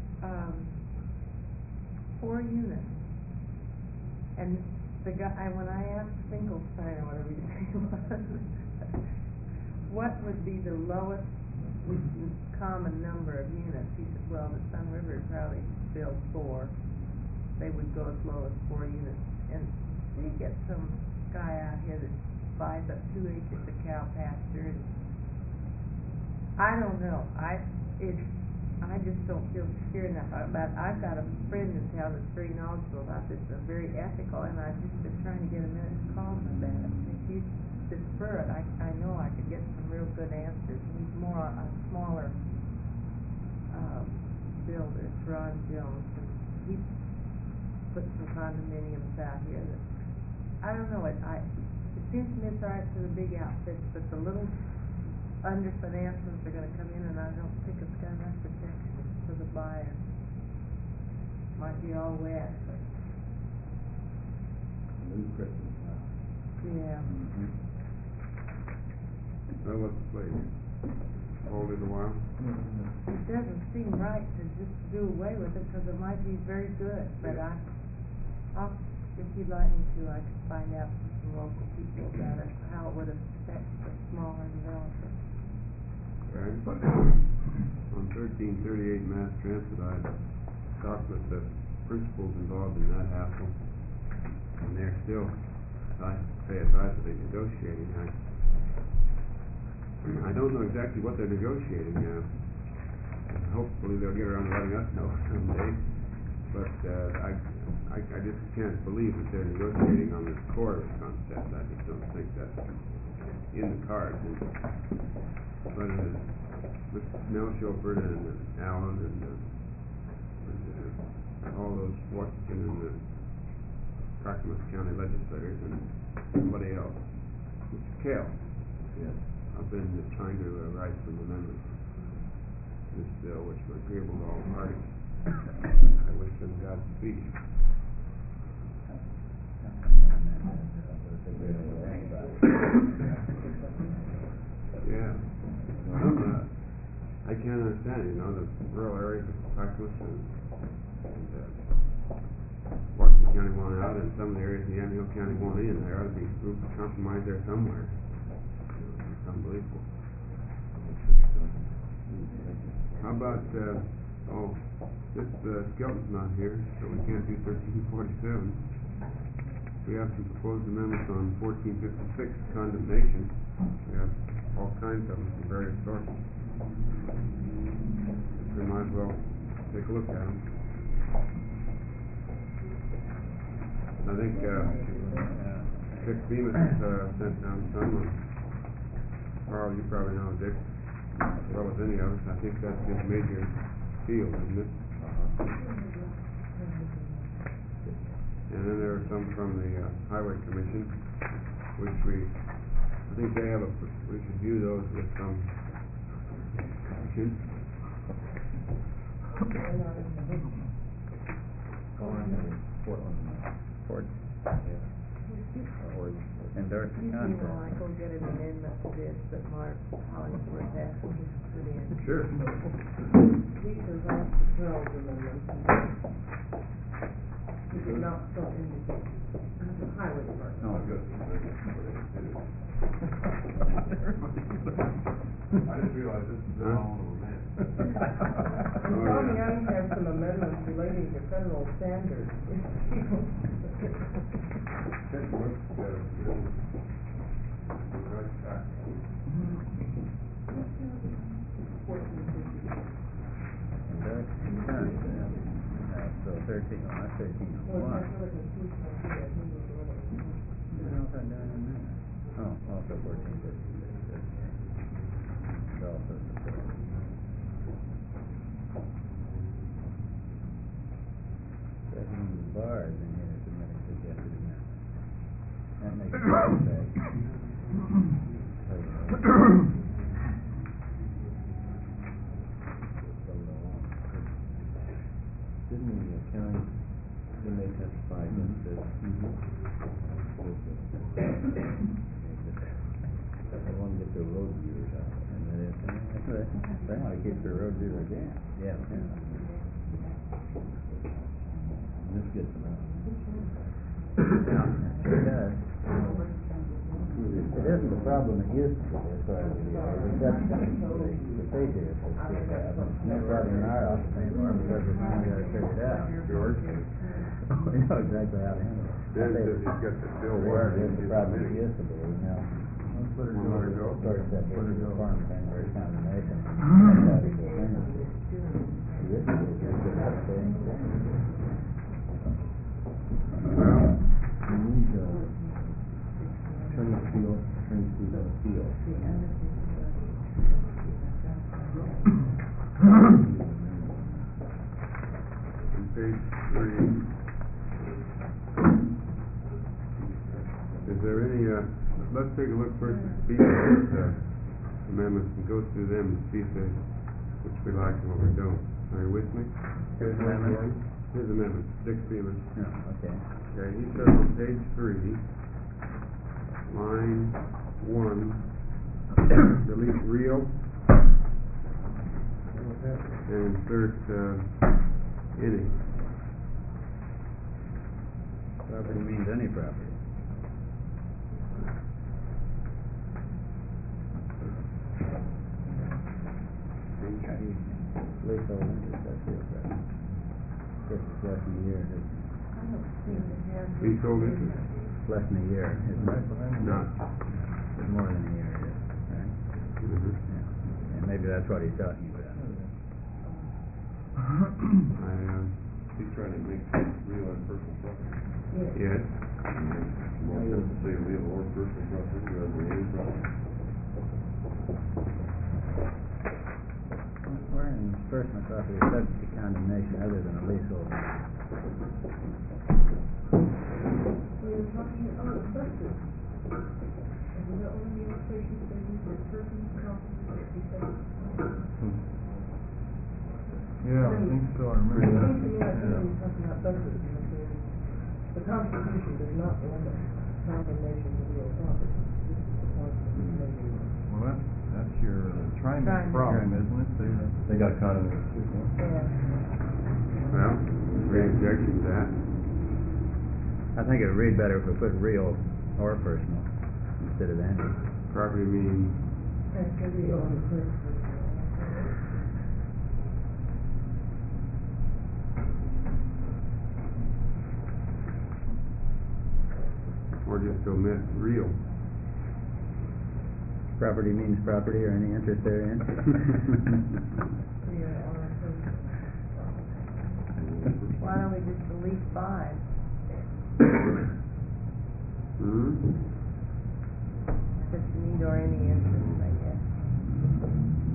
units. And the guy, when I asked Finkelstein or whatever his name was, what would be the lowest common number of units? He said, well, the Sun River would probably build 4. They would go as low as 4 units. And we get some guy out here that buys up 2 acres of cow pasture, and I don't know. I just don't feel secure enough about it. I've got a friend in town that's very knowledgeable about this and very ethical, and I've just been trying to get him in to call him about it. If he'd defer it, I know I could get some real good answers. He's more on a smaller builder, it's Ron Jones, and he put some condominiums out here that, I don't know, it seems to me it's all right for the big outfits, but the little underfinanced ones are gonna come in, and I don't think it's got enough protection for the buyer. Might be all wet, but. New Christmas now. Yeah. Well, let's play. Hold it a while. It doesn't seem right to just do away with it, because it might be very good, but I'll, if you'd like me to, I could find out from some local people about it, how it would affect the smaller developers. Okay. On 1338 Mass Transit, I talked with the principals involved in that hassle, and they're still, I say advisedly, negotiating. I don't know exactly what they're negotiating. Hopefully they'll get around to letting us know someday. But I just can't believe that they're negotiating on this corridor concept. I just don't think that's in the cards. But with Mel Shilford and Allen and all those Washington and the Clackamas County legislators and somebody else, Mr. Kale. Yes. I've been trying to write some amendments to this bill, which were agreeable to all parties. I wish them Godspeed. Yeah. I can't understand, the rural areas of Clackamas and Washington County want out, and some of the areas in Yamhill County want in. There ought to be room for compromise there somewhere. It's unbelievable. How about, this Skelton's not here, so we can't do 1347. We have some proposed amendments on 1456, condemnation. We have all kinds of them from various sources. We might as well take a look at them. I think, Dick Bemis sent down some. Carl, you probably know Dick as well as any of us. I think that's his major field, isn't it? and then there are some from the Highway Commission, which I think they have we should view those with some caution. Ford. Or endorse the contract. You know, I go get an amendment to this that Mark Hollingsworth asked me to put in. Sure. These are not the Charles amendments. You did not so indicate. The highway department. Oh, I've got some amendments for it, too. I just realized this is all of them. And Tom Young has some amendments relating to federal standards. Take a look at it, right back. Endorse the contract. So 13, oh, that's 13. Well, that's really confused my head. Also 14, 15. It's also support. President Barr is in here submitting suggested amendments. That makes sense. Didn't the county, when they testified, that they want to get their road viewers out? And they want to keep their road view again. Yeah. This gets them out. Sure does. It isn't the problem it used to be as far as the reception, the pay here, so to speak. No problem in our office anymore because we've finally got it figured out. George? We know exactly how to handle it. Dan says he's got the still It water. is the problem it used to be, you know. Let her go. Of course, that big farm thing where it's condemnation. That's how it goes in. It used to be just good enough thing. Well, We need, attorney field, attorney field. On page 3. Is there any, let's take a look first at Speedway's amendments and go through them and see if they, which we like and what we don't. Are you with me? Here's amendment. Here's amendment, Dick Beeman. Yeah, okay. Okay, he says on page 3, line 1, delete real and insert any. Property means any property. Leasehold interest, that's real property. If it's less than a year, it's Leasehold interest? less than a year, isn't it? Not. It's more than a year, it is, right? Yeah. And maybe that's what he's talking about. he's trying to make real and personal property. Yes. More sense to say real or personal property rather than any property. Where in personal property is subject to condemnation other than a leasehold? We're talking about substance. And we don't want to be illustrations that use the person's property that we say. Yeah, I think so, I remember It that. seems to me like when you're talking about substance, the Constitution does not limit condemnation to real property. This is the point that we made. Well, that's your triangle problem, isn't it? They got caught in it. Yeah. Well, we objection to that. I think it would read better if we put real or personal instead of any. Property means That's the real and personal. or just omit real. Property means property or any interest therein. Why don't we just delete 5? Just need or any interest, I guess.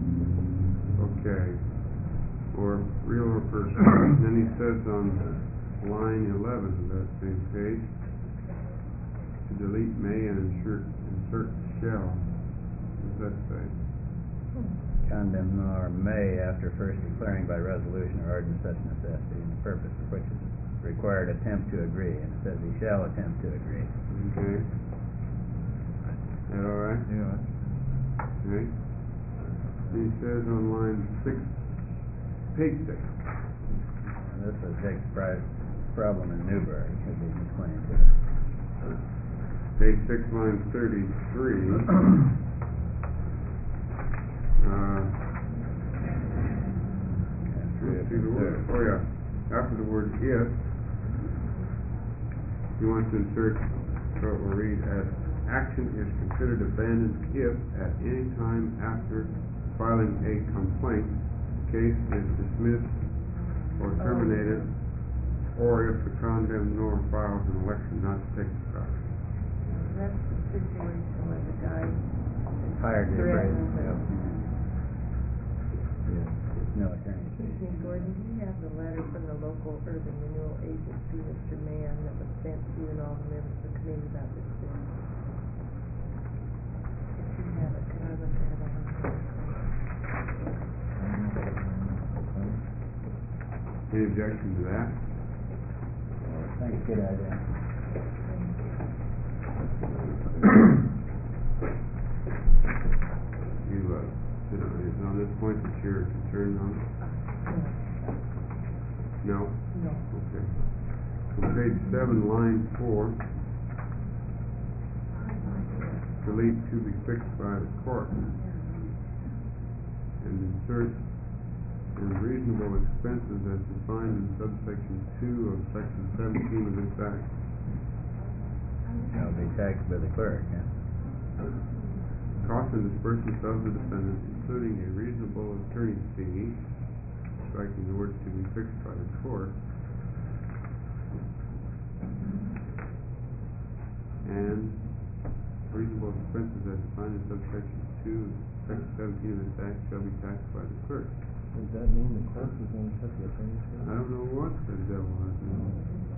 Okay. Or real or personal. Then he says on line 11 of that same page, to delete may and insert shall. What does that say? Condemn or may after first declaring by resolution or ordinance such necessity and the purpose for which is required attempt to agree, and it says he shall attempt to agree. Okay. That all right? Yeah. Okay. He says on line 6, page 6. And this is a big problem in Newburgh, as he explained to us. Page 6, line 33. Let's see the word. Oh yeah. After the word if, he wants to insert what we'll read as action is considered abandoned if at any time after filing a complaint, the case is dismissed or terminated, or if the condemned nor files an election not to take the property. That's the situation where the guy Hired to threatened. no attorney. Excuse me, Gordon, do you have the letter from the local urban renewal agency, Mr. Mann, that was sent to you and all the members of the committee about this bill? If you have it, could I look at it? Any objection to that? I think it's a good idea. Is on this point that you're concerned on? No? No. Okay. On page 7, line 4, delete to be fixed by the court, and insert and reasonable expenses as defined in subsection 2 of section 17 of this act. Shall be taxed by the clerk, yeah. Cost and disbursements of the defendant, including a reasonable attorney's fee, striking the words to be fixed by the court, and reasonable expenses as defined in subsection 2 of section 17 of this act shall be taxed by the clerk. Does that mean the clerk is going to set the attorney's fee? I don't know what the devil has been.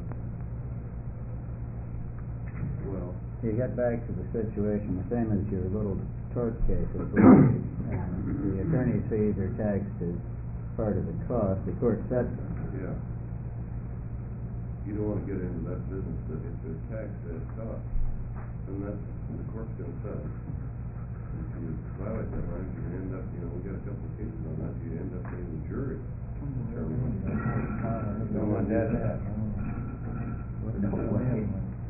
Well, You get back to the situation, the same as your little tort cases, where the attorney's fees are taxed as part of the cost, the court sets them. yeah. You don't wanna get into that business, that if they're taxed as cost, then that's, the court's gonna settle. If you violate that right, you end up, we got a couple of cases on that, you end up being the jury. No one does that. No way.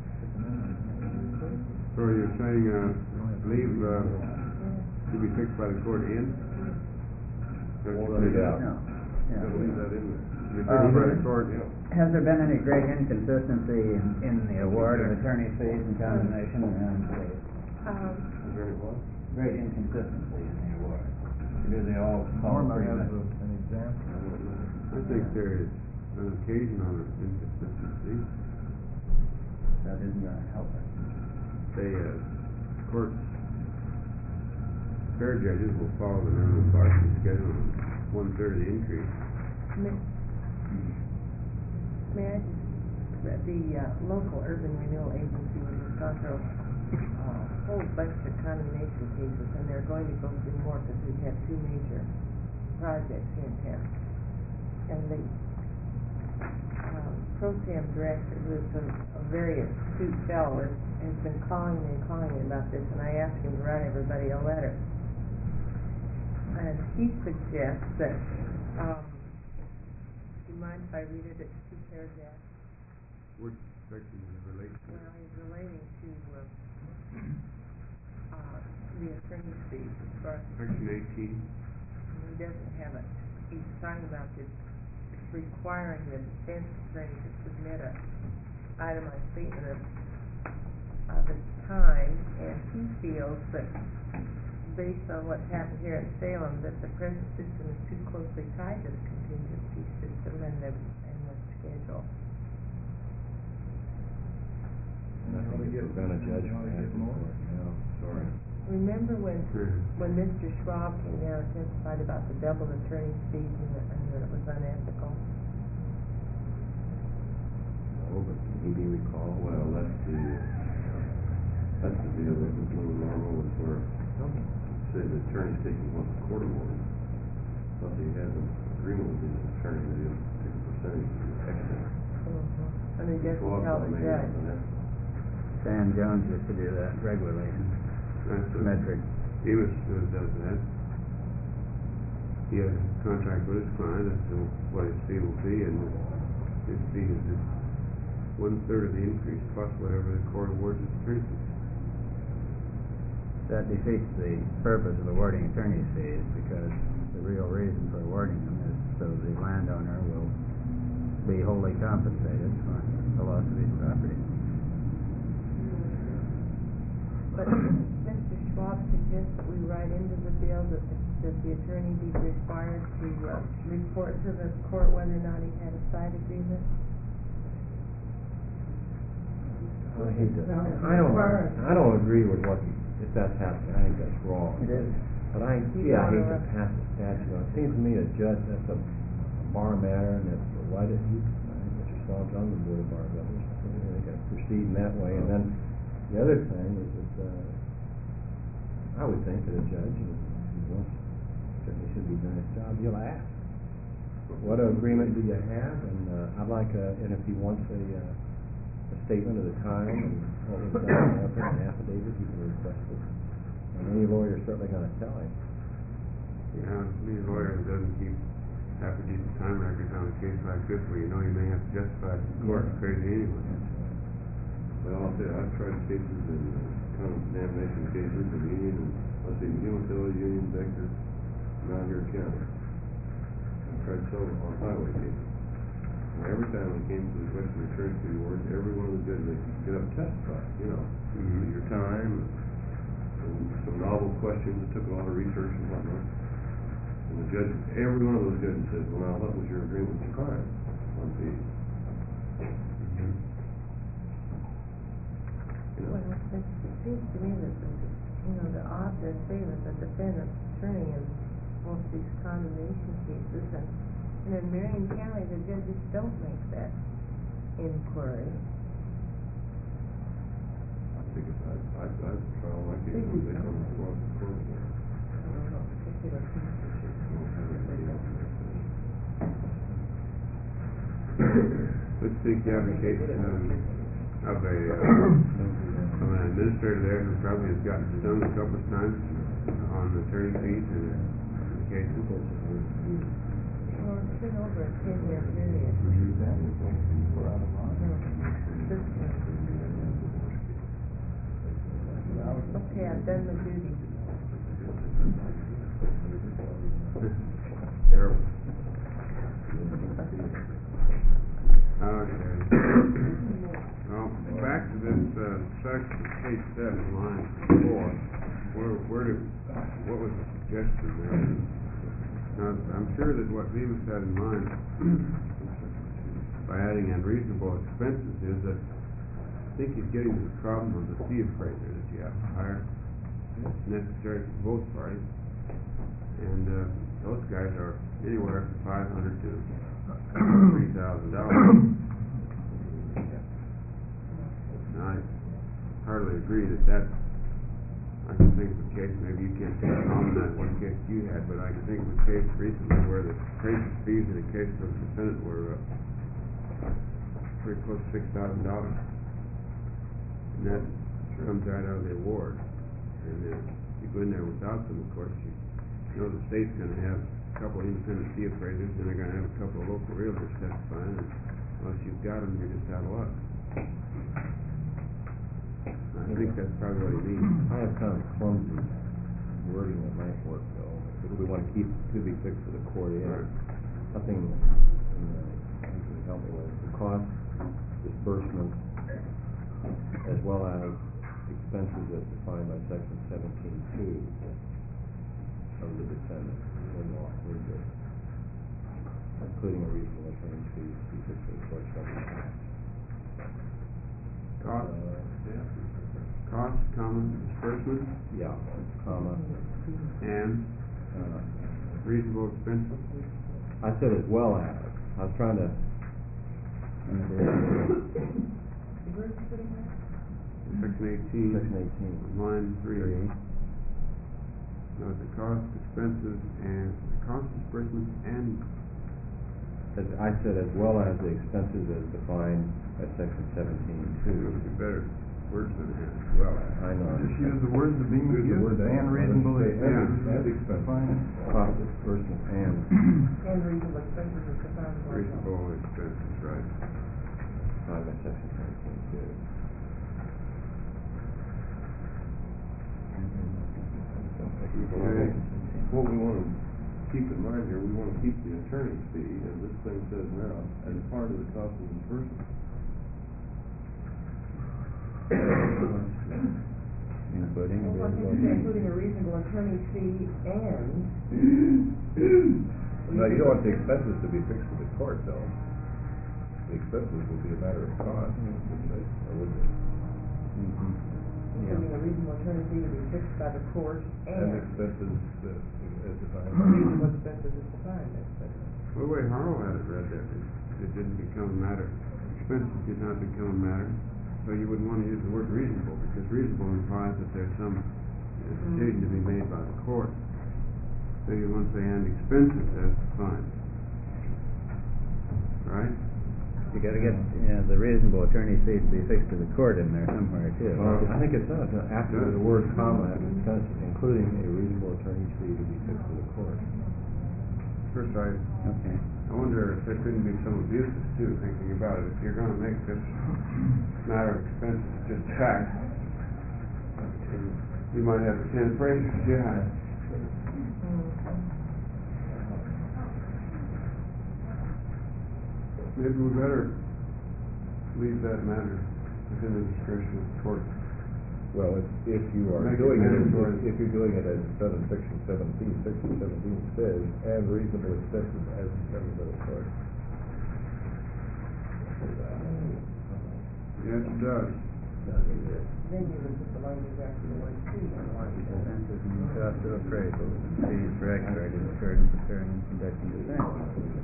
So you're saying, leave, to be fixed by the court in? That's what you're saying? No. Gotta leave that in there. Be fixed by the court, Has there been any great inconsistency in the award of attorney's fees and condemnation around the state? Is there any what? Great inconsistency in the award. Do they all follow Norma pretty has much? an example. I think there is an occasional inconsistency. That isn't gonna help us. Say, court, fair judges will follow the minimum bargaining schedule on 1/3 of the increase. May I just, the local urban renewal agency was gone through a whole bunch of condemnation cases, and they're going to go through more because we've had 2 major projects here in town. And the pro tem director, who is a very astute fellow, has been calling me about this, and I asked him to write everybody a letter. And he suggests that, do you mind if I read it? It's 2 paragraphs. Which section does it relate to? Well, he's relating to the attorney's fees as far as. Section 18. He doesn't have it. He's talking about this requiring the defense attorney to submit a itemized statement of its time, and he feels that based on what's happened here in Salem, that the present system is too closely tied to the contingency system and the schedule. And I think it's been a judgment. Sorry. Remember when Mr. Schwab came down and testified about the double attorney's fees and that it was unethical? but can he be recalled? Well, that's the deal that was a little normal with where, say, the attorney's taking what the court awarded. But he has an agreement with his attorney that he'll take a percentage of the excess. And he gets to tell the judge. Stan Jones used to do that regularly, metric. Amos does that. He has a contract with his client as to what his fee will be, and his fee is just 1/3 of the increase plus whatever the court awards his attorney fees. That defeats the purpose of awarding attorney's fees, because the real reason for awarding them is so the landowner will be wholly compensated for the loss of his property. But Mr. Schwab suggests that we write into the bill that the attorney be required to report to the court whether or not he had a side agreement. I don't agree with if that's happening. I think that's wrong. It is. But I hate to pass a statute. It seems to me a judge, that's a bar matter, and it's, why did he, I think Mr. Schwab's on the board of bar governors. I think they gotta proceed in that way. And then the other thing is that, I would think that a judge, if he wants, certainly should be doing his job, he'll ask, what agreement do you have? And I'd like and if he wants a statement of the time and what was done after an affidavit, he can request it. And any lawyer's certainly gonna tell him. Yeah, any lawyer that doesn't keep half a decent time record on a case like this, where you know you may have to justify it in court, is crazy anyway. Well, I'll tell you, I've tried cases in common damnation cases in Union, and let's see, Umatilla, Union, Dexter, down here in county. I've tried several on highway cases. And every time we came to the question of insurance fee awards, every one of the judges, they could get up and testify, your time, and some novel questions that took a lot of research and whatnot. And the judge, every one of those judges says, well, now, what was your agreement with the client on fees? Well, it seems to me that the odds are favored the defendant's attorney in most of these condemnation cases, and in Marion County, the judges don't make that inquiry. I think if I'd trial my case, they come before the court. I don't know, particular cases. Let's take the application of an administrator there who probably has gotten stung a couple of times on attorney fees in cases. Well, it's been over a 10-year period. Okay, I've done my duty. Terrible. Okay. Well, back to this section, page 7, line 4. What was the suggestion there? Now, I'm sure that what Beavis had in mind by adding unreasonable expenses is that I think he's getting to the problem of the fee appraiser that you have to hire. It's necessary for both parties. And those guys are anywhere from $500 to $3,000. Now, I hardly agree that I can think of a case, maybe you can't take comment on what case you had, but I can think of a case recently where the appraiser's fees in a case of a defendant were pretty close to $6,000. And that comes right out of the award. And if you go in there without them, of course, you know the state's going to have a couple of independent fee appraisers, and they're going to have a couple of local realtors testifying, and unless you've got them, you're just out of luck. I think that's probably what he means. I have kind of clumsy wording that might work, though. If we want to keep to be fixed for the court, something can help me with the cost, disbursement, as well as expenses as defined by section 17(2) of the defendant, including a reasonable attorney's fees, fixed for the court shall Cost, comma, disbursement? Yeah, comma. And reasonable expenses? I said as well as. I was trying to And it is. Where's it putting that? Section 18. Section 18. Line 3. No, the cost, expenses, and the cost disbursements and, As I said, as well as the expenses as defined by section 17 it would be better words than that as well. I know. Just use the words that being Use the used, word and and. reasonable Say expenses. and expenses. Fine. Cost disbursement and. And reasonable expenses is defined as well. Reasonable expenses, right. Defined by section 17 too. Okay. What we wanna keep in mind here, we wanna keep the attorney's fee, as this thing says now, as part of the cost of disbursement. Including Well, what reasonable. you say, including a reasonable attorney's fee and. No, you don't want the expenses to be fixed with the court, though. The expenses will be a matter of cost, wouldn't they? Or would they? Including a reasonable attorney's fee to be fixed by the court And and. expenses as defined. Reasonable expenses is defined as such. Well, the way Harlow had it read there, it didn't become a matter, expenses did not become a matter, so you wouldn't wanna use the word reasonable, because reasonable implies that there's some decision to be made by the court. So you want to say, and expenses as defined. Right? You gotta get, the reasonable attorney fee to be fixed to the court in there somewhere too. I think it does, after the word comma, after expenses, including a reasonable attorney's fee to be fixed to the court. First, I Okay. wonder if there couldn't be some abuses too, thinking about it. If you're gonna make this matter of expenses just tax, you might have 10 phrases, yeah. Maybe we better leave that matter within the discretion of the court. Well, if you are Make it doing it, mandatory. if you're doing it as done in section 17, section 17 says, and reasonable expenses as determined by the court. Yes, it does. Then you would put the language after the word fee on the line. Expenses and the cost of appraisal, fees for experts incurred in preparing and conducting defense.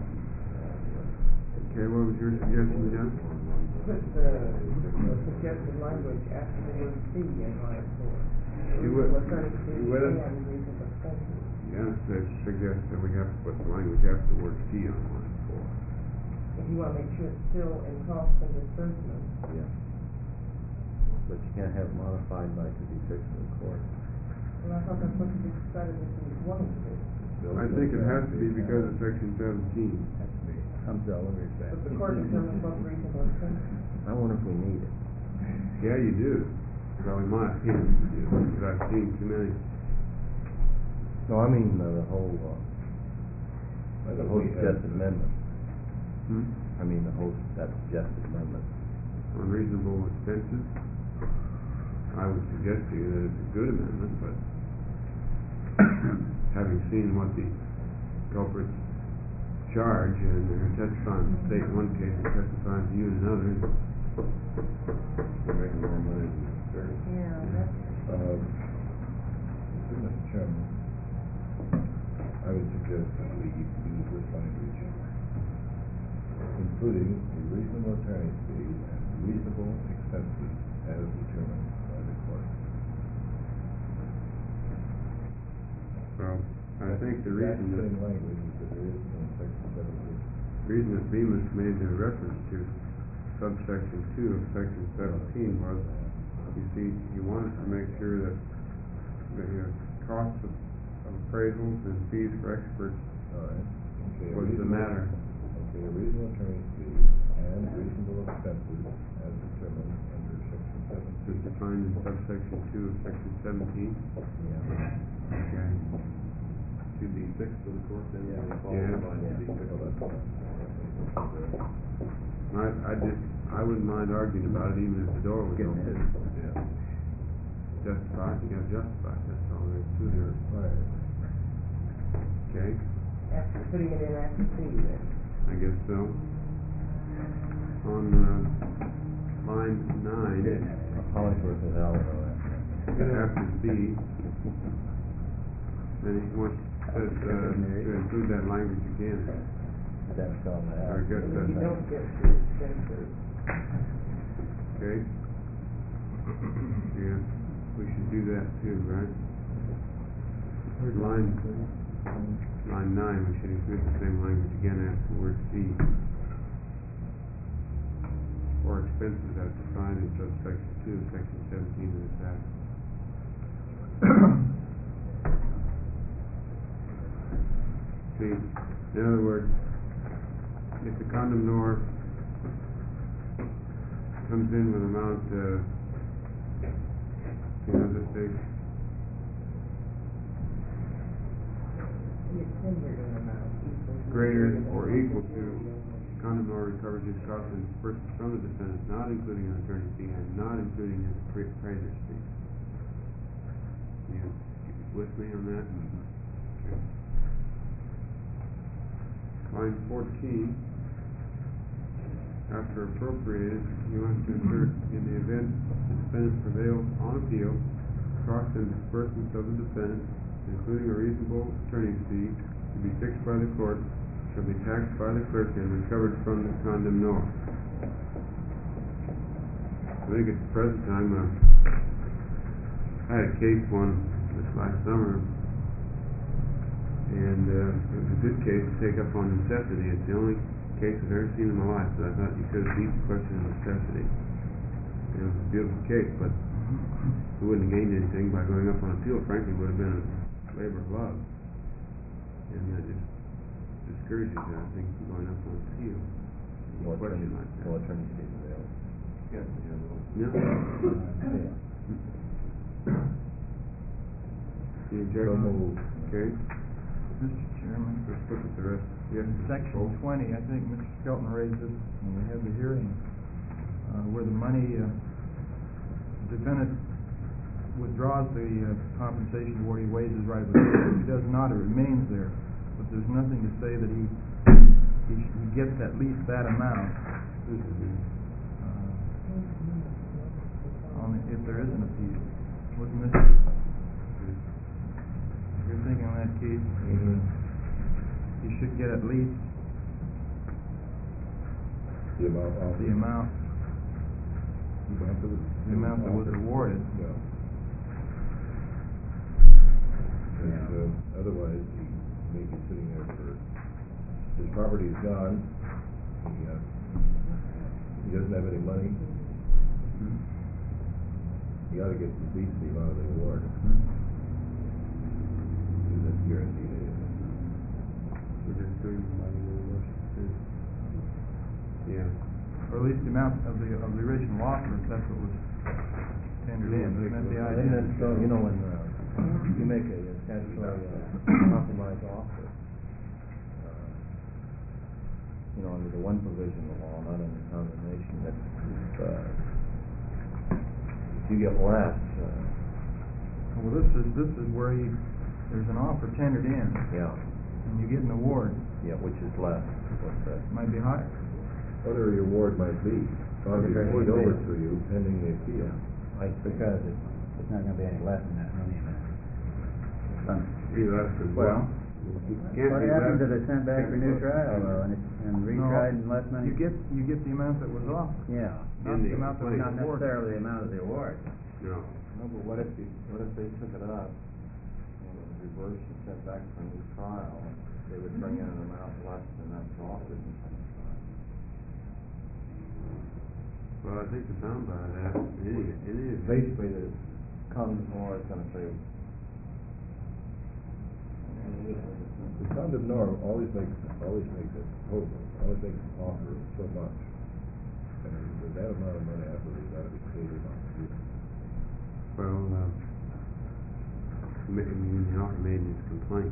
Okay, what was your suggestion, John? Put the suggested language after the word fee in line 4. You would- Reasonable attorney's fee you would- and reasonable expenses. Yes, that suggests that we have to put the language after the word fee on line 4. If you wanna make sure it's still in cost and disbursement. Yeah. But you can't have modified by to be fixed to the court. And I thought that's what you decided that you wanted to do. I think it has to be because of section 17. Has to be auxiliary But factors. the court determines what's reasonable expenses. I wonder if we need it. Yeah, you do. Well, in my opinion, you do, because I've seen too many. No, I mean, the whole suggested amendment. I mean, that suggested amendment. Unreasonable expenses. I would suggest to you that it's a good amendment, but having seen what the culprits charge and they're testifying to state in one case and testifying to you in another, They're making more money than necessary. Yeah, that's. Mr. Chairman, I would suggest that we use this language, including a reasonable attorney's fee and reasonable expenses as determined by the court. well, I think the That reason that same language that there is in section 17. reason that Bemis made the reference to subsection 2 of section 17 was, you see, he wanted to make sure that the costs of appraisals and fees for experts All right. Okay, was the matter. Okay, a reasonable attorney's fee and reasonable expenses as determined under section 17. Is defined in subsection 2 of section 17. Yeah. Okay. To be fixed to the court, then Yeah. they fall Yeah. in line to be fixed to the court. I wouldn't mind arguing about it even if the door was Getting open. it. Yeah. Justified, you gotta justify it, that's all there is to They're it. required. Okay, After putting it in after fee, then. I guess so. On, line 9, Hollingsworth is out of that. after B, then he wants, says, to include that language again. steps on that. I guess And if that's, you don't get through, then through. okay. Yeah, we should do that too, right? Line 9, we should include the same language again after the word fee. Or expenses as defined in subsection 2 of section 17 of this act. See, in other words, if the condemnor comes in with amount, let's say, You tendered an amount equal to. greater or equal to, condemnor recovers his costs and disbursements from the defendant, not including an attorney fee and not including his appraiser's fee. You with me on that? Okay. Line 14, after appropriated, you want to insert, in the event the defendant prevails on appeal, costs and disbursements of the defendant, including a reasonable attorney's fee, to be fixed by the court, shall be taxed by the clerk and recovered from the condemnor. I think at the present time, I had a case this last summer, and it was a good case to take up on necessity. It's the only case I've ever seen in my life that I thought you could have beat the question of necessity. It was a beautiful case, but we wouldn't have gained anything by going up on appeal. Frankly, it would have been a labor of love. And that just discourages you, I think, from going up on appeal. No attorney, Question like that. no attorney fees available. No. Any objection? moved. Okay, Mr. Chairman, let's look at the rest. Yes, in section 20, I think Mr. Skelton raised this when we had the hearing, where the money, defendant withdraws the compensation award, he waives his right of appeal. If he does not, it remains there. But there's nothing to say that he gets at least that amount. If there is an appeal. Wasn't this? You're thinking in that case, he should get at least The amount of. the amount that was awarded. Yeah. And, otherwise, he may be sitting there his property is gone, he doesn't have any money. He ought to get at least the amount of the award. That's guaranteed anything. We're just doing money yeah. Or at least the amount of the original offer, if that's what was tendered in. Isn't that the idea? And then, so, when you make a statutory compromise offer, under the one provision of the law, not under condemnation, that if you get less, Well, this is where there's an offer tendered in, yeah, and you get an award. which is less, what's that? Might be higher. Whatever your award might be, it's going to be paid over to you pending the appeal. Because it's not gonna be any less than that in any event. Be less than Well, Can't what be happens less. if it's sent back for new trial, though, and retried and less money? You get the amount that was offered, Yeah, not the amount that was not awarded. necessarily the amount of the award. No. No, but what if they took it up, and it was reversed and sent back for a new trial, they would bring in an amount less than that was offered in some trial? Well, I think the bound by that, any Basically, the condemnor is gonna say, The condemnor always makes a proposal, always makes an offer of so much. And with that amount of money, I believe that ought to be paid on the deal. well, the offer made in his complaint.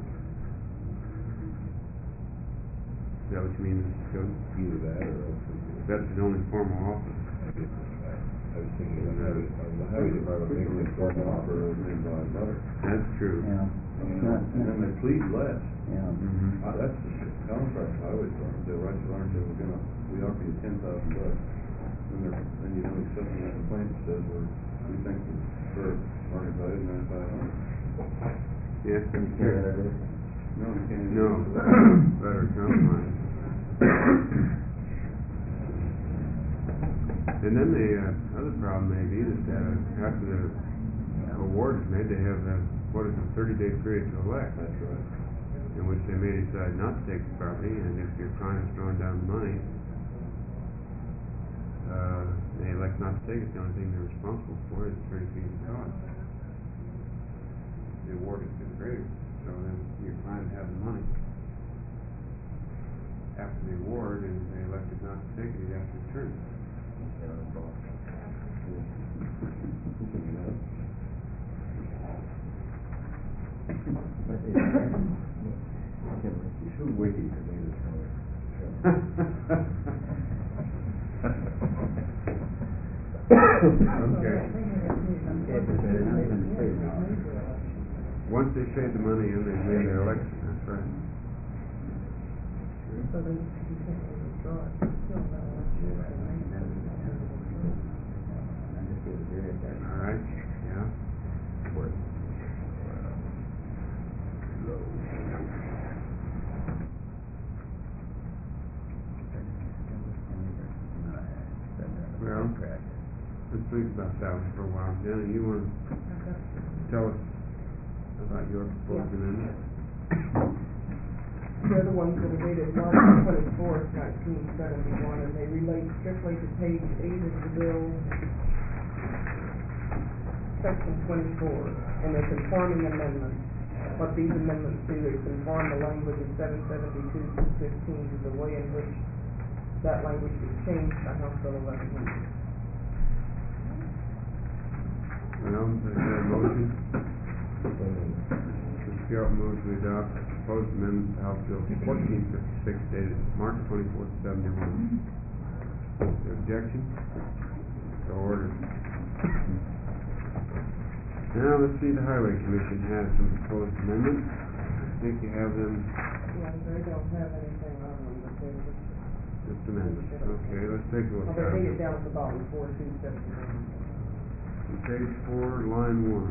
Is that what you mean, Mr. Skelton? Either that or else. That's the only formal offer. I was thinking of the highway department making a formal offer made by letter. That's true. Yeah. And then they plead less. Yeah. Mm-hmm. That's the contract highway department, they'll write you learn, we offer you $10,000. Then you don't accept that complaint that says, we think the fair market value is $9,500. Yes, that's true. No, you can't. No, better compromise. And then the other problem may be that after the award is made, they have a 30-day period to elect. That's right. In which they may decide not to take the property, and if your client is throwing down the money, they elect not to take it. The only thing they're responsible for is attorney fees and costs. The award has been granted, so then your client has the money. After the award, and they elected not to take it, you have to return it. You're too witty for me this morning. Okay. Once they paid the money in, they made their election, that's right. So they can't withdraw it. Still no All right, yeah. Well, let's think about that one for a while. Jenny, you want to tell us about your proposed amendment? They're the ones that are dated March 24th, 1971, and they relate strictly to page 8 of the bill, section 24, and they're conforming amendments. What these amendments do is conform the language of 772-215 to the way in which that language was changed by House Bill 1100. Well, is there a motion? Mr. Skelton moves to adopt the proposed amendment to House Bill 1456 dated March 24th, 71. Is there objection? So ordered. Now, let's see, the Highway Commission has some proposed amendments. I think you have them. Yeah, they don't have anything on them, but they're Just amendments. Okay, let's take a look well, at they're them. dated down at the bottom, 4271. On page 4, line 1.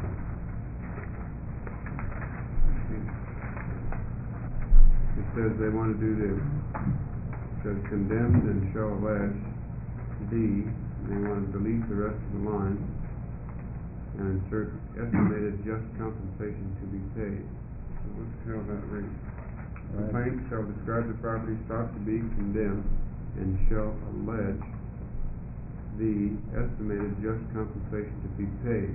It says they want to do this. It says condemned and shall allege D. They want to delete the rest of the line and insert estimated just compensation to be paid. So what the hell that reads? Complaint shall describe the property sought to be condemned and shall allege the estimated just compensation to be paid.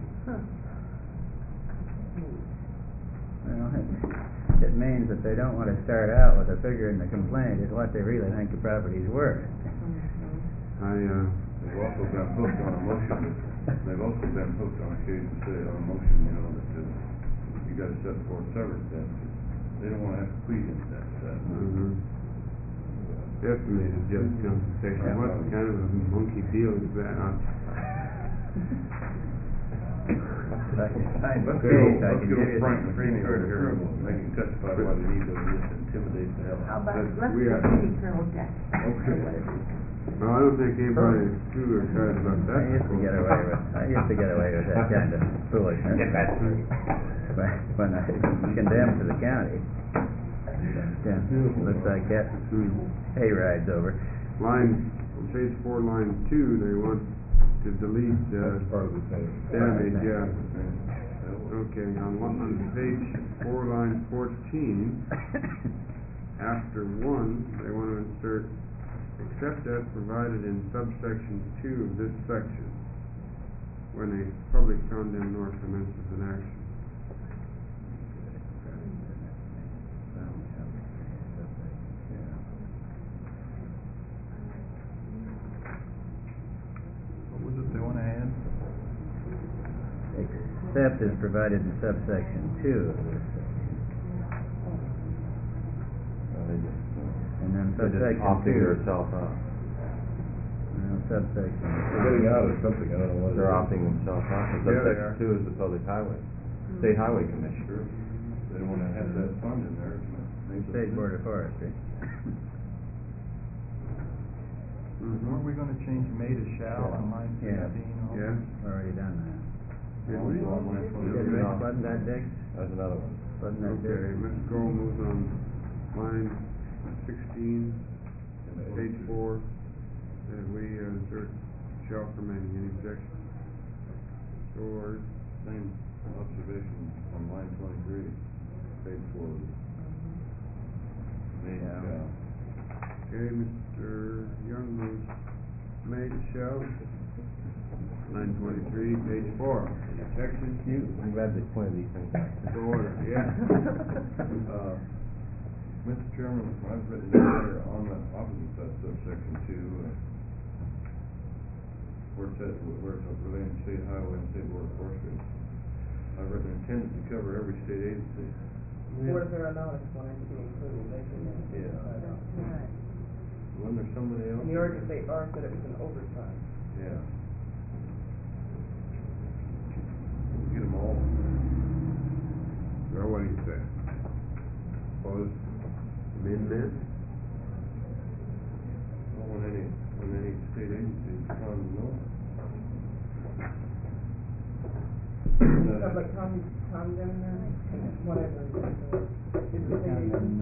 Well, it means that they don't want to start out with a figure in the complaint, it's what they really think the property's worth. They've also been hooked on a motion, they've also been hooked on occasion, say, on a motion, you know, that says, you gotta set forth severance damages. They don't wanna have to plead into that. Estimated just compensation. Yeah. What kind of a monkey deal is that? Let's go Frank McCready over here, make him testify why they need those just intimidate the hell How out about, of them. let's we do are- city colonel tax. Okay. Well, I don't think anybody is too excited about that. I used to get away with that kind of foolishness. When I condemned to the county. Looks like that hay rides over. Line, on page 4, line 2, they want to delete, That's part of the same. damage, yeah. Okay, on page 4, line 14, after 1, they want to insert, except as provided in subsection 2 of this section, when a public condemnor commences an action. What was it they wanna add? Except as provided in subsection 2 of this. And then subsection 2. themselves out. Subsection. They're getting out of something, I don't know what it is. They're opting themselves out, because Yeah, they subsection are. 2 is the public highway, state highway commission. Sure. They don't wanna have that fund in there. State Board of Forestry. Weren't we gonna change may to shall on line Yeah. 16 also? Yeah? Already done that. Did we? Wasn't that, Dick? That's another one. Wasn't that Dick? Okay, Mr. Cole moves on line 16. page 4, that we insert shall remaining, any objection? So ordered. Same observation on line 23, page 4. Made Yeah. shall. Okay, Mr. Young moves made shall. Line 23, page 4. Any objection? I'm glad they pointed these things out. So ordered, yeah. Mr. Chairman, I've written down there on the opposite side, subsection 2, where it says, where it's relating to state highway and state board of forestry. I've written intended to cover every state agency. Board of Aeronautics wanted to be included, they didn't. Yeah. Right. Wasn't there somebody else? In the ordinance, they are said it was an oversight. Yeah. Get them all. Well, what do you say? Opposed? Amendment? Well, when any state agency is found to know. Public condemnation, whatever. It's a state agency.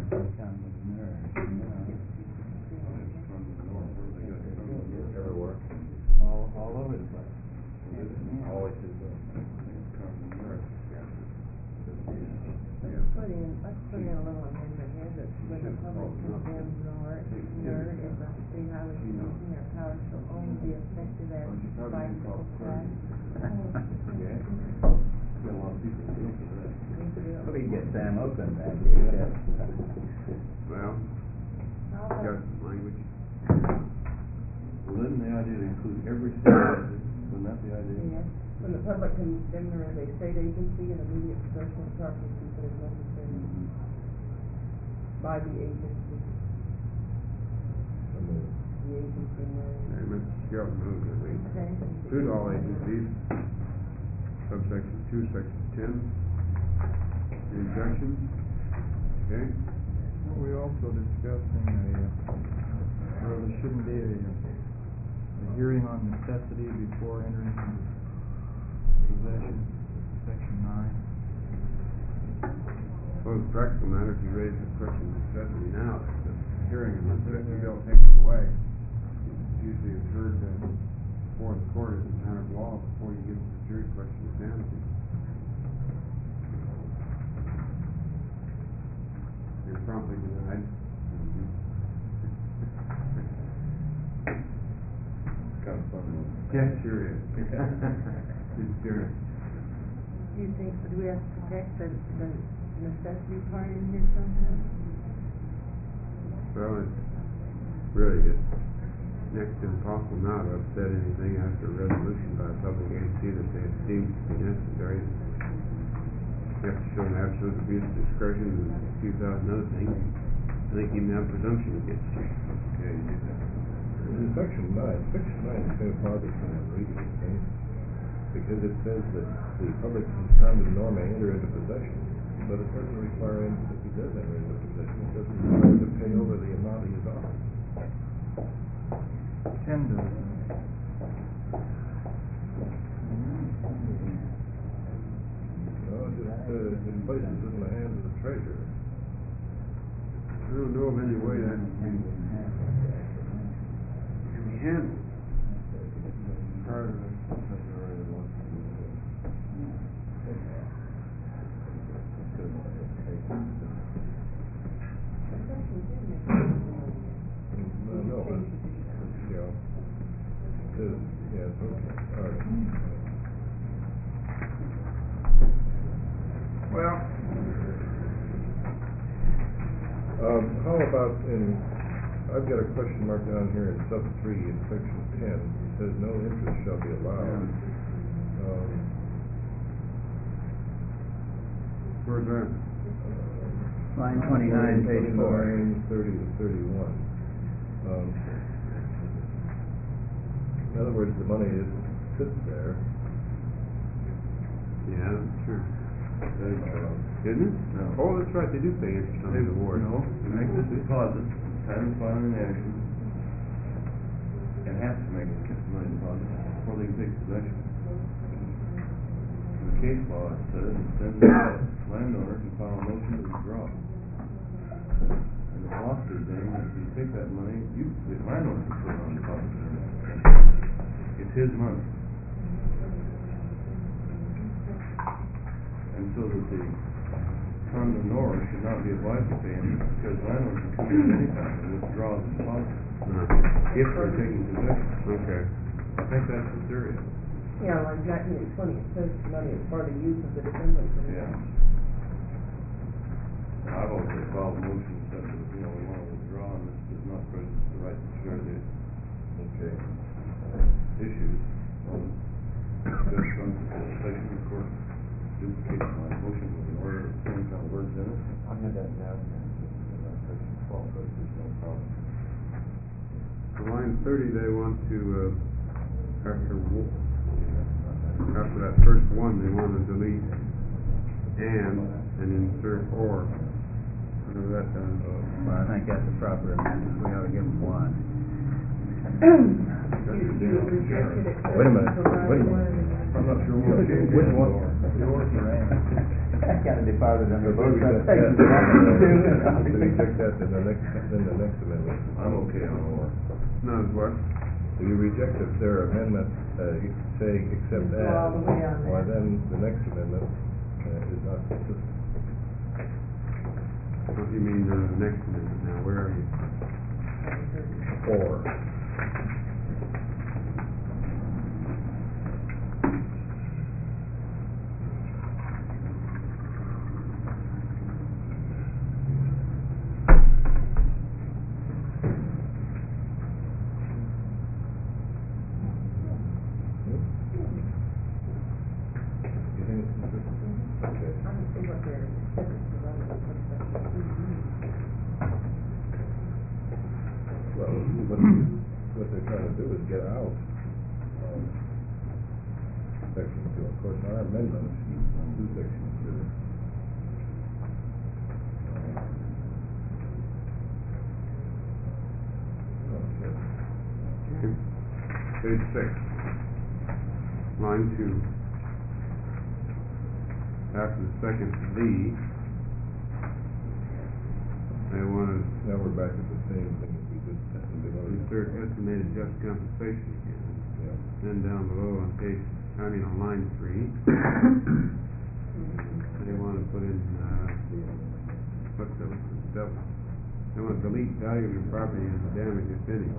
Everywhere. All over the place. Always is. Let's put in a little amendment here that when the public condemns nor is a state highway commission, their powers shall only be effective as bicycle tracks. Yeah. Got a lot of people who look at that. We get Sam Oakland back here. Well, got some language. Well, isn't the idea to include every state agency? Wasn't that the idea? Yes. When the public condemner is a state agency and immediate possession of property is considered necessary by the agency. The agency name. And Mr. Skelton moves that we Okay. include all agencies, subsection 2, section 10. Any objections? Okay. Were we also discussing there shouldn't be a hearing on necessity before entering into possession, section 9? Well, as a practical matter, if you raise the question of necessity now, the hearing is necessity, you don't take it away. It's usually occurred before the court as a matter of law, before you get to the jury question of sanity. You're promptly denied. Kind of fun. Yeah, sure is. Good spirit. Do you think, do we have to protect the necessity part in here somehow? Well, it's really just next to impossible now to upset anything after a resolution by a public agency that they deem to be necessary. You have to show an absolute abuse of discretion and a few thousand other things. I think you even have presumption against you. Okay, you did that. In section 9 is kind of hard to kind of read, I think, because it says that the public condemned nor may enter into possession, but it doesn't require him, if he does enter into possession, it doesn't require him to pay over the amount he is offered. 10 does. No, it places it in the hands of the treasurer. I don't know of any way that can be handled. Prior to February 1. No, yeah. Yes, okay, all right. Well, how about I've got a question mark down here in sub 3 in section 10, it says no interest shall be allowed. where's that? Line 29, page 4. 29, 30 to 31. In other words, the money sits there. Yeah, that's true. Isn't it? No. Oh, that's right, they do pay interest on the award. No, they make this deposit, time of filing the action, and has to make a money deposit before they can take possession. In the case law, it says, then the landowner can file a motion to withdraw. And the philosophy thing is take that money, the landlord can put it on deposit. It's his money. And so that the condemnor should not be obliged to pay interest, because landlord can come in at any time and withdraw the deposit, if they're taking possession. Okay. I think that's the theory. Yeah, well, exactly, it's funny, it says money is part of use of the defendant. Yeah. I've always said file a motion that, we want to withdraw, and this does not prejudice the right to share the, issues. Just from participation, of course, duplicate my motion with an order of the same kind of words in it. I had that down in section 12, but there's no problem. On line 30, they want to, after that first one, they want to delete and insert or. Whatever that does. Well, I think that's a proper amendment, we ought to give them one. You rejected it. Wait a minute. I'm not sure what it is. Which one? I got a deposit under both sides. Then you take that to the next amendment. I'm okay on or. No, it's what? If you reject their amendment, saying except Go all the way on why there. then the next amendment is not consistent. What do you mean, the next amendment now, where are you? Or. What they're trying to do is get out section 2. Of course, our amendment to section 2. Page 6, line 2. After the second "the," they want to Now we're back at the same thing that we just insert estimated just compensation again. Yeah. Then down below on line 3, they want to put in, what's the double? They want to delete value of your property and the damage if any.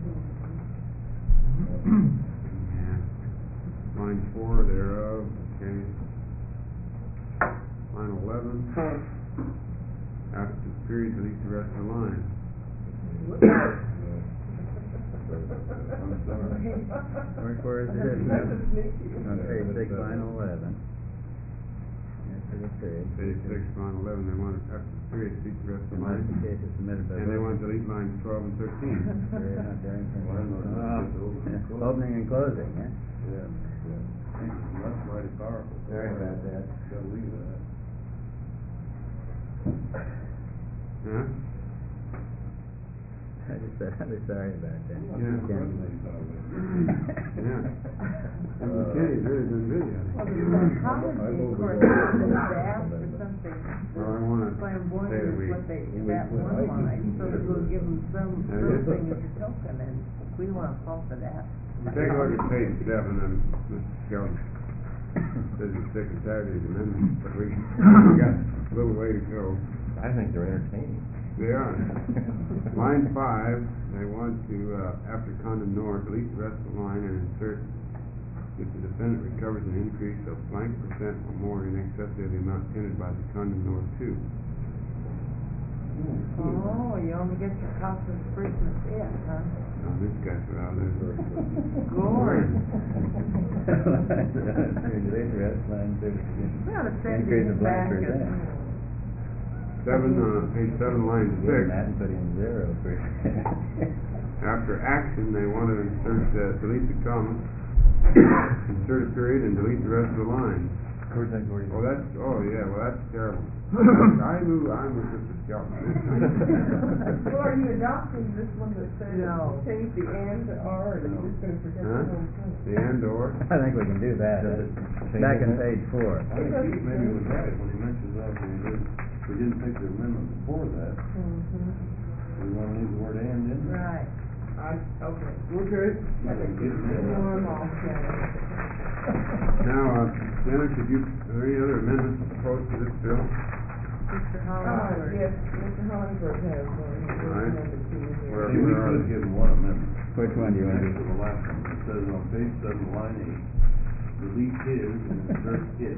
And line 4 thereof, okay. Line 11, after the period, delete the rest of the line. I'm sorry. Where is it? On page 6, line 11. After the period. Page 6, line 11, they want to, after the period, delete the rest of the Unless line. the case is submitted by. And they want to delete lines 12 and 13. Opening and closing, eh? Yeah. That's mighty powerful. Sorry about that. Gotta leave that. Huh? I just said, I'd be sorry about that. Yeah. Ken. Yeah. And McKinney's really been busy, I Well, think. the policy, of course, is to ask for something Well, I wanna flamboyant say that as we, what they, that one line, so that we'll give them something as a token, and we wanna fall for that. take a look at page 7, and Mr. Skelton says he's sick and tired of these amendments, but we got a little way to go. I think they're entertaining. They are. Line 5, they want to, after condemnor, delete the rest of the line and insert, if the defendant recovers an increase of blank percent or more in excess of the amount tendered by the condemnor too. Oh, you only get your cost of frequent hit, huh? Now, this guy's, well, there's. Lord. Delete the rest, line 13. We ought to send Increase these of back blank as. percent. Page 7, line 6. Give them that and put in 0%. After action, they want to insert, delete the comma, insert a period, and delete the rest of the line. Where's that going? Oh, that's terrible. I'm with Mr. Skelton. Well, are you adopting this one that says No. change the and to R, or are you just gonna forget the Huh? whole thing? The and or. I think we can do that. Back on page 4. I think Keith maybe was right when he mentioned that, we didn't take the amendment before that. We wanna leave the word and in there? Right. Okay. Okay. Normal. Now, Dennis, are there any other amendments proposed to this bill? Mr. Hollingsworth. Yes, Mr. Hollingsworth has one. He All right. recommended to you here. Where- Hey, we could give them one amendment. Which one do you want to Next to the last one, it says on page 7, line 8, delete his and insert his.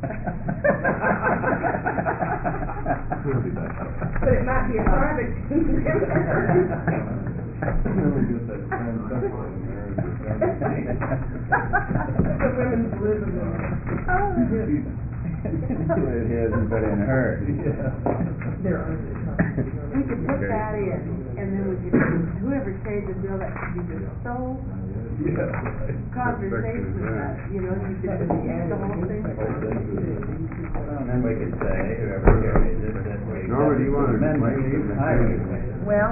But it might be a private. Then we get that transsexual in there. The women's living room. It hasn't put in her. There are. We could put that in, and then we could, whoever saved the bill, that could be just so conversation about it, you know, you could just add the whole thing. And then we could say, whoever carries it, that we. Norma, do you want to Amendment explain to the highway change? commission. Well,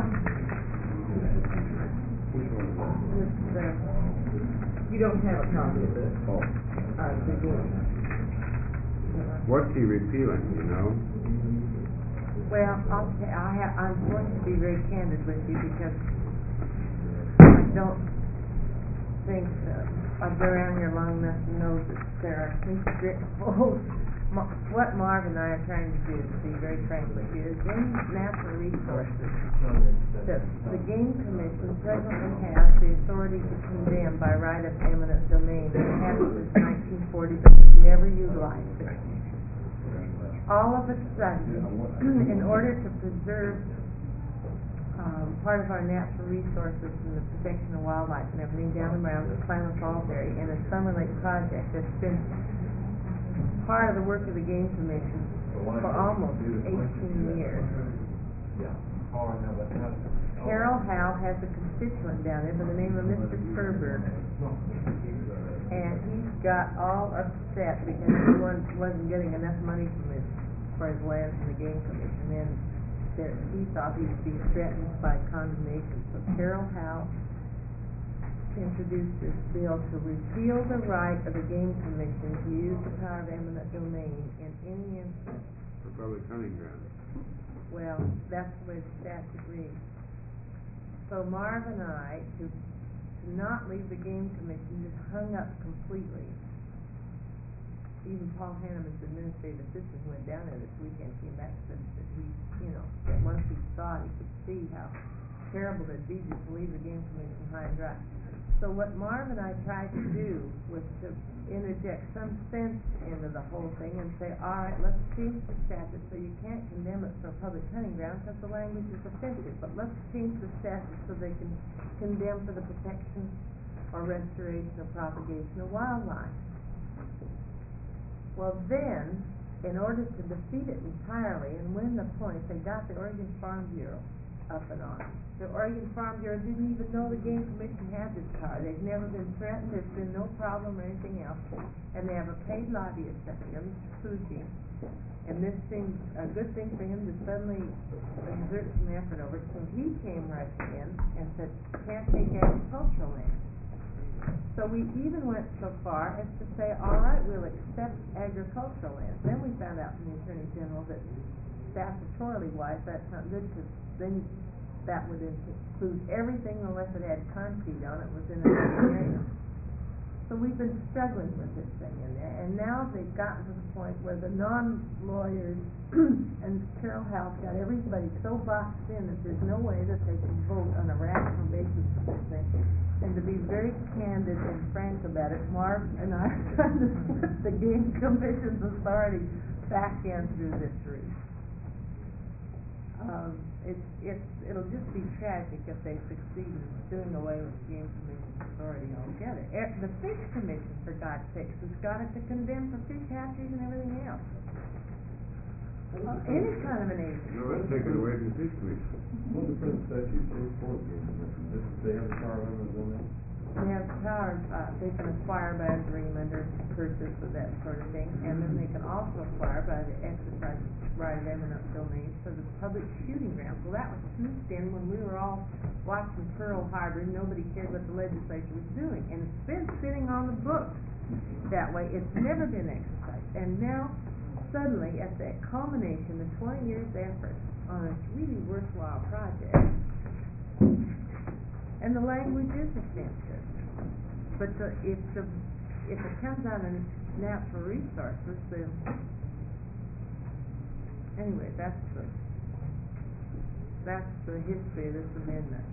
Which one is that? You don't have a copy of this. Oh. The game. What's he repealing, you know? well, I'm going to be very candid with you because I don't think, I've been around here long enough to know that there are some strict rules. What Marv and I are trying to do, to be very frank with you, is in natural resources, the Game Commission presently has the authority to condemn by right of eminent domain. It has since 1940, but it's never utilized it. All of a sudden, in order to preserve part of our natural resources and the protection of wildlife and everything down around the Klamath Falls area in a Summer Lake project that's been part of the work of the Game Commission for almost 18 years. Carol Howe has a constituent down there by the name of Mr. Furberg, and he's got all upset because he wasn't getting enough money for his land from the Game Commission, and he thought he was being threatened by condemnation. So Carol Howe introduced this bill to repeal the right of the Game Commission to use the power of eminent domain in any instance. For public hunting grounds. Well, that's the way the statute reads. So Marv and I, to not leave the Game Commission, just hung up completely. Even Paul Hanneman's administrative assistant went down there this weekend, came back and said that he, that once he saw it, he could see how terrible it'd be just to leave the Game Commission high and dry. So what Marv and I tried to do was to interject some sense into the whole thing and say, all right, let's change the statute so you can't condemn it for a public hunting ground because the language is offensive, but let's change the statute so they can condemn for the protection or restoration or propagation of wildlife. Well then, in order to defeat it entirely and win the point, they got the Oregon Farm Bureau up and on. The Oregon Farm Bureau didn't even know the Game Commission had this power. They've never been threatened, there's been no problem or anything else. And they have a paid lobbyist up here, Mr. Fuji. And this seems a good thing for him to suddenly exert some effort over it. So he came rushing in and said, can't take agricultural land. So we even went so far as to say, all right, we'll accept agricultural land. Then we found out from the Attorney General that statutorily wise, that's not good because then that would include everything unless it had concrete on it was in an area. So we've been struggling with this thing in there, and now they've gotten to the point where the non-lawyers and Carol House got everybody so boxed in that there's no way that they can vote on a rational basis for this thing. And to be very candid and frank about it, Mark and I are trying to slip the Game Commission's authority back in through this route. It'll just be tragic if they succeed in doing away with the Game Commission's authority altogether. The Fish Commission, for God's sakes, has got it to condemn for fish hatcheries and everything else. Any kind of an agency. No, that's taken away from the Fish Commission. Well, the present statute says for the Game Commission, they have the power of eminent domain. They have power, they can acquire by agreement or purchase or that sort of thing, and then they can also acquire by the exercise right of eminent domain for the public shooting ground. Well, that was snooped in when we were all watching Pearl Harbor, and nobody cared what the legislature was doing, and it's been sitting on the books that way. It's never been exercised, and now suddenly, at the culmination of 20 years' effort on a really worthwhile project, and the language is offensive, but if it comes out of natural resources, then anyway, that's the history of this amendment.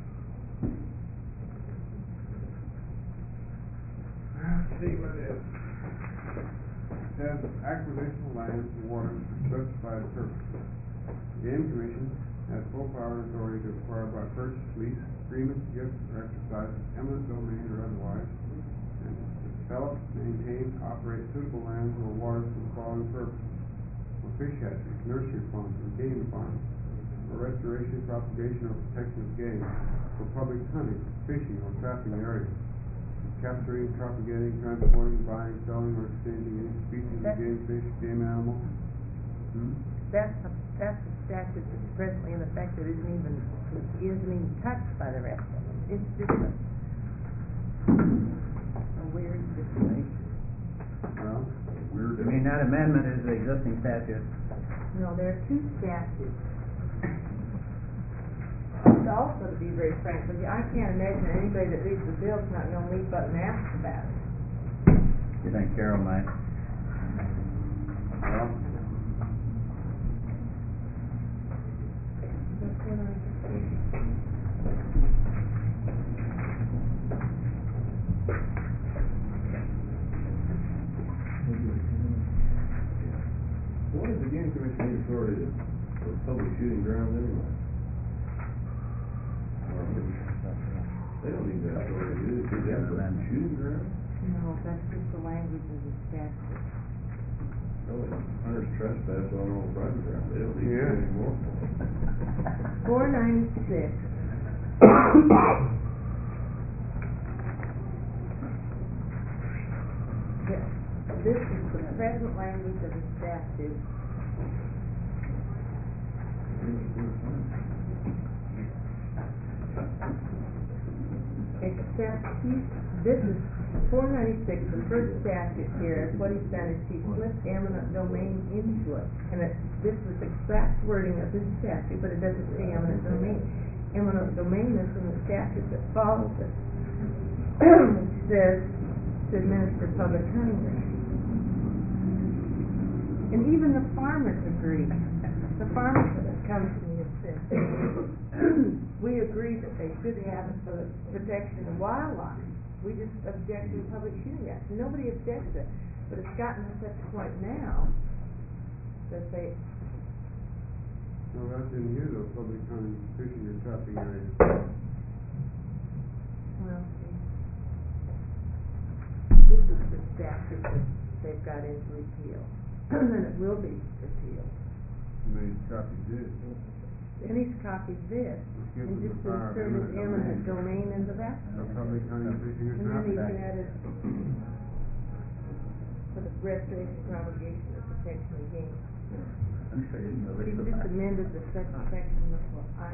Let's see what it is. It says acquisition of lands and waters for specified purposes. The Game Commission has full power and authority to acquire by purchase, lease, agreement, gift, or exercise of eminent domain or otherwise, and to develop, maintain, operate suitable lands or waters for the following purposes: for fish hatcheries, nursery farms, and game farms, for restoration, propagation, or protection of game, for public hunting, fishing, or trapping areas, capturing, propagating, transporting, buying, selling, or exchanging any species of game fish, game animal. That's a statute that's presently in effect that isn't even touched by the rest of them. It's just a weird situation. Well, You mean that amendment is the existing statute? No, there are two statutes. Also, to be very frank with you, I can't imagine anybody that reads the bill is not going to leap up and ask about it. You think Carol might? well, What does the Game Commission need authority for public shooting grounds anyway? They don't need that authority, do they? Should they have a shooting ground? No, that's just the language of the statute. Really, hunters trespass on all private ground, they don't need to Yeah. do any more. 496. This is the present language of the statute. Except this is 496, the first statute here, what he's done is he slipped eminent domain into it. And this is the exact wording of this statute, but it doesn't say eminent domain. Eminent domain is in the statute that follows it, which says to administer public hunting grounds. And even the farmers agree. The farmers that come to me and said, we agree that they should have it for the protection of wildlife. We just object to public shooting grounds. Nobody objects to it. But it's gotten to such a point now that they... no, that's in here though, public hunting, fishing, or trapping areas. Well, this is the statute that they've got into repeal. And it will be repealed. And they copied this. And he's copied this and just inserted eminent domain into that. So public hunting, fishing, or And then he's trapping. added for the restoration, propagation, or protection of game. He just amended the second section of what I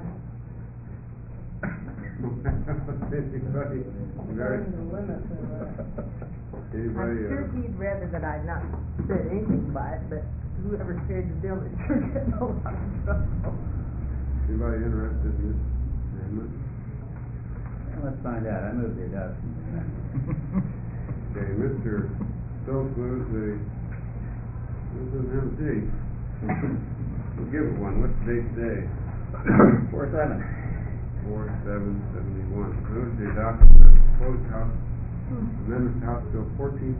Anybody, according to the limits of I'm anybody, sure he'd rather that I'd not said anything by it, but whoever carried the bill is sure getting a lot of trouble. anybody interested in this amendment? Well, let's find out. I move the adoption of the amendment. Okay, Mr. Stokes moves the, this doesn't have a date. We'll give it one. What's the date today? 4/7. 4/7/71. Moves the adoption of the proposed House Amendment to House Bill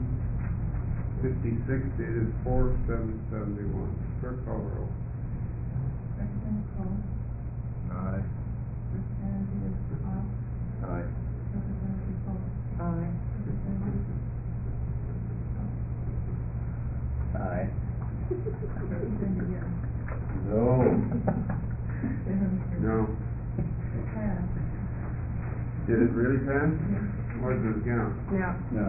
1456 dated 4/7/71. Clerk call the roll. Aye. Aye. Aye. Aye. No. No. Did it really pass? Or does it count? Now, No.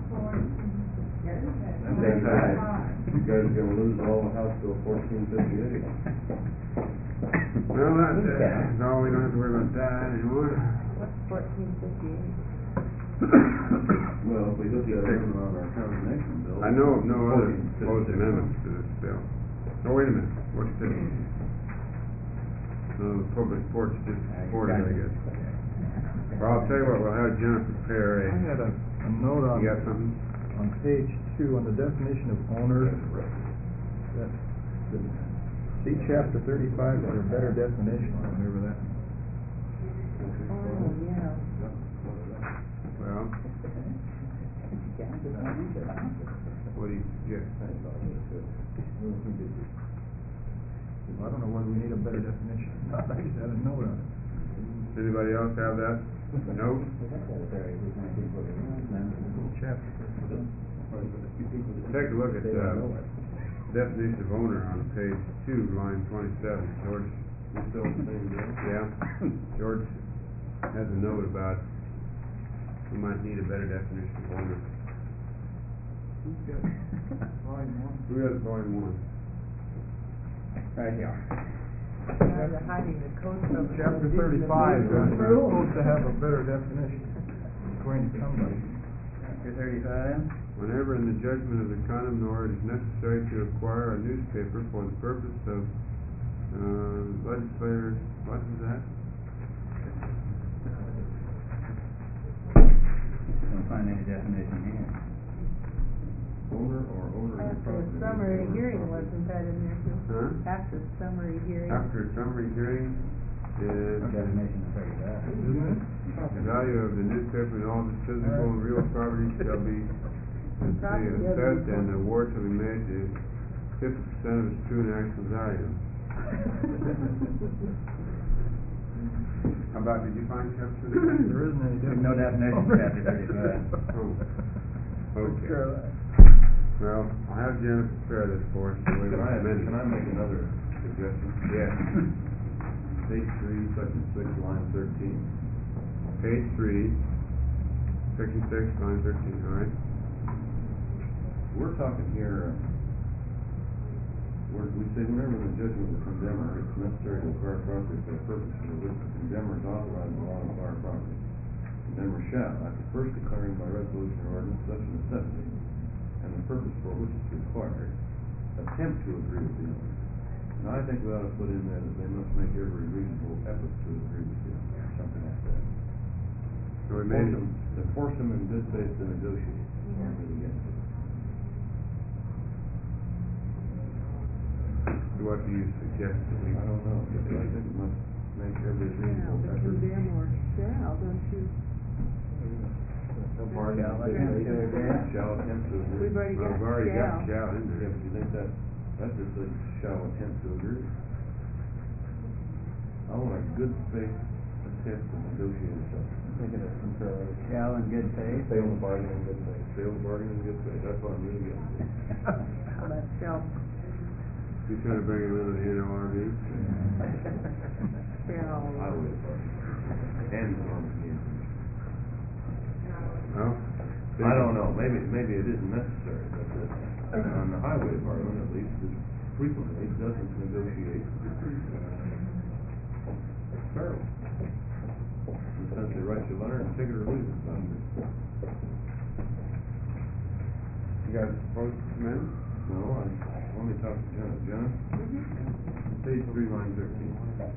That's right. You guys are gonna lose all of House Bill 1458. Well, that's all. We don't have to worry about that anymore. what's 1458? Well, if we look at it on our condemnation bill. I know of no other 1456. proposed amendments to this bill. Oh, wait a minute, what's this? No, the public porch just reported, I guess. Well, I'll tell you what, we'll have Jenna prepare I had a note on, you got something? on page 2, on the definition of owner, that, see chapter 35, for a better definition, remember that? Oh, yeah. Well, what do you suggest? I don't know whether we need a better definition. I just had a note on it. Does anybody else have that note? Chapter. Take a look at definition of owner on page 2, line 27. George, You still the same deal? yeah? George has a note about we might need a better definition of owner. Who has volume 1? Right here. Now they're hiding the code from. Chapter 35, we're supposed to have a better definition, according to somebody. Chapter 35. Whenever in the judgment of the condemnor it is necessary to acquire a newspaper for the purpose of legislator, what is that? Don't find any definition here. Owner or owner of the After property? a summary hearing, wasn't that in there too? Huh? After summary hearing. After a summary hearing, is Definition of 35. Isn't it? the value of the newspaper and all its physical and real property shall be assessed and the award shall be made to 50% of its true and actual value. How about, did you find chapter? There isn't any There's definition. no definition in chapter 35. Oh, okay. Well, I'll have Jenna prepare this for us, the way we recommended. Can I make another suggestion? Yes. Page 3, section 6, line 13. Page 3, section 6, line 13, all right? We're talking here, we say whenever in the judgment of the condemner, it's necessary to acquire property for the purpose for which the condemner is authorized to acquire property. Condemner shall, after first declaring by resolution or ordinance such a necessity, and the purpose for which it's required, attempt to agree with the owner. Now, I think we ought to put in there that they must make every reasonable effort to agree with the owner, or something like that. So we made, To force them in good faith to negotiate, not really get to it. what do you suggest that we? I don't know, but I think it must make every reasonable Shall, effort. condemn or shall, don't you? Bargain Shall in good attempt faith. to agree. Shall attempt to agree. We've already Well, got we've already got shall. shall in Yeah, there. but you think that just says shall attempt to agree? I want a good faith attempt to negotiate or something. Shall in good faith. Stay on the bargain in good faith. Stay on the bargain in good faith, that's what I'm really getting to. How about shall, You trying to bring him into the NLRB? shall. Highway department. And the Army Community. Well? I don't know, maybe it isn't necessary, but on the highway department at least, it frequently doesn't negotiate fairly. Essentially writes you a letter and take it or leave it. You guys opposed to amend? No, let me talk to Jenna. Jenna? Page 3, line 13.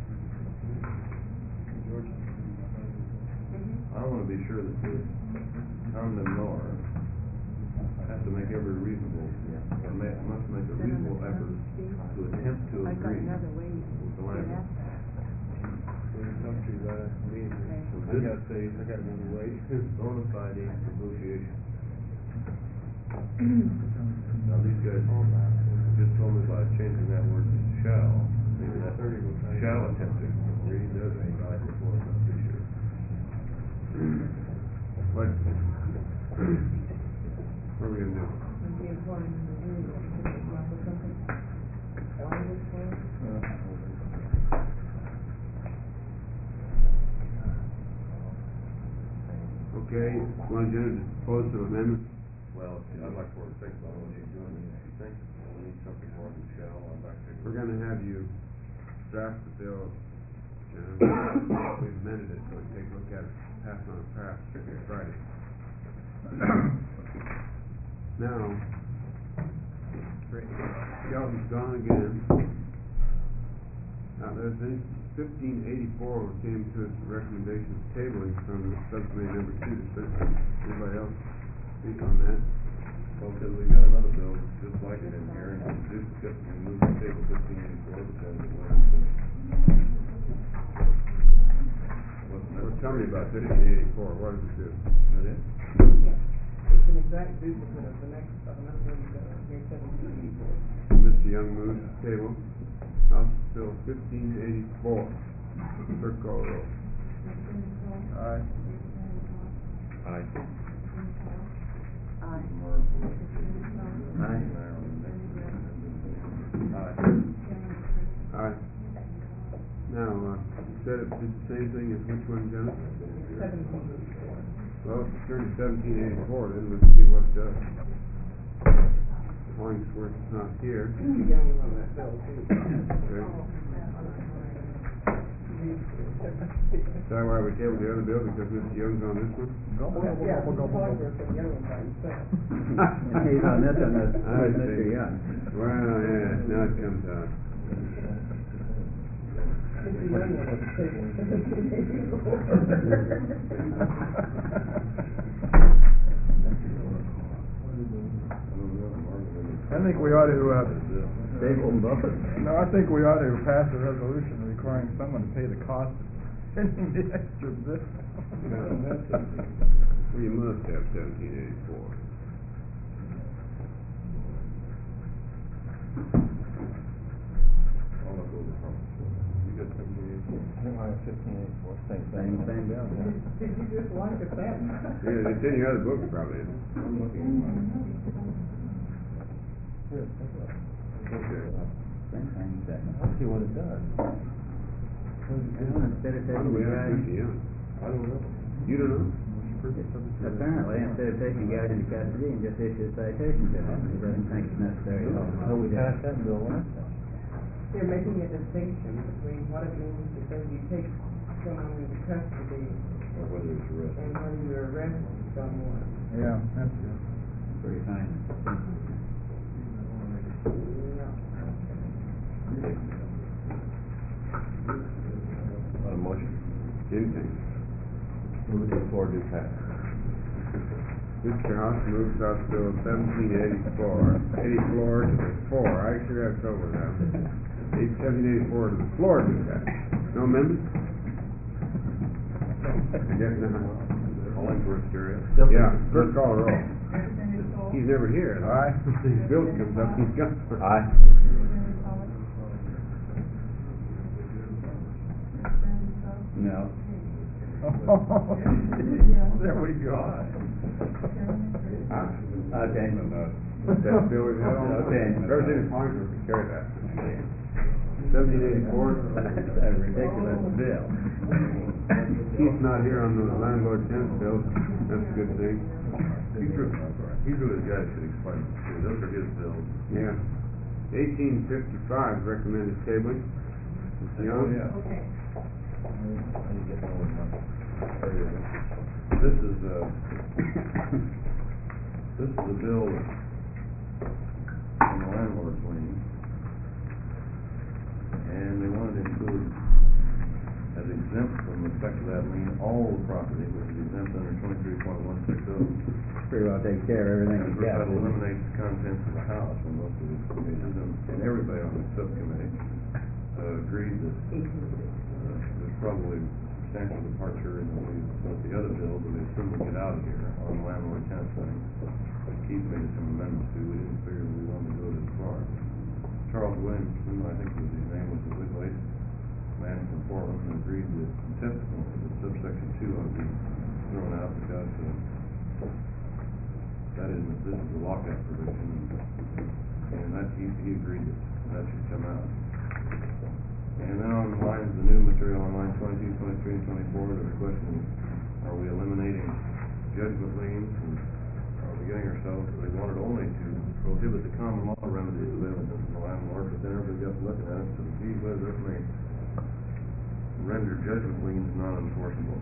I wanna be sure that the condemnor has to make every reasonable, or must make a reasonable effort to attempt to I've got agree another way with the to get landlord. at that. Talked to you about it, meeting. So I this got another way. bona fide negotiation. Now, these guys just told me by changing that word to shall, maybe that shall attempt to agree, does it, I just want to be sure. What? What are we gonna do? Would be important to do that, to come up with something. Language for it. Okay, want Jenna to propose some amendments? Well, I'd like for her to think about what she's doing, and if she thinks we need something more than shall, I'd like to. We're gonna have you draft the bill, Jenna. We've amended it, so we can take a look at it, pass on a pass Friday. Now, Shelton's gone again. Now, there's this 1584 came to us recommendation of tabling from subcommittee number 2 to 6. Anybody else speak on that? Well, because we got another bill that's just like it in here, and this is and move to table 1584 because it wasn't Well, tell me about necessary. 1584, what does it do? That it? It's an exact duplicate of the next, of another bill you got on here, 1784. Mr. Young moves to table House Bill 1584. Clerk call the roll. Aye. Aye. Aye. Aye. Aye. Now, you said it did the same thing as which one, Jenna? 1784. Well, if you turn to 1784, then let's see what it does. Hollingsworth is not here. Mr. Young was on that bill too. Okay. Is that why we tabled the other bill, because Mr. Young's on this one? Yeah, Hollingsworth and Young was by himself. And he's on this one with I Mr. see. Young. Well, yeah, now it comes out. Mr. Young was on the table, 1784. I think we ought to, Table both. no, I think we ought to pass a resolution requiring someone to pay the cost of sending the extra bill. Well, you must have 1784. I'll look over from it. You got 1784? I think I have 1584, same Same bill. Did you just like it that much? Yeah, it's in your other book, probably. I'm looking at mine. Okay. Same thing, second. Let's see what it does. Instead of Why do taking we the have guy, 50 Young? I don't know. You don't know? apparently, instead of taking the guy into custody and just issue a citation to him, he doesn't think it's necessary at all. So we passed that bill last time. They're making a distinction between what it means to say you take someone into custody Or whether it's arrested. and when you arrest someone. Yeah, that's good. Pretty fine. On a motion. Anything. Move to the floor to pass. Mr. House moves House Bill 1784, 84 to the floor. I actually have trouble with that. 1784 to the floor to that. No amendment? I guess not. Hollingsworth, curious. Yeah, clerk call the roll. He's never here. Aye. Bill comes up, he's gone. Aye. No. There we go. Okay. That bill we had on. Okay. Representative Hollingsworth can carry that. 1784. That's a ridiculous bill. He's not here on those landlord tenant bills. That's a good thing. He's really the guy that should explain it, too. Those are his bills. Yeah. 1855 recommended tabling. Mr. Young? Okay. This is a bill from the landlord's lien, and they wanted to include as exempt from the effect of that lien all the property which is exempt under 23.160. Pretty well take care of everything you got. That'll eliminate the contents of the house in most of these cases, and everybody on the subcommittee agreed that there's probably substantial departure in both the other bills, but they still will get out of here on the landlord tenant thing. Keith made some amendments to, we didn't figure that we wanted to go this far. Charles Williamson, I think was his name, was the Whitways man from Portland, and agreed that tentatively that subsection 2 ought to be thrown out because that isn't, this is a lockout provision, and that, he agreed that should come out. And then on the lines, the new material on line 22, 23, and 24, there's a question, are we eliminating judgment liens, and are we getting ourselves, they wanted only to prohibit the common law remedies available from the landlord, but then everybody got to looking at it, so gee, whiz, that may render judgment liens non-enforceable.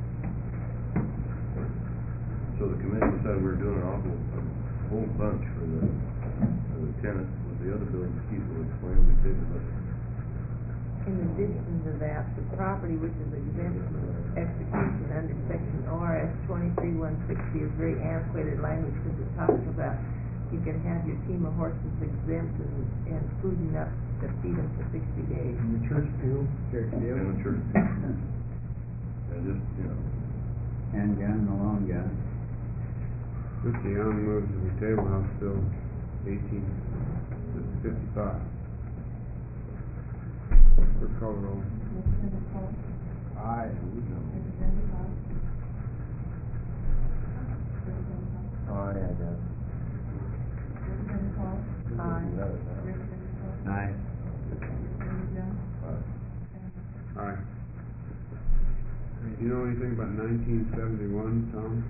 So the committee decided we were doing a whole bunch for the tenants, was the other building chief will explain the table. In addition to that, the property which is exempt from execution under section ORS 23-160 is very antiquated language because it talks about you can have your team of horses exempt and food enough to feed them for 60 days. And the church pew? Church pew. And the church. And just, you know, Handgun, no long gun. Mr. Young moves that we table House Bill 1855. Clerk call the roll. Aye. Aye, I guess. Aye. Aye. Aye. Do you know anything about 1971, Tom?